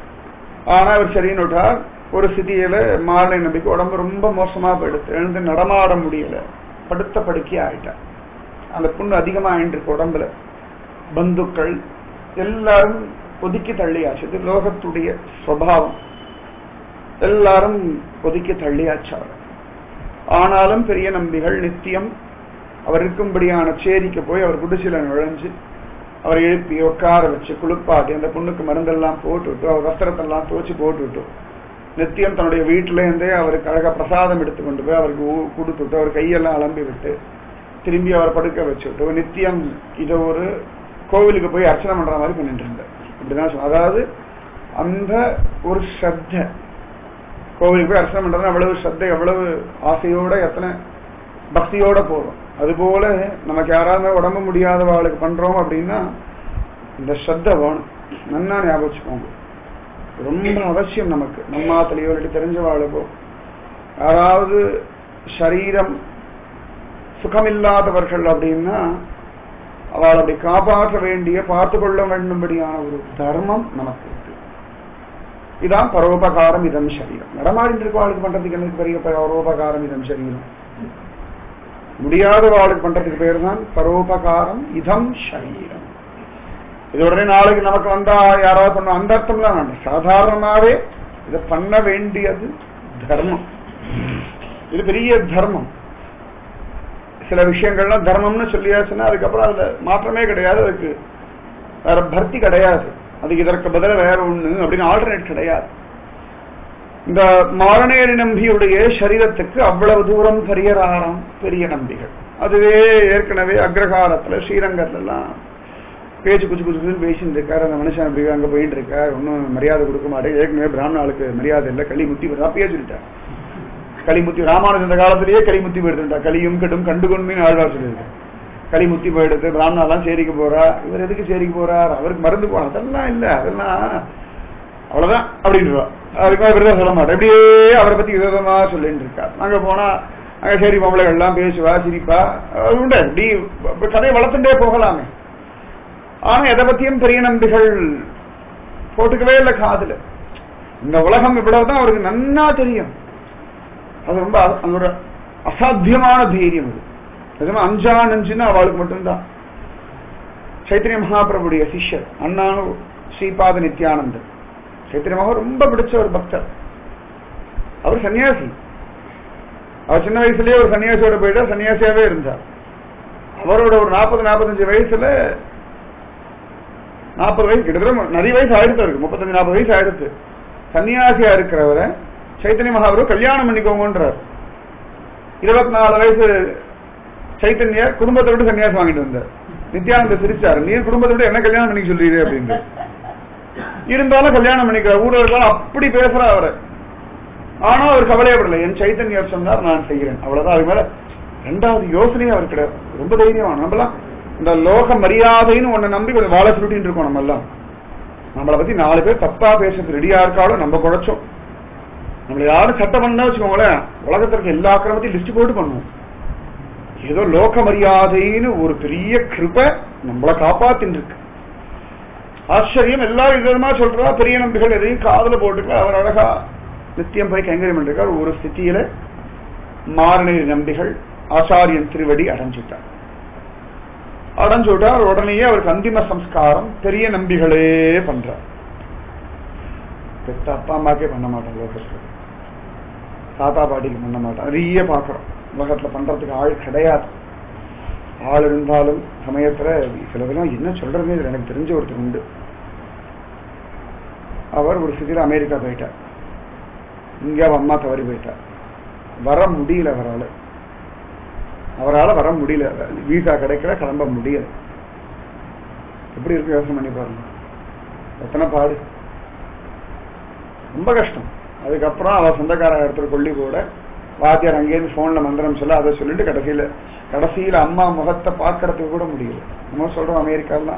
ஆனா அவர் சரின்னுட்டார். ஒரு சிதியில மாரணை நம்பிக்கை உடம்பு ரொம்ப மோசமா போயிடுச்சு, எழுந்து நடமாட முடியல, படுத்த படுக்கை ஆயிட்டார். அந்த புண்ணு அதிகமா ஆயிட்டு உடம்புல. பந்துக்கள் எல்லாரும் ஒதுக்கி தள்ளியாச்சு. இது லோகத்துடைய சுவாவம். எல்லாரும் ஒதுக்கி தள்ளியாச்சார். ஆனாலும் பெரிய நம்பிகள் நித்தியம் அவர் இருக்கும்படியான சேரிக்கு போய் அவர் குடிசையில நுழைஞ்சு அவரை எழுப்பி உட்கார வச்சு குளிப்பாட்டி அந்த புண்ணுக்கு மருந்தெல்லாம் போட்டுவிட்டு அவர் வஸ்திரத்தெல்லாம் துவச்சு போட்டுவிட்டு நித்தியம் தன்னுடைய வீட்டில இருந்தே அவருக்கு அழகா பிரசாதம் எடுத்துக்கொண்டு போய் அவருக்கு கொடுத்துட்டு அவர் கையெல்லாம் அலம்பி விட்டு திரும்பி அவர் படுக்க வச்சுட்டு நித்தியம் இதை ஒரு கோவிலுக்கு போய் அர்ச்சனை பண்ற மாதிரி பண்ணிட்டு இருந்தார். அப்படிதான் சொல்ல. அதாவது அந்த ஒரு ஸ்ரத்த, கோவிலுக்கு போய் அர்ச்சனை பண்றது அவ்வளவு ஸ்ரத்தை, எவ்வளவு ஆசையோட எத்தனை பக்தியோட போறோம். அதுபோல நமக்கு யாராவது உடம்பு முடியாதவாளுக்கு பண்றோம் அப்படின்னா இந்த ஸ்ரத்த வேணும். நன்னா ஞாபகம் வச்சுக்கோங்க, ரொம்ப அவசியம் நமக்கு. நம்மாத்திலையோ இல்லாட்டி தெரிஞ்சவாளுக்கோ யாராவது சரீரம் சுகமில்லாதவர்கள் அப்படின்னா அவள் அப்படி காப்பாற்ற வேண்டிய பார்த்து கொள்ள வேண்டும்படியான ஒரு தர்மம் நமக்கு இருக்கு. இதான் பரோபகாரம் இதம் சரீரம். நடமாடிட்டு இருக்க வாழ்க்கை பண்றதுக்கு எனக்கு பெரிய பரோபகாரம் இதம் சரீரம். முடியாத வாழ்க்கை பண்றதுக்கு பேர் தான் பரோபகாரம் இதம் சரீரம். இது உடனே நாளைக்கு நமக்கு வந்தா யாராவது பண்ண அந்த அர்த்தம்லாம் வேண்டாம். சாதாரணமாவே இதை பண்ண வேண்டியது தர்மம். இது பெரிய தர்மம். சில விஷயங்கள்லாம் தர்மம்னு சொல்லியாச்சுன்னா அதுக்கப்புறம் அதுல மாற்றமே கிடையாது, அதுக்கு வேற பர்த்தி கிடையாது, அதுக்கு இதற்கு பதில வேற ஒண்ணு அப்படின்னு ஆல்டர்னேட் கிடையாது. இந்த மாரணேரி நம்பியுடைய சரீரத்துக்கு அவ்வளவு தூரம் பெரியராரம் பெரிய நம்பிகள். அதுவே ஏற்கனவே அக்ரகாரத்துல ஸ்ரீரங்கத்துல எல்லாம் பேச்சு குச்சு குச்சுன்னு பேசிட்டு இருக்காரு. அந்த மனுஷன் அப்படி அங்க போயிட்டு இருக்காரு, ஒன்னும் மரியாதை கொடுக்க மாட்டேன், ஏற்கனவே பிராமணாளுக்கு மரியாதை இல்லை, களிமுத்தி அப்பயே சொல்லிட்டார். களிமுத்தி ராமானுஜன் இந்த காலத்திலேயே களிமுத்தி போயிடுதுட்டா. களியும் கெடும் கண்டு கொண்டு ஆழ்வார் சொல்லியிருக்காரு. களிமுத்தி போயிடுது, பிராமணாலாம் சேரிக்கு போறா, இவர் எதுக்கு சேரிக்கு போறார், அவருக்கு மருந்து போனா அதெல்லாம் இல்ல, அதெல்லாம் அவ்வளவுதான் அப்படின்றா. அதுக்கு விரதம் சொல்ல மாட்டேன், இப்படியே அவரை பத்தி விரோதமா சொல்லிட்டு இருக்காரு. அங்க போனா அங்க சேரி பொம்பளைகள் எல்லாம் பேசுவா சிரிப்பா உண்டு, இப்படி கதையை வளர்த்துட்டே போகலாமே. ஆனா எதை பத்தியும் பெரிய நம்பிகள் போட்டுக்கவே இல்லை காதுல. இந்த உலகம் இவ்வளவுதான் அவருக்கு நன்னா தெரியும். அது ரொம்ப ஒரு அசாத்தியமான தைரியம். அது அஞ்சா நஞ்சுன்னா அவளுக்கு மட்டும்தான். சைத்தன்ய மகாபிரபுடைய சிஷ்யர் அண்ணானு ஸ்ரீபாத நித்யானந்தர். சைத்தன்ய மகா ரொம்ப பிடிச்ச ஒரு பக்தர். அவர் சன்னியாசி. அவர் சின்ன வயசுலயே ஒரு சன்னியாசியோட போயிட்டா சன்னியாசியாவே இருந்தார். அவரோட ஒரு நாற்பது நாற்பத்தஞ்சு வயசுல நாற்பது வயசு கிட்டத்தட்ட நிறைய வயசு ஆயிடுத்து இருக்கு, முப்பத்தஞ்சு நாற்பது வயசு ஆயிடுத்து. சன்னியாசியா இருக்கிறவரை சைத்தன்ய மகாபிரபு கல்யாணம் பண்ணிக்கோங்கன்றார். இருபத்தி நாலு வயசு சைத்தன்யர் குடும்பத்தை விட்டு சன்னியாசம் வாங்கிட்டு வந்தார். நித்யானந்த சிரிச்சாரு, நீ குடும்பத்தை விட்டு என்ன கல்யாணம் பண்ணிக்க சொல்றீரு அப்படின்னு. இருந்தாலும் கல்யாணம் பண்ணிக்கிறார். ஊர்ல இருக்காலும் அப்படி பேசுற அவரை. ஆனா அவர் கவலையப்படல, என் சைத்தன்யர் சொன்னார் நான் செய்கிறேன், அவ்வளவுதான். அது மேல ரெண்டாவது யோசனையே அவர் கிடையாது. ரொம்ப தைரியமான நம்மளாம் இந்த லோக மரியாதைன்னு ஒன்ன நம்பி கொஞ்சம் வாழ சுருட்டின்னு இருக்கோம். நம்ம எல்லாம் நம்மளை பத்தி நாலு பேர் தப்பா பேசுறது ரெடியா இருக்காலும் நம்ம குழைச்சோம். நம்மள யாரும் சட்டம் பண்ணா வச்சுக்கோங்களேன், உலகத்திற்கு எல்லா கிரமத்தையும் லிஸ்ட் போட்டு பண்ணுவோம். ஏதோ லோக மரியாதைன்னு ஒரு பெரிய கிருபை நம்மளை காப்பாத்தின்னு இருக்கு. ஆச்சரியம். எல்லாரும் விதமா சொல்றா, பெரிய நம்பிகள் எதையும் காதல போட்டுக்க. அவர் அழகா நித்தியம் போய் கைங்கரியம் பண்ணிருக்கார். ஒரு ஸ்திதியில மாரணி நம்பிகள் ஆச்சாரியன் திருவடி அடைஞ்சுட்டார். அடைஞ்சுட்டார். உடனேயே அவருக்கு அந்திம சம்ஸ்காரம் பெரிய நம்பிகளே பண்றார். பெத்த அப்பா அம்மாக்கே பண்ண மாட்டாங்க லோகத்துல, தாத்தா பாட்டிக்கு பண்ண மாட்டான். நிறைய பாக்குறோம் உலகத்துல பண்றதுக்கு ஆள் கிடையாது. ஆள் இருந்தாலும் சமயத்துல சிலதெல்லாம் என்ன சொல்றதுன்னு இதுல எனக்கு தெரிஞ்ச ஒருத்தர் உண்டு. அவர் ஒரு சிதில அமெரிக்கா போயிட்டார். இங்க அம்மா தவறி போயிட்டார். வர முடியல அவரால். அவரால் வர முடியல, வீசா கிடைக்கல, கிளம்ப முடியல. எப்படி இருக்கு யோசனை பண்ணி பாருங்க. எத்தனை பாடு, ரொம்ப கஷ்டம். அதுக்கப்புறம் அவ சொந்தக்கார இடத்துல கொல்லி கூட வாத்தியார் அங்கேயிருந்து போன்ல மந்திரம் சொல்ல அதை சொல்லிட்டு கடைசியில கடைசியில அம்மா முகத்தை பார்க்கறதுக்கு கூட முடியல. நம்ம சொல்றோம் அமெரிக்காலாம்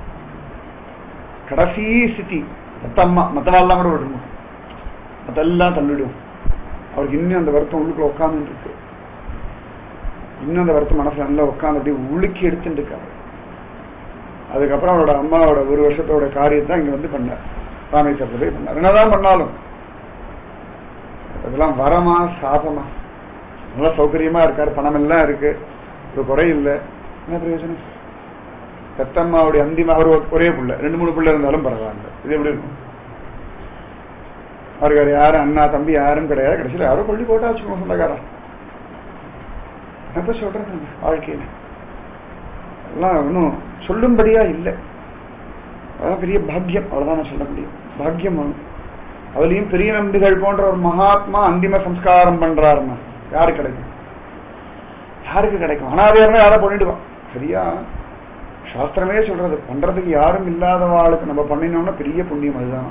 கடைசி சிட்டி மத்த அம்மா மத்தவாள்லாம் கூட விடணும், அதெல்லாம் தள்ளிடும். அவருக்கு இன்னும் அந்த வருத்தம் உள்ளுக்குள்ள உட்கார்ந்து இருக்கு. இன்னும் அந்த வருத்தம் மனசுல நல்லா உட்காந்து அப்படியே உளுக்கி எடுத்துட்டு இருக்காரு. அதுக்கப்புறம் அவரோட அம்மாவோட ஒரு வருஷத்தோட காரியத்தை இங்க வந்து பண்ணார், ராமேஸ்வரத்துல போய் பண்ணார். என்னதான் பண்ணாலும் அதெல்லாம் வரமா சாபமா? நல்லா சௌகரியமா இருக்காரு, பணம் எல்லாம் இருக்கு, ஒரு குறை இல்லை, என்ன பிரயோஜனம்? பெத்தம்மாவுடைய அந்திமா அவர் ஒரே புள்ள, ரெண்டு மூணு பிள்ளை இருந்தாலும் பரவாயில்ல. இது எப்படி இருக்கும்? அவருக்கு யாரும் அண்ணா தம்பி யாரும் கிடையாது. கடைசியில் யாரும் கொல்லி போட்டா வச்சுக்கோங்க சொந்தக்காரா. என்ன சொல்றது வாழ்க்கையில எல்லாம் ஒன்றும் சொல்லும்படியா இல்லை. அதான் பெரிய பாக்கியம், அவ்வளவுதான் நான் சொல்ல முடியும். பாக்கியம் ஒண்ணு. அதுலயும் பெரிய நம்பிகள் போன்ற ஒரு மகாத்மா அந்திம சம்ஸ்காரம் பண்றாருன்னா யாரு கிடைக்கும்? யாருக்கு கிடைக்கும்? அனாதையர்னா யாரா பண்ணிடுவான். சரியா சாஸ்திரமே சொல்றது, பண்றதுக்கு யாரும் இல்லாதவாளுக்கு நம்ம பண்ணினோம்னா பெரிய புண்ணியம். அதுதான்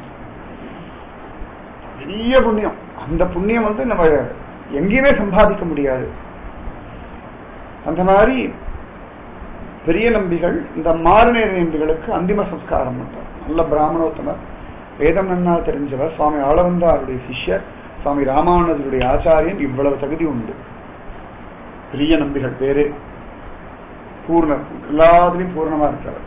பெரிய புண்ணியம். அந்த புண்ணியம் வந்து நம்ம எங்கேயுமே சம்பாதிக்க முடியாது. அந்த மாதிரி பெரிய நம்பிகள் இந்த மாறுநேர நம்பிகளுக்கு அந்திம சம்ஸ்காரம் பண்றார். நல்ல பிராமணோத்தமர், வேதம் நன்னா தெரிஞ்சவர், சுவாமி ஆளவந்தாருடைய சிஷ்யர், சுவாமி ராமானுஜருடைய ஆச்சாரியன். இவ்வளவு தகுதி உண்டு பெரிய நம்பிகள் பேரு. பூர்ணர், எல்லாத்திலையும் பூர்ணமா இருக்கிறவர்.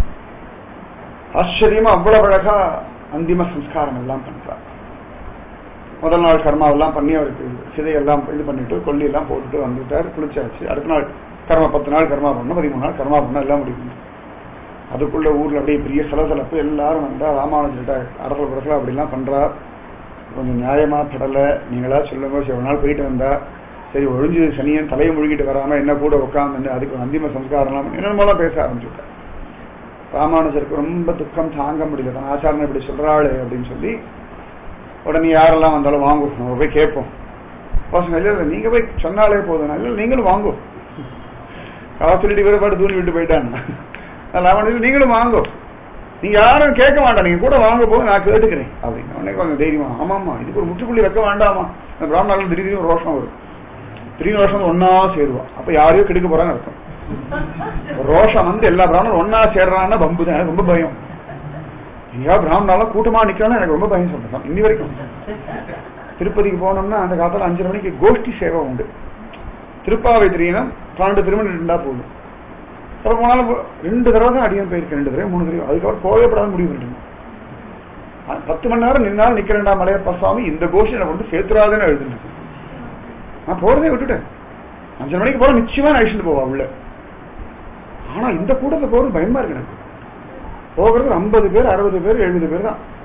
ஆச்சரியமா அவ்வளவு அழகா அந்திம சம்ஸ்காரம் எல்லாம் பண்றார். முதல் நாள் கர்மாவெல்லாம் பண்ணி அவருக்கு சிதையெல்லாம் இது பண்ணிட்டு கொல்லி எல்லாம் போட்டுட்டு வந்துட்டார், குளிச்சாச்சு. அடுத்த நாள் கர்மா, பத்து நாள் கர்மா பண்ணணும், பதிமூணு நாள் கர்மா பண்ணணும், எல்லாம் முடிக்கணும். அதுக்குள்ள ஊர்ல அப்படியே பெரிய சலசலப்பு. எல்லாரும் வந்தா ராமானுஜர்கிட்ட அரசல் புரசல அப்படிலாம் பண்றார். கொஞ்சம் நியாயமா படலை, நீங்களா சொல்லுங்க. சில நாள் போயிட்டு வந்தா சரி, ஒழிஞ்சு சனியன் தலையை முழுகிட்டு வராம என்ன கூட உட்காந்து அதுக்கு அந்திம சம்ஸ்காரம்லாம் என்னென்னலாம் பேச ஆரம்பிச்சுட்டார். ராமானுஜருக்கு ரொம்ப துக்கம் தாங்க முடியல, தான் ஆச்சாரனை இப்படி சொல்றாளே அப்படின்னு சொல்லி உடனே யாரெல்லாம் வந்தாலும் வாங்கும், நம்ம போய் கேட்போம். பசங்க இல்லை நீங்க போய் சொன்னாலே போதும், இல்லை நீங்களும் வாங்கும். காசுலிட்டு வேறுபாடு தூண்டி விட்டு போயிட்டாங்க. ராமானுஜர் நீங்களும் வாங்கும், நீங்க யாரும் கேட்க வேண்டாம், நீங்க கூட வாங்க போது நான் கேட்டுக்கிறேன் அப்படின்னு. உடனே கொஞ்சம் தைரியமா, ஆமாமா இதுக்கு ஒரு முற்றுப்புள்ளி வைக்க வேண்டாமா? பிராமணர்கள் திடீர்னு ரோஷம் வரும், திடீர்னு ரோஷம் ஒன்னா சேருவான். அப்ப யாரையும் கெடுக்க போறான்னு அர்த்தம். ரோஷம் வந்து எல்லா பிராமணரும் ஒன்னா சேர்றான்னா பம்பு தான். எனக்கு ரொம்ப பயம். ஐயா பிராமணாலும் கூட்டமா நிக்கணும், எனக்கு ரொம்ப பயம் சொல்றேன். இன்னி வரைக்கும் திருப்பதிக்கு போனோம்னா அந்த காலத்துல அஞ்சரை மணிக்கு கோஷ்டி சேவை உண்டு. திருப்பாவை தெரியணும், பன்னெண்டு திருமணம் இருந்தா போதும். அப்புறம் போனாலும் ரெண்டு தடவை தான் அடியும் போயிருக்கேன், ரெண்டு தடவை மூணு தடவை. அதுக்கப்புறம் போகப்படாத முடிவு பண்ணிட்டேன். பத்து மணி நேரம் நின்னாலும் நிக்கிறேன்டா மலையப்ப சுவாமி, இந்த கோஷ்டி எனக்கு வந்து சேர்த்துறாதுன்னு எழுதுனேன். நான் போறதே விட்டுட்டேன். அஞ்சரை மணிக்கு போல நிச்சயமா அழிச்சுட்டு போவா உள்ள. ஆனா இந்த கூட்டத்துல போறது பயமா இருக்கு எனக்கு. போகிறது ஐம்பது பேர் அறுபது பேர் எழுபது பேர் தான்.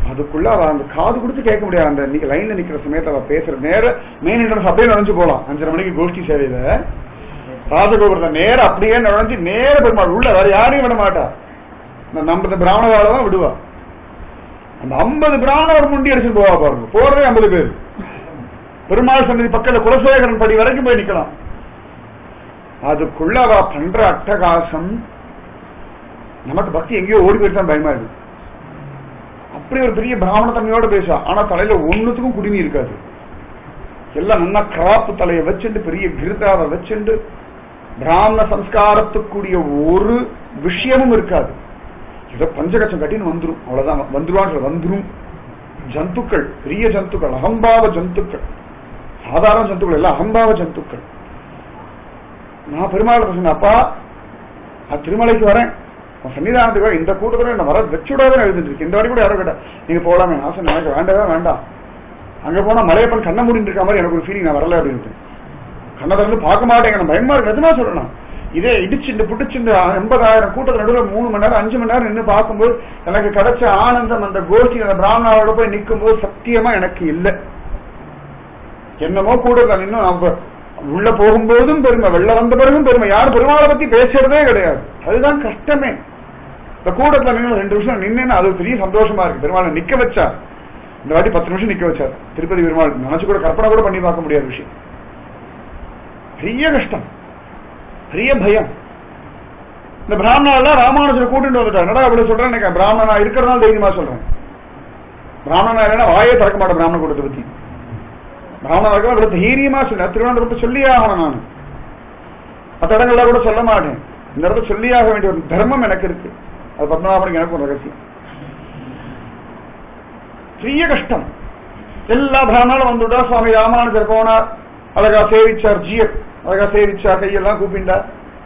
அதுக்குள்ள அவ அந்த காது கொடுத்து கேட்க முடியாது. அந்த லைன்ல நிக்கிற சமயத்தை அவ பேசுற நேர மெயின் என்ட்ரன்ஸ் அப்படியே நுழைஞ்சு போலாம். அஞ்சரை மணிக்கு கோஷ்டி சேவையில ராஜகோபுரத்தை நேர அப்படியே நுழைஞ்சு நேர பெருமாள் உள்ள வேற யாரையும் விட மாட்டா. அந்த ஐம்பது பிராமணவாளை தான் விடுவா. அந்த ஐம்பது பிராமணர் முண்டி அடிச்சு போவா பாருங்க. போறதே ஐம்பது பேர். பெருமாள் சன்னதி பக்கத்துல குலசேகரன் படி வரைக்கும் போய் நிக்கலாம். அதுக்குள்ள அவ பண்ற அட்டகாசம் நமக்கு பக்தி எங்கேயோ ஓடி போயிட்டு தான் பயமா இருக்கு. அப்படி ஒரு பெரிய பிராமண தன்மையோட பேசுவா. ஆனா தலையில ஒண்ணுத்துக்கும் குடிமி இருக்காது. எல்லாம் நல்லா கிராப்பு தலையை வச்சுட்டு பெரிய கிருதாவை வச்சுட்டு பிராமண சம்ஸ்காரத்துக்குரிய ஒரு விஷயமும் இருக்காது. ஏதோ பஞ்சகச்சம் கட்டின்னு வந்துரும், அவ்வளவுதான். வந்துருவான் வந்துரும். ஜந்துக்கள், பெரிய ஜந்துக்கள், அகம்பாவ ஜந்துக்கள், சாதாரண ஜந்துக்கள் எல்லாம் அகம்பாவ ஜந்துக்கள். நான் பெருமாள் சொன்னேன், அப்பா நான் திருமலைக்கு வரேன், சன்னிதானத்துக்கு வர, இந்த கூட்டத்தில் என்ன வர வச்சுடாதான் எழுதிட்டு இருக்கு. இந்த வாட்டி கூட யாரோ கேட்டா நீங்க போகலாமே. நான் சொன்னேன் எனக்கு வேண்டவே வேண்டாம். அங்க போனா மலையப்பன் கண்ண மூடிட்டு இருக்க மாதிரி எனக்கு ஒரு ஃபீலிங், நான் வரல அப்படின்ட்டு. கண்ணை திறந்து பார்க்க மாட்டேங்க, பயமா இருக்கு. நிஜமா சொல்லணும். இதே இடிச்சுண்டு புடிச்சுண்டு எண்பதாயிரம் கூட்டத்தில் நடுவில் மூணு மணி நேரம் அஞ்சு மணி நேரம் நின்று பார்க்கும்போது எனக்கு கிடைச்ச ஆனந்தம் அந்த கோஷ்டி அந்த பிராமணாவோட போய் நிற்கும் போது சத்தியமா எனக்கு இல்லை. என்னமோ கூட்டத்தில் நின்று நம்ம உள்ள போகும்போதும் பெருமை, வெளில வந்த பிறகும் பெருமை. யாரும் பெருமாளை பத்தி பேசுறதே கிடையாது. அதுதான் கஷ்டமே. இந்த கூட்டத்தில் நின்று ரெண்டு நிமிஷம் நின்னு அது பெரிய சந்தோஷமா இருக்கு. பெருமாளை நிக்க வச்சா இந்த வாட்டி பத்து நிமிஷம் நிக்க வச்சார் திருப்பதி பெருமாள். நினைச்சு கூட கற்பனை கூட பண்ணி பார்க்க முடியாத விஷயம். பெரிய கஷ்டம், பெரிய பயம். இந்த பிராமணாலாம் ராமானுஜர் கூட்டிட்டு வந்துட்டார். நடா அப்படி சொல்றேன், எனக்கு பிராமணனா இருக்கிறதுனால தைரியமா சொல்றேன். பிராமணனா இல்லைன்னா வாயே திறக்க மாட்டேன் பிராமண கூட்டத்தை பத்தி. பிராமணா இருக்க தைரியமா சொன்னேன். திருவனந்தபுரத்தை சொல்லியே ஆகணும். நான் மற்ற இடங்கள்ல கூட சொல்ல மாட்டேன். இந்த இடத்துல சொல்லியாக வேண்டிய ஒரு தர்மம் எனக்கு இருக்கு. அது பத்மநாபனுக்கு எனக்கு ஒரு ரகசியம். பெரிய கஷ்டம். எல்லா பிராமணாலும் வந்துட்டா. சுவாமி ராமானுஜர் போனார், அழகா சேவிச்சார், ஜியர் அழகா சேவிச்சார், கையெல்லாம் கூப்பிண்டார்.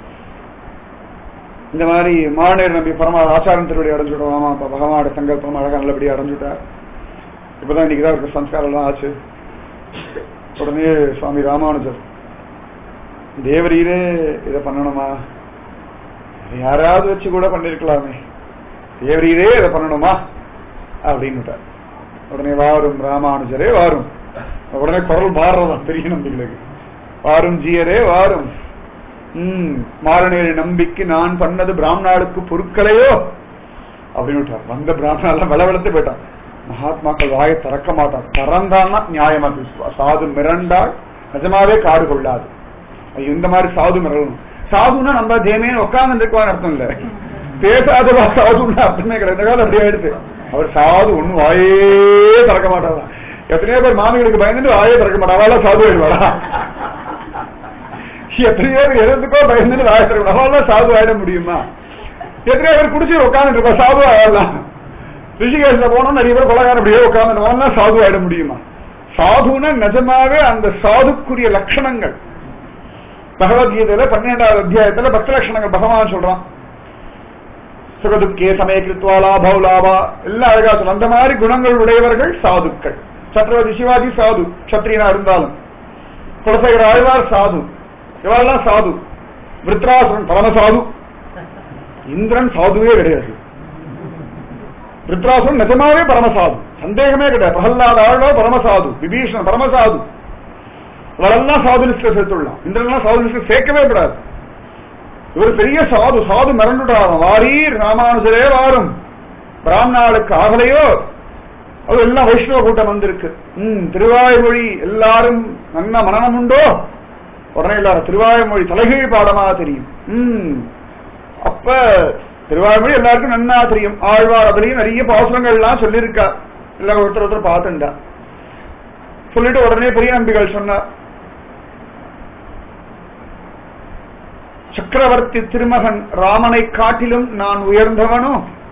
இந்த மாதிரி மாநேர் நம்பி பரமா ஆச்சாரம் திருவடி அடைஞ்சுட்டோம். ஆமா பகவானோட சங்கல்பம் அழகா நல்லபடியா அடைஞ்சுட்டார். இப்பதான் இன்னைக்குதான் இருக்க சம்ஸ்காரம் எல்லாம் ஆச்சு. உடனே சுவாமி ராமானுஜர், தேவரீரே இதை பண்ணணுமா, யாராவது வச்சு கூட பண்ணிருக்கலாமே, தேவரீரே இதை பண்ணணுமா அப்படின்னு. உடனே வாரும் ராமானுஜரே வாரும். உடனே குரல் மாறுறதான் பெரிய நம்பிக்கைக்கு. வாரும் ஜியரே வாரும். உம் மாரணேரி நம்பிக்கை நான் பண்ணது பிராமணாளுக்கு பொருட்களையோ அப்படின்னு. வந்த பிராமணால வளவளத்து போயிட்டான். மகாத்மாக்கள் வாயை திறக்க மாட்டான். திறந்தான்னா நியாயமா பேசுவா. சாது மிரண்டால் நிஜமாவே காடு கொள்ளாது. இந்த மாதிரி சாது மிரளணும். சாதுன்னா நம்ம தேமே உட்கார்ந்து இருக்குவான்னு அர்த்தம் இல்ல. பேசாதவா சாதுன்னா அர்த்தமே கிடையாது. அப்படியே எடுத்து அவர் சாது ஒண்ணு வாயே திறக்க மாட்டாதான். எத்தனையோ பேர் மாமிகளுக்கு பயந்துட்டு வாயே திறக்க மாட்டாவா, சாது ஆயிடுவாடா. எத்தனையோ பேர் எதுக்கோ பயந்துட்டு வாயை திறக்க மாட்டாவா, சாது ஆயிட முடியுமா? எத்தனையோ பேர் குடிச்சு உட்காந்துட்டு இருப்பா, சாது ஆயிடலாம். ரிஷிகேஷ்ல போனா நிறைய பேர் கொலகாரம் அப்படியே உட்காந்து சாது ஆயிட முடியுமா? சாதுன்னா நிஜமாவே அந்த சாதுக்குரிய லட்சணங்கள் பகவத்கீதையில பன்னிரெண்டாவது அத்தியாயத்துல பக்த லட்சணங்கள் பகவான் சொல்றான். சுகதுக்கே சமய கிருத்வா லாபா லாபா எல்லாம் அழகா சொல்ல. அந்த மாதிரி குணங்கள் உடையவர்கள் சாதுக்கள். சத்ரவதி சிவாஜி சாது, சத்ரியனா இருந்தாலும். குலசேகர ஆழ்வார் சாது, இவெல்லாம் சாது. விருத்ராசுரன் பரமசாது. இந்திரன் சாதுவே கிடையாது. விருத்ராசுரன் நிஜமாவே பரமசாது, சந்தேகமே கிடையாது. பிரகல்லாத ஆழ்வார் பரமசாது, விபீஷணன் பரமசாது. இவரெல்லாம் சாது லிஸ்ட்ல சேர்த்துள்ளலாம். இந்திரன் சாது லிஸ்ட்ல சேர்க்கவே கூடாது. இவர் பெரிய சாது. சாது மிரண்டுட்டாராம். வாரீர் ராமானுஜரே வாரும், பிராமணாளுக்கு ஆகலையோ. அது எல்லாம் வைஷ்ணவ கூட்டம் வந்திருக்கு. உம் திருவாய்மொழி எல்லாரும் நல்ல மனநம் உண்டோ? உடனே எல்லாரும் திருவாய்மொழி தலைகீழ் பாடமா தெரியும். உம் அப்ப திருவாய்மொழி எல்லாருக்கும் நன்னா தெரியும். ஆழ்வார் அதுலயும் நிறைய பாசுரங்கள் எல்லாம் சொல்லியிருக்கார். எல்லாம் ஒருத்தர் ஒருத்தர் பார்த்துண்டா. சொல்லிட்டு உடனே பெரிய நம்பிகள் சொன்னார், சக்கரவர்த்தி திருமகன் ராமனை காட்டிலும் நான் உயர்ந்தவனோ,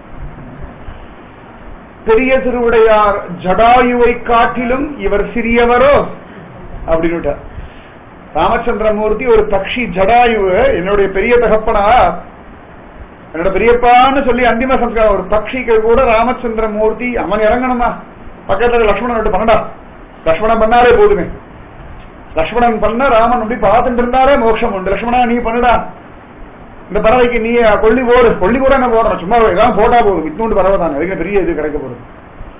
பெரிய திருவுடையார் ஜடாயுவை காட்டிலும் இவர் சிறியவரோ அப்படின்னு. ராமச்சந்திரமூர்த்தி ஒரு பக்ஷி ஜடாயுவ என்னுடைய பெரிய தகப்பனா, என்னோட பெரியப்பான்னு சொல்லி அந்திம சம்ஸ்காரம். ஒரு பக்ஷிக்கு கூட ராமச்சந்திரமூர்த்தி அவன் இறங்கணுமா? பக்கத்துல லட்சுமணன் பண்ணடா, லட்சுமணன் பண்ணாலே போதுமே. லட்சுமணன் பண்ண ராமன் அப்படி பார்த்துட்டு இருந்தாரே மோட்சம் உண்டு. லட்சுமணா நீ பண்ணுடா, இந்த பறவைக்கு நீ கொல்லி போடு. கொல்லி கூட என்ன போடணும், சும்மா ஏதாவது போட்டா போதும். இத்தூண்டு பறவை தானே, அதுக்கு பெரிய இது கிடைக்க போகுது.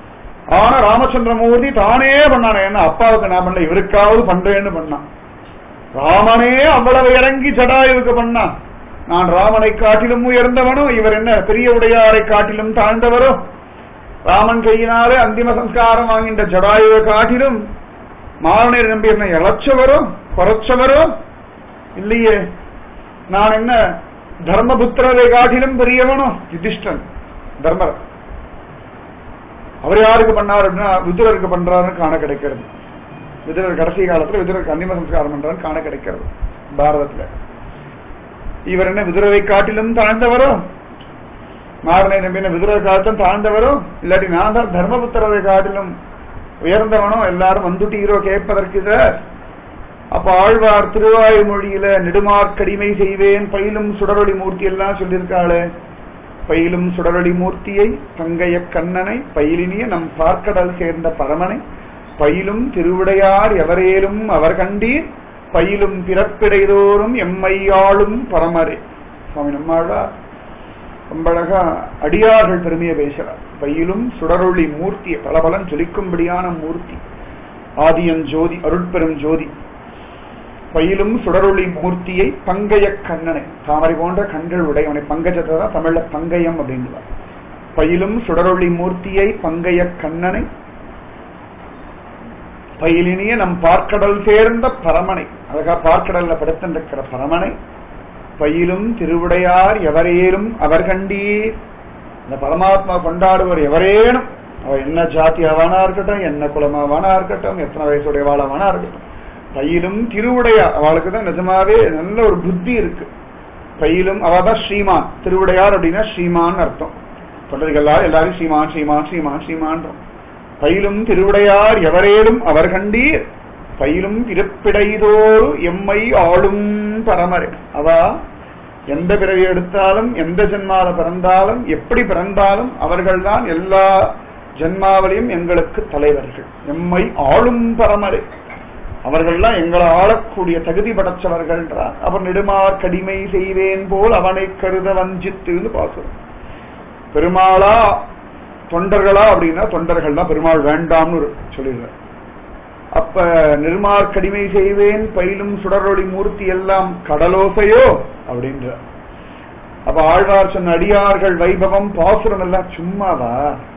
ஆனா ராமச்சந்திரமூர்த்தி தானே பண்ணானே, என்ன அப்பாவுக்கு நான் பண்ணல, இவருக்காவது பண்றேன்னு பண்ணான். ராமனே அவ்வளவு இறங்கி ஜடாயுவுக்கு பண்ணான். நான் ராமனை காட்டிலும் உயர்ந்தவனோ, இவர் என்ன பெரிய உடையாரை காட்டிலும் தாழ்ந்தவரோ, ராமன் கையினாலே அந்திம சம்ஸ்காரம் வாங்கின்ற ஜடாயுவை காட்டிலும் மாரனை நம்பி என்ன இழைச்சவரோ குறைச்சவரோ இல்லையே. நான் என்ன தர்மபுத்திரரை காட்டிலும் பெரியவனோ, யுதிஷ்டன் தர்மர். அவர் யாருக்கு பண்ணாரு அப்படின்னா விதுரருக்கு பண்றாருன்னு காண கிடைக்கிறது. விதுரர் கடைசி காலத்துல விதுரருக்கு அந்திம சம்ஸ்காரம் பண்றாருன்னு காண கிடைக்கிறது பாரதத்துல. இவர் என்ன விதுரரை காட்டிலும் தாழ்ந்தவரோ, மாரனை நம்பின விதுரரை காட்டிலும் தாழ்ந்தவரோ, இல்லாட்டி நான் தான் தர்மபுத்திரரை காட்டிலும் உயர்ந்தவனோ, எல்லாரும் வந்துட்டீரோ கேட்பதற்கு. அப்ப ஆழ்வார் திருவாய்மொழியில நெடுமார்க்கடிமை செய்வேன் பயிலும் சுடரொளி மூர்த்தி எல்லாம் சொல்லியிருக்காளே. பயிலும் சுடரொளி மூர்த்தியை பங்கைய கண்ணனை பயிலினிய நம் பார்க்கடல் சேர்ந்த பரமனை பயிலும் திருவுடையார் எவரேலும் அவர் கண்டீர் பயிலும் பிறப்பிடைதோறும் எம்மையாளும் பரமரே. சுவாமி நம்மாழ்வார் ரொம்ப அழகா அடியார்கள் பெருமையை பேசுறார். பயிலும் சுடரொளி மூர்த்தியை பலபலன் ஜொலிக்கும்படியான மூர்த்தி, ஆதியன் ஜோதி அருட்பெரும் ஜோதி. பயிலும் சுடரொளி மூர்த்தியை பங்கைய கண்ணனை, தாமரை போன்ற கண்கள் உடையவனை, பங்கஜத்தை தான் தமிழ்ல பங்கயம் அப்படின்றார். பயிலும் சுடரொளி மூர்த்தியை பங்கைய கண்ணனை பயிலினிய நம் பார்க்கடல் சேர்ந்த பரமனை, அழகா பார்க்கடல்ல படுத்திருக்கிற பரமனை பயிலும் திருவுடையார் எவரேலும் அவர் கண்டீர். இந்த பரமாத்மா கொண்டாடுவர் எவரேனும், அவ என்ன ஜாத்தியாவானா இருக்கட்டும், என்ன குலமாவானா இருக்கட்டும், எத்தனை வயசுடையவாளாவானா இருக்கட்டும், பயிலும் திருவுடையார் அவளுக்கு தான் நிஜமாவே நல்ல ஒரு புத்தி இருக்கு. பயிலும் அவதான் ஸ்ரீமான். திருவுடையார் அப்படின்னா ஸ்ரீமான் அர்த்தம். தொண்டர்கள் எல்லாரும் ஸ்ரீமான் ஸ்ரீமான் ஸ்ரீமான் ஸ்ரீமான். பயிலும் திருவுடையார் எவரேலும் அவர் கண்டீர் பயிலும் பிறப்பிடைதோறு எம்மை ஆளும் பரமரே. அவா எந்த பிறவி எடுத்தாலும் எந்த ஜென்மால பிறந்தாலும் எப்படி பிறந்தாலும் அவர்கள்தான் எல்லா ஜென்மாவளையும் எங்களுக்கு தலைவர்கள். எம்மை ஆளும் பரமரே, அவர்கள்லாம் எங்களை ஆளக்கூடிய தகுதி படைச்சவர்கள்ன்றார். அவர் நெடுமார் கடிமை செய்வேன் போல் அவனை கருத வஞ்சித்துன்னு பாசுறோம். பெருமாளா தொண்டர்களா அப்படின்னா தொண்டர்கள் தான், பெருமாள் வேண்டாம்னு சொல்லிடுறார். அப்ப நெடுமார் கடிமை செய்வேன் பயிலும் சுடரொளி மூர்த்தி எல்லாம் கடலோசையோ அப்படின்ற. அப்ப ஆழ்வார் சொன்ன அடியார்கள் வைபவம் பாசுரம் எல்லாம் சும்மாவா?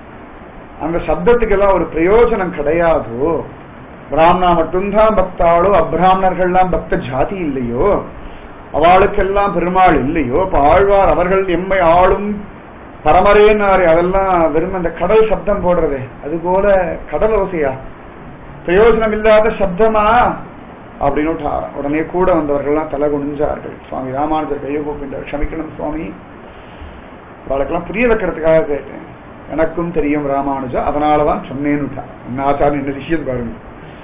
அந்த சப்தத்துக்கெல்லாம் ஒரு பிரயோஜனம் கிடையாதோ? பிராமணா மட்டும்தான் பக்தாளோ, அப்ராமணர்கள்லாம் பக்த ஜாதி இல்லையோ, அவளுக்கெல்லாம் பெருமாள் இல்லையோ? இப்ப ஆழ்வார் அவர்கள் எம்மை ஆளும் பரமரேன்னாரு, அதெல்லாம் வெறும் அந்த கடல் சப்தம் போடுறதே, அது போல கடல் ஓசையா, பிரயோஜனம் இல்லாத சப்தமா அப்படின்னு உடனே கூட வந்தவர்கள்லாம் தலை குனிஞ்சார்கள். சுவாமி ராமானுஜர் கையை கூப்பிட்டார், க்ஷமிக்கணும் சுவாமி, அவளுக்கெல்லாம் புரிய வைக்கிறதுக்காக கேட்டேன், எனக்கும் தெரியும் ராமானுஜா, அதனாலதான் சொன்னேன்னுட்டா. என்ன ஆச்சாரம் என்ன விஷயம் பாருங்க.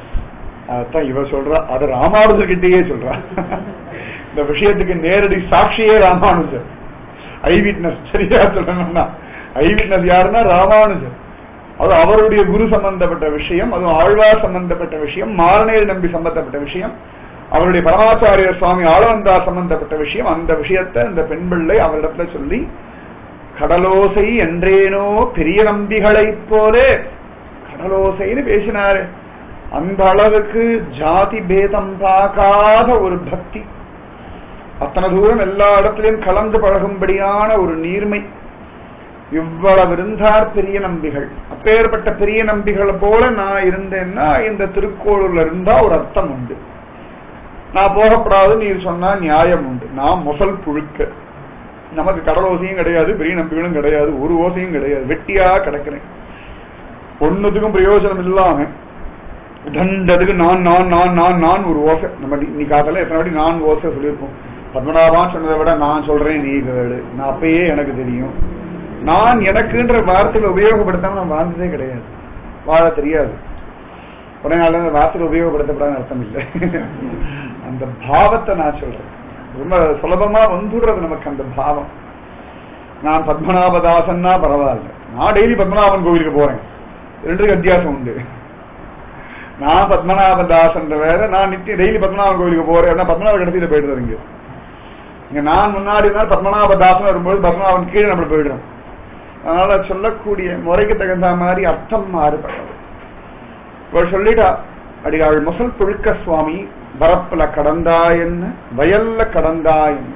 அதான் இவ சொல்றா, அது ராமானுஜர்கிட்டயே சொல்றா. இந்த விஷயத்துக்கு நேரடி சாட்சியே ராமானுஜர், ஐ விட்னஸ். சரியா சொல்லணும்னா ஐ விட்னஸ் யாருன்னா ராமானுஜர். அது அவருடைய குரு சம்பந்தப்பட்ட விஷயம், அதுவும் ஆழ்வார் சம்பந்தப்பட்ட விஷயம், மாரநேர் நம்பி சம்பந்தப்பட்ட விஷயம், அவருடைய பரமாச்சாரியர் சுவாமி ஆளவந்தா சம்பந்தப்பட்ட விஷயம். அந்த விஷயத்தை அந்த பெண் பிள்ளை அவரிடத்துல சொல்லி, கடலோசை என்றேனோ பெரிய நம்பிகளை போலே கடலோசைன்னு பேசினாரு. அந்த அளவுக்கு ஜாதி பேதம் பார்க்காத ஒரு பக்தி, அத்தனை தூரம் எல்லா இடத்திலையும் கலந்து பழகும்படியான ஒரு நீர்மை. இவ்வளவு இருந்தார் பெரிய நம்பிகள். அப்பேற்பட்ட பெரிய நம்பிகளை போல நான் இருந்தேன்னா இந்த திருக்கோளூர்ல இருந்தா ஒரு அர்த்தம் உண்டு. நான் போகப்படாது நீர் சொன்னா நியாயம் உண்டு. நான் முதல் புழுக்க, நமக்கு கடல் ஓசையும் கிடையாது, பெரிய நம்பிகளும் கிடையாது, ஒரு ஓசையும் கிடையாது, வெட்டியா கிடக்கிறேன். ஒன்னுத்துக்கும் பிரயோஜனம் இல்லாம தண்டதுக்கு நான் நான் நான் நான் நான் ஒரு ஓசை. நம்ம நீ காத்தல எத்தனை வாட்டி நான் ஓசை சொல்லியிருப்போம். பத்மநாபான் சொன்னதை விட நான் சொல்றேன் நீ கேளு, நான் அப்பயே எனக்கு தெரியும். நான் எனக்குன்ற வார்த்தையில உபயோகப்படுத்தாம நான் வாழ்ந்ததே கிடையாது, வாழ தெரியாது. உடனே நாள் அந்த வார்த்தையில உபயோகப்படுத்தப்படாத அர்த்தம் இல்லை. அந்த பாவத்தை நான் சொல்றேன், ரொம்ப சுலபமா வந்துடுறது நமக்கு அந்த பாவம். நான் பத்மநாபதாசன்னா பரவாயில்ல, நான் டெய்லி பத்மநாபன் கோவிலுக்கு போறேன், ரெண்டுக்கு வித்தியாசம் உண்டு. நான் பத்மநாபதாசன் வேற, நான் நித்திய டெய்லி பத்மநாபன் கோவிலுக்கு போறேன், பத்மநாப கடைசியில போயிடுறது. இங்க இங்க நான் முன்னாடி தான் பத்மநாபதாசன் வரும்போது பத்மநாபன் கீழே நம்ம போயிடுறோம். அதனால சொல்லக்கூடிய முறைக்கு தகுந்த மாதிரி அர்த்தம் மாறுபட்டது. இவள் சொல்லிட்டா, அடிகாள் முசல் புழுக்க சுவாமி பரப்புல கடந்தாயன்னு வயல்ல கடந்தாயன்னு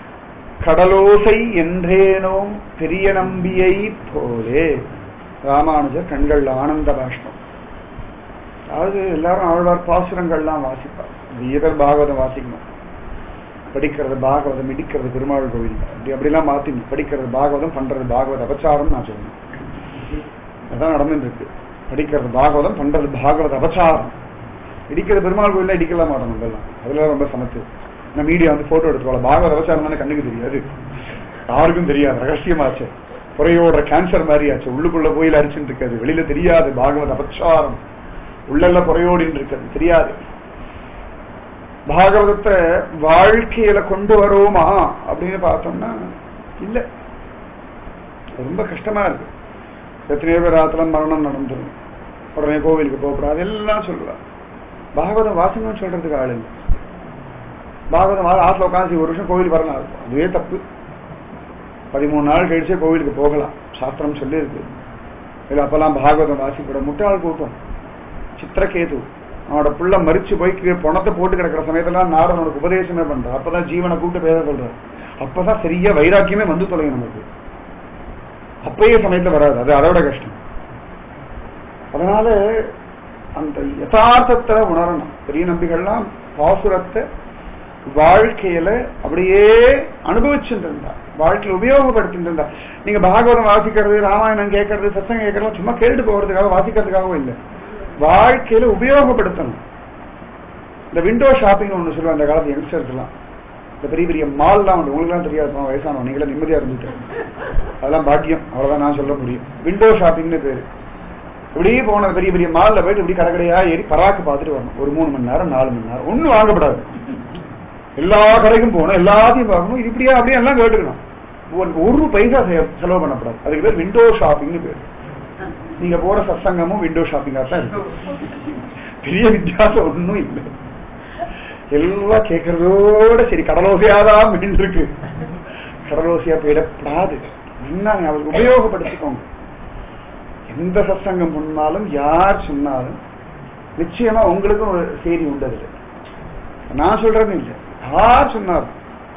கடலோசை என்றேனோம் பெரிய நம்பியை போலே. ராமானுஜர் கண்கள்ல ஆனந்த பாஷ்பம். அதாவது எல்லாரும் ஆழ்வார் பாசுரங்கள்லாம் வாசிப்பார். வீரர் பாகவதம் வாசிக்கணும், படிக்கிறது பாகவதம், இடிக்கிறது பெருமாள் கோவில், அப்படி அப்படிலாம் மாத்திக்கணும். படிக்கிறது பாகவதம், பண்றது பாகவத அபச்சாரம் நான் சொல்லணும். அதான் நடந்துட்டு இருக்கு. படிக்கிறது பாகவதம், பண்றது பாகவத அபச்சாரம். இடிக்கிறது பெருமாள் கோவில்ல இடிக்கலாம் மாட்டோம். நம்மெல்லாம் அதுல ரொம்ப சமத்து. நான் மீடியா வந்து போட்டோ எடுத்துக்கோல, பாகவத அபச்சாரம் தானே கண்ணுக்கு தெரியாது, யாருக்கும் தெரியாது, ரகசியமாச்சு, குறையோட கேன்சர் மாதிரி ஆச்சு, உள்ளுக்குள்ள கோயில் அரிச்சுட்டு இருக்காது, வெளியில தெரியாது. பாகவத அபச்சாரம் உள்ளெல்லாம் குறையோடின்னு இருக்காது, தெரியாது. பாகவதத்தை வாழ்க்கையில கொண்டு வரோமா அப்படின்னு பார்த்தோம்னா இல்ல, ரொம்ப கஷ்டமா இருக்கு. எத்தனையோ பேர் ராத்திர மரணம் நடந்துடும், உடனே கோவிலுக்கு போகக்கூடாது எல்லாம் சொல்லுவா. பாகவதம் வாசனம் சொல்றதுக்கு ஆள் இல்லை. பாகவதம் ஆத்துல உட்காந்து ஒரு வருஷம் கோவில் வரலாம், இருக்கும் அதுவே தப்பு. பதிமூணு நாள் கழிச்சே கோவிலுக்கு போகலாம், சாஸ்திரம் சொல்லி இருக்கு. இல்ல அப்பெல்லாம் பாகவதம் வாசிக்கூட. முட்டாள் கூட்டம் சித்திரகேது அவனோட புள்ள மறிச்சு போய் பணத்தை போட்டு கிடக்கிற சமயத்துல நாரதனுக்கு உபதேசமே பண்ற. அப்பதான் ஜீவனை கூப்பிட்டு பேச சொல்ற. அப்பதான் சரியா வைராக்கியமே வந்து தொலையும் நமக்கு. அப்பயே சமயத்துல வராது, அது அதோட கஷ்டம். அதனால அந்த யதார்த்தத்தை உணரணும். பெரிய நம்பிகள்லாம் பாசுரத்தை வாழ்க்கையில அப்படியே அனுபவிச்சுட்டு இருந்தா, வாழ்க்கையில உபயோகப்படுத்திட்டு இருந்தா. நீங்க பாகவதம் வாசிக்கிறது, ராமாயணம் கேட்கறது, சத்சங்கம் கேட்கறது சும்மா கேட்டு போகிறதுக்காக வாசிக்கிறதுக்காகவும் இல்லை, வாழ்க்கையில உபயோகப்படுத்தணும். இந்த விண்டோ ஷாப்பிங் ஒண்ணு சொல்லுவாங்க அந்த காலத்து யங்ஸ்டர்ஸ் எல்லாம். இந்த பெரிய பெரிய மால்லாம் உண்டு, உங்களுக்கு எல்லாம் தெரியாது, வயசானவங்க நீங்களே நிம்மதியா இருந்துட்டு, அதெல்லாம் பாக்கியம், அவ்வளவுதான் நான் சொல்ல முடியும். விண்டோ ஷாப்பிங்னு பேரு. இப்படியே போன பெரிய பெரிய மால்ல போயிட்டு இப்படி கடைக்கடையா ஏறி பராக்கு பார்த்துட்டு வரணும். ஒரு மூணு மணி நேரம் நாலு மணி நேரம் ஒன்னும் வாங்கப்படாது. எல்லா கடைக்கும் போகணும், எல்லாத்தையும் பார்க்கணும், இது இப்படியா அப்படியே எல்லாம் கேட்டுக்கணும். ஒரு பைசா செலவு பண்ணப்படாது. அதுக்கு பேர் விண்டோ ஷாப்பிங்னு பேரு. நீங்க போற சத்சங்கமும் விண்டோ ஷாப்பிங்கா தான் இருக்கு, பெரிய வித்தியாசம் ஒன்னும் இல்லை. எல்லாம் கேட்கறதோட சரி, கடலோசையாதான் மீன் இருக்கு, கடலோசையா போயிடப்படாது. என்னங்க அவருக்கு உபயோகப்படுத்திக்கோங்க. எந்த சத்சங்கம் பண்ணாலும் யார் சொன்னாலும் நிச்சயமா உங்களுக்கும் ஒரு செய்தி உண்டது. நான் சொல்றது இல்லை, யார் சொன்னாலும்.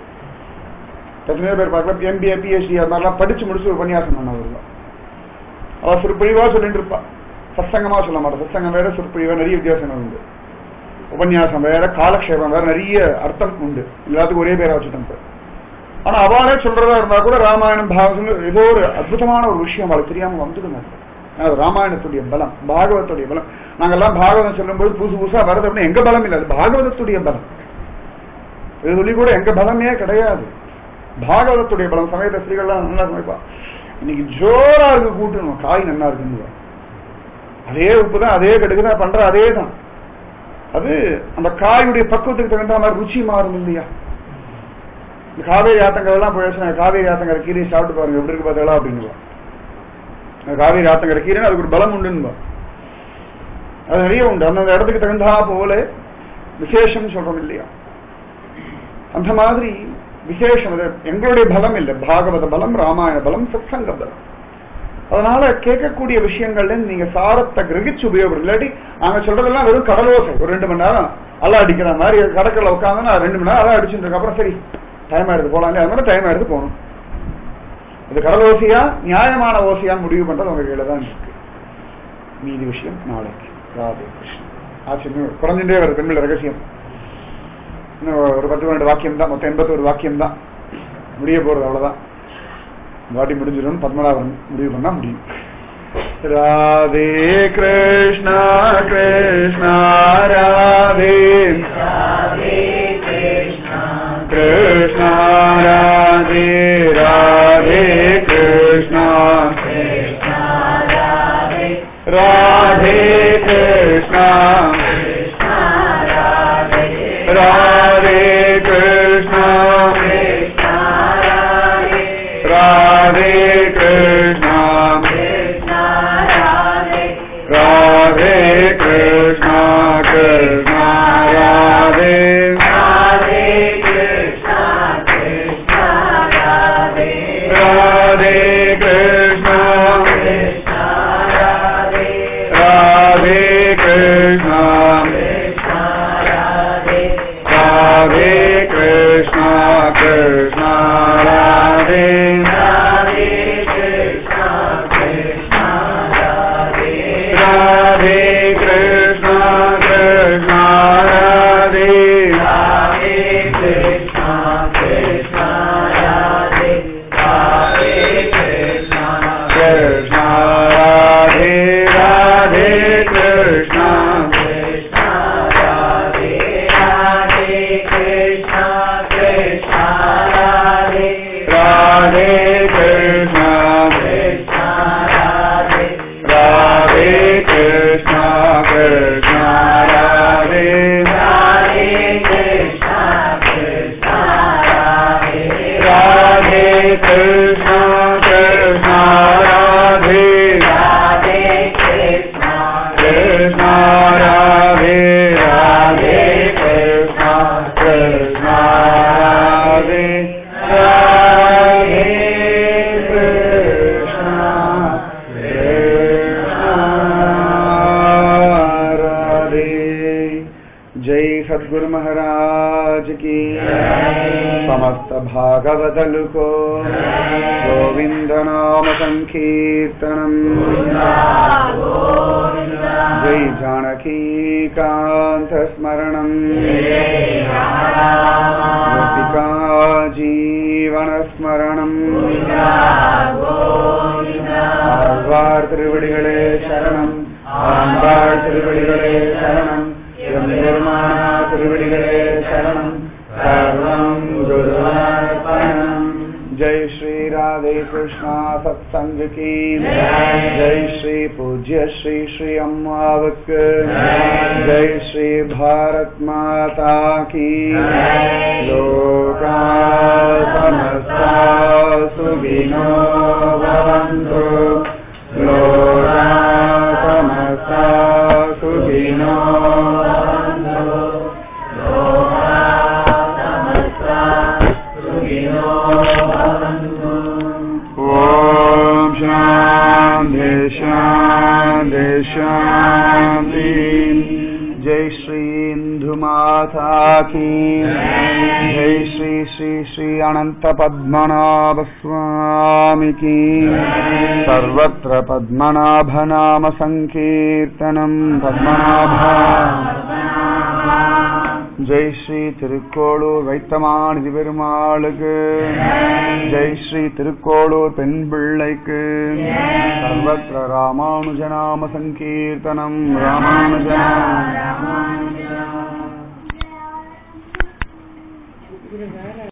எத்தனையோ பேர் பார்க்கலாம் எம்பிஏ பிஹெச்டி அது மாதிரிலாம் படிச்சு முடிச்சு ஒரு உபன்யாசம் பண்ணவர் தான். அவ சொற்பொழிவா சொல்லிட்டு இருப்பா, சத்சங்கமா சொல்ல மாட்டா. சத்சங்கம் வேற, சொற்பொழிவா நிறைய வித்தியாசங்கள் உண்டு. உபன்யாசம் வேற, காலக்ஷேபம் வேற, நிறைய அர்த்தம் உண்டு. எல்லாத்துக்கும் ஒரே பேரா வச்சுட்டு. ஆனா அவளே சொல்றதா இருந்தா கூட ராமாயணம் பாகவதம் ஏதோ ஒரு அற்புதமான ஒரு விஷயம் அவளுக்கு தெரியாம வந்துடுங்க. அது ராமாயணத்துடைய பலம், பாகவதத்துடைய பலம். நாங்கெல்லாம் பாகவதம் சொல்லும் போது புதுசு புதுசா வருது அப்படின்னா எங்க பலம் இல்லை, அது பாகவதத்துடைய பலம். இது சொல்லி கூட எங்க பலமே கிடையாது, பாகவதத்துடைய பலம். சமயத்தை ஸ்திரீகள்லாம் நல்லா சமைப்பா, இன்னைக்கு ஜோரா இருக்கு கூட்டணும், காய் நல்லா இருக்குன்னு. அதே உப்பு தான், அதே கடுக்குதான் பண்ற, அதே தான். அது அந்த காயுடைய பக்குவத்துக்கு தகுந்த மாதிரி ருச்சி மாறும் இல்லையா. இந்த காவேரி ஆத்தங்கரை எல்லாம் போயிடுச்சு, காவேரி ஆத்தங்கரை கீரையை சாப்பிட்டு பாருங்க எப்படி இருக்கு பார்த்தா அப்படின்னுவா. காவேரி ஆத்தங்கரை கீரை அதுக்கு ஒரு பலம் உண்டுன்னு, அது நிறைய உண்டு. அந்த இடத்துக்கு தகுந்தா போல விசேஷம் சொல்றோம் இல்லையா, அந்த மாதிரி விசேஷம். எங்களுடைய பலம் இல்லை, பாகவத பலம், ராமாயண பலம், சத்சங்க பலம். அதனால கேட்கக்கூடிய விஷயங்கள்ல நீங்க சாரத்தை கிரகிச்சு உபயோகம். இல்லாட்டி நாங்க சொல்றதெல்லாம் வெறும் கடலோசை. ஒரு ரெண்டு மணி நேரம் அலை அடிக்கிற மாதிரி கடற்கரை உட்காந்து நான் ரெண்டு மணி நேரம் அலை அடிச்சுட்டு இருக்க, அப்புறம் சரி டைம் ஆயிடுது போலாம் இல்லையா, அது மாதிரி டைம் ஆயிடுது போகணும். இது கடல் ஓசையா நியாயமான ஓசையான்னு முடிவு பண்றது உங்க கையில தான் இருக்கு. மீதி விஷயம் நாளைக்கு. ராதே கிருஷ்ணன். ஆச்சரியம் குறைஞ்சுட்டே வருது பெண்கள் ரகசியம். இன்னும் ஒரு பத்து பன்னெண்டு வாக்கியம் தான், மொத்தம் எண்பத்தி ஒரு வாக்கியம் தான் முடிய போறது, அவ்வளவுதான். வாட்டி முடிஞ்சிடும், பத்மநாபன் முடிவு பண்ணா முடியும். ராதே கிருஷ்ணா கிருஷ்ணா ராதே கிருஷ்ணா ராதே ராதே கிருஷ்ணா ராதே கிருஷ்ணா ராதே கிருஷ்ணா ராதே கிருஷ்ணா ராதே கிருஷ்ணா கிருஷ்ணா ராதே ராதே கிருஷ்ணா की समस्त भागवतलु को गोविंद नाम संकीर्तनम जय जानकी कांत स्मरणम गोपिका जीवन स्मरणम ஆழ்வார் திருவடிகளே சரணம் ஆண்டாள் திருவடிகளே சரணம் எம்பெருமானா திருவடிகளே சரணம் சர்வம் குருவார்ப்பணம் जय श्री राधे कृष्णा सत्संग की जय श्री पूज्य श्री श्री अम्मावक जय श्री भारत माता की लोका समस्ता सुखिनो भवन्तु लोका समस्ता सुखिनो भवन्तु लोका समस्ता सुखिनो ओम शांति शांति शांति जय श्री इंदु माता की जय श्री श्री श्री अनंत पद्मनाभ स्वामी की सर्वत्र पद्मनाभ नाम संकीर्तनम पद्मनाभ जय श्री तिरुक्कोळूर வைத்தமாநிதி பெருமாளுக்கு जय श्री तिरुक्कोळूर பெண் பிள்ளைக்கு सर्वत्र रामानुज नाम संकीर्तनम रामानुज